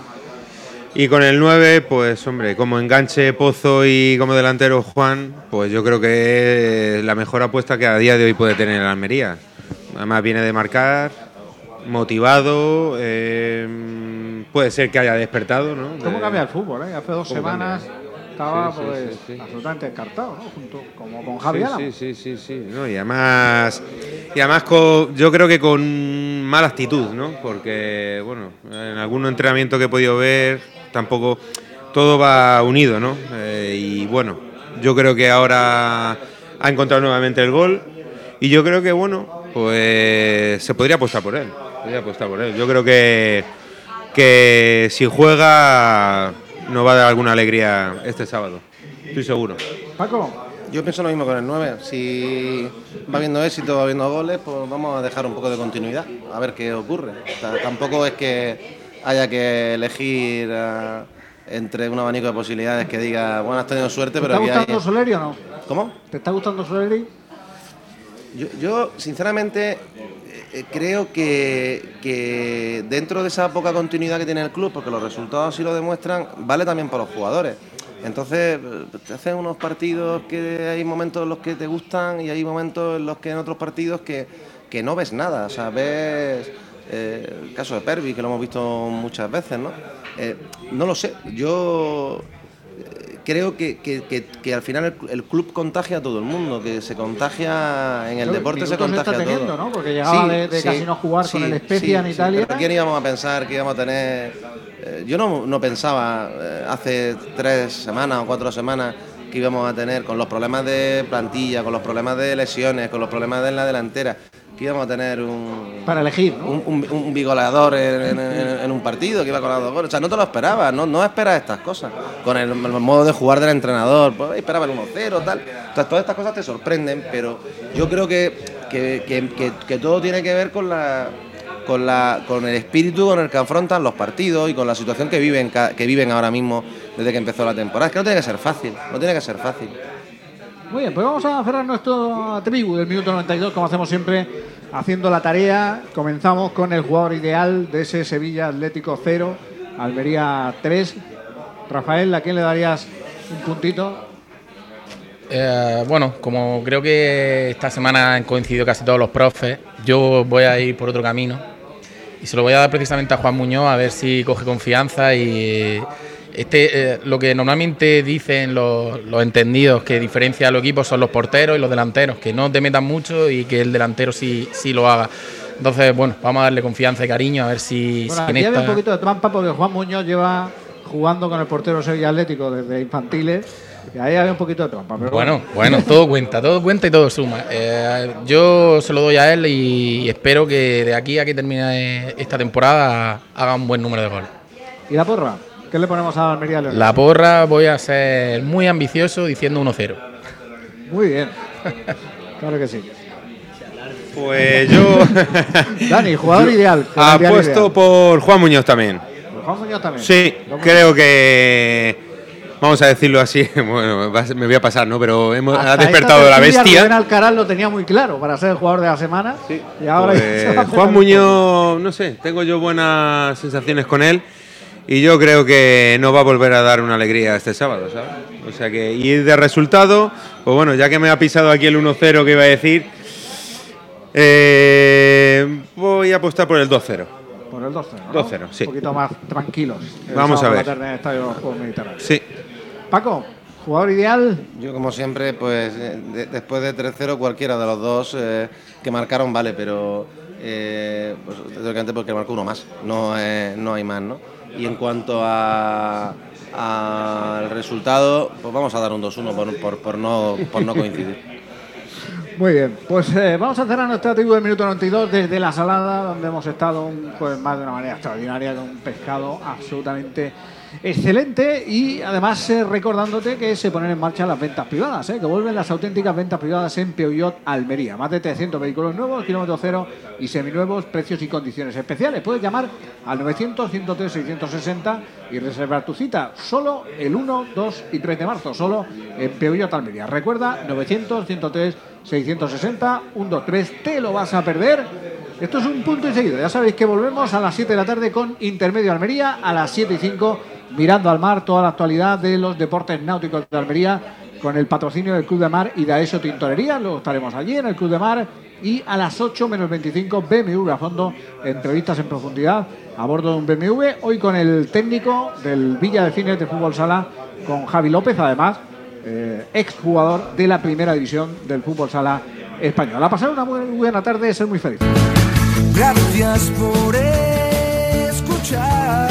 Y con el nueve, pues hombre, como enganche Pozo y como delantero Juan, pues yo creo que es la mejor apuesta que a día de hoy puede tener el Almería. Además viene de marcar, motivado, eh, puede ser que haya despertado, ¿no? ¿Cómo de, cambia el fútbol? Eh? Hace dos semanas cambia? estaba sí, pues, sí, sí, sí. absolutamente descartado, ¿no? Junto, como con Javi Álamo. Sí, sí, sí, sí, sí. No, y además, y además con, yo creo que con mala actitud, ¿no? Porque, bueno, en algún entrenamiento que he podido ver, tampoco todo va unido, ¿no? Eh, y bueno, Yo creo que ahora ha encontrado nuevamente el gol y yo creo que, bueno, pues se podría apostar por él. Podría apostar por él. Yo creo que, que si juega nos va a dar alguna alegría este sábado. Estoy seguro. Paco. Yo pienso lo mismo con el nueve. Si va habiendo éxito, va habiendo goles, pues vamos a dejar un poco de continuidad, a ver qué ocurre. O sea, tampoco es que haya que elegir uh, entre un abanico de posibilidades que diga, bueno, has tenido suerte, pero... ¿Te está gustando hay... Soleri o no? ¿Cómo? ¿Te está gustando Soleri? Yo, yo sinceramente, eh, creo que, que dentro de esa poca continuidad que tiene el club, porque los resultados sí lo demuestran, vale también para los jugadores. Entonces, te hacen unos partidos que hay momentos en los que te gustan y hay momentos en los que en otros partidos que, que no ves nada. O sea, ves eh, el caso de Pervis, que lo hemos visto muchas veces, ¿no? Eh, no lo sé. Yo eh, creo que, que, que, que al final el, el club contagia a todo el mundo, que se contagia en el Pero deporte, se minutos contagia está teniendo, a todo. ¿no? Porque llegaba Sí, de, de sí, casi no jugar sí, con el Spezia sí, en Italia. Sí, pero ¿quién íbamos a pensar que íbamos a tener...? Eh, yo no, no pensaba eh, hace tres semanas o cuatro semanas que íbamos a tener, con los problemas de plantilla, con los problemas de lesiones, con los problemas de la delantera, que íbamos a tener un... Para elegir, ¿no? Un, un, un bigoleador en, en, en, en un partido que iba con los dos goles. O sea, no te lo esperabas, no, no esperas estas cosas. Con el, el modo de jugar del entrenador, pues esperaba el uno cero, tal. Entonces, todas estas cosas te sorprenden, pero yo creo que, que, que, que, que todo tiene que ver con la... Con, la, con el espíritu con el que afrontan los partidos y con la situación que viven, que viven ahora mismo desde que empezó la temporada. Es que no tiene que ser fácil, no tiene que ser fácil. Muy bien, pues vamos a cerrar nuestro tribu del minuto noventa y dos, como hacemos siempre, haciendo la tarea. Comenzamos con el jugador ideal de ese Sevilla Atlético cero, Almería tres. Rafael, ¿a quién le darías un puntito? Eh, bueno, como creo que esta semana han coincidido casi todos los profes, yo voy a ir por otro camino y se lo voy a dar precisamente a Juan Muñoz, a ver si coge confianza y este eh, lo que normalmente dicen los, los entendidos que diferencia a los equipos son los porteros y los delanteros, que no te metan mucho y que el delantero sí, sí lo haga. Entonces, bueno, vamos a darle confianza y cariño, a ver si... Bueno, si aquí esta... había un poquito de trampa porque Juan Muñoz lleva jugando con el portero Sevilla Atlético desde infantiles. Y ahí había un poquito de trampa. Pero bueno, bueno, bueno, todo cuenta, todo cuenta y todo suma. Eh, yo se lo doy a él y espero que de aquí a que termine esta temporada haga un buen número de goles. ¿Y la porra? ¿Qué le ponemos a Almería León? La porra voy a ser muy ambicioso diciendo uno cero. Muy bien. Claro que sí. Pues yo... Dani, jugador ideal. Apuesto ideal. por Juan Muñoz también. ¿Por Juan Muñoz también? Sí, creo que... Vamos a decirlo así, bueno, me voy a pasar, ¿no? Pero hemos ha despertado la bestia. Rubén Alcaraz lo tenía muy claro para ser el jugador de la semana. Sí. Y ahora pues, Juan Muñoz, no sé, tengo yo buenas sensaciones con él y yo creo que no va a volver a dar una alegría este sábado, ¿sabes? O sea que, y de resultado, pues bueno, ya que me ha pisado aquí el uno cero que iba a decir, eh, voy a apostar por el dos cero. Por el dos cero, ¿no? dos cero, sí. Un poquito más tranquilos. Vamos a ver. En el Estadio de los Juegos Mediterráneos. Sí. Paco, jugador ideal. Yo, como siempre, pues de, después de tres cero, cualquiera de los dos eh, que marcaron vale, pero eh, pues, teóricamente porque marcó uno más, no, eh, no hay más, ¿no? Y en cuanto a al resultado, pues vamos a dar un dos uno por, por, por, no, por no coincidir. Muy bien, pues eh, vamos a cerrar nuestro tribu del minuto noventa y dos desde La Salada, donde hemos estado un jueves más de una manera extraordinaria, con un pescado absolutamente excelente y además eh, recordándote que se ponen en marcha las ventas privadas, eh, que vuelven las auténticas ventas privadas en Peugeot Almería. Más de trescientos vehículos nuevos, kilómetro cero y seminuevos, precios y condiciones especiales. Puedes llamar al novecientos, ciento tres, seiscientos sesenta y reservar tu cita solo el uno, dos y tres de marzo, solo en Peugeot Almería. Recuerda, novecientos, ciento tres, seiscientos sesenta, uno, dos, tres, te lo vas a perder. Esto es un punto y seguido. Ya sabéis que volvemos a las siete de la tarde con Intermedio Almería, a las siete y cinco Mirando al Mar, toda la actualidad de los deportes náuticos de Almería con el patrocinio del Club de Mar y Daeso Tintorería. Luego estaremos allí en el Club de Mar y a las ocho menos veinticinco B M W a fondo, entrevistas en profundidad a bordo de un B M W, hoy con el técnico del Villa de Fines de Fútbol Sala, con Javi López, además eh, exjugador de la primera división del Fútbol Sala español. A pasar una muy buena tarde, ser muy feliz. Gracias por escuchar.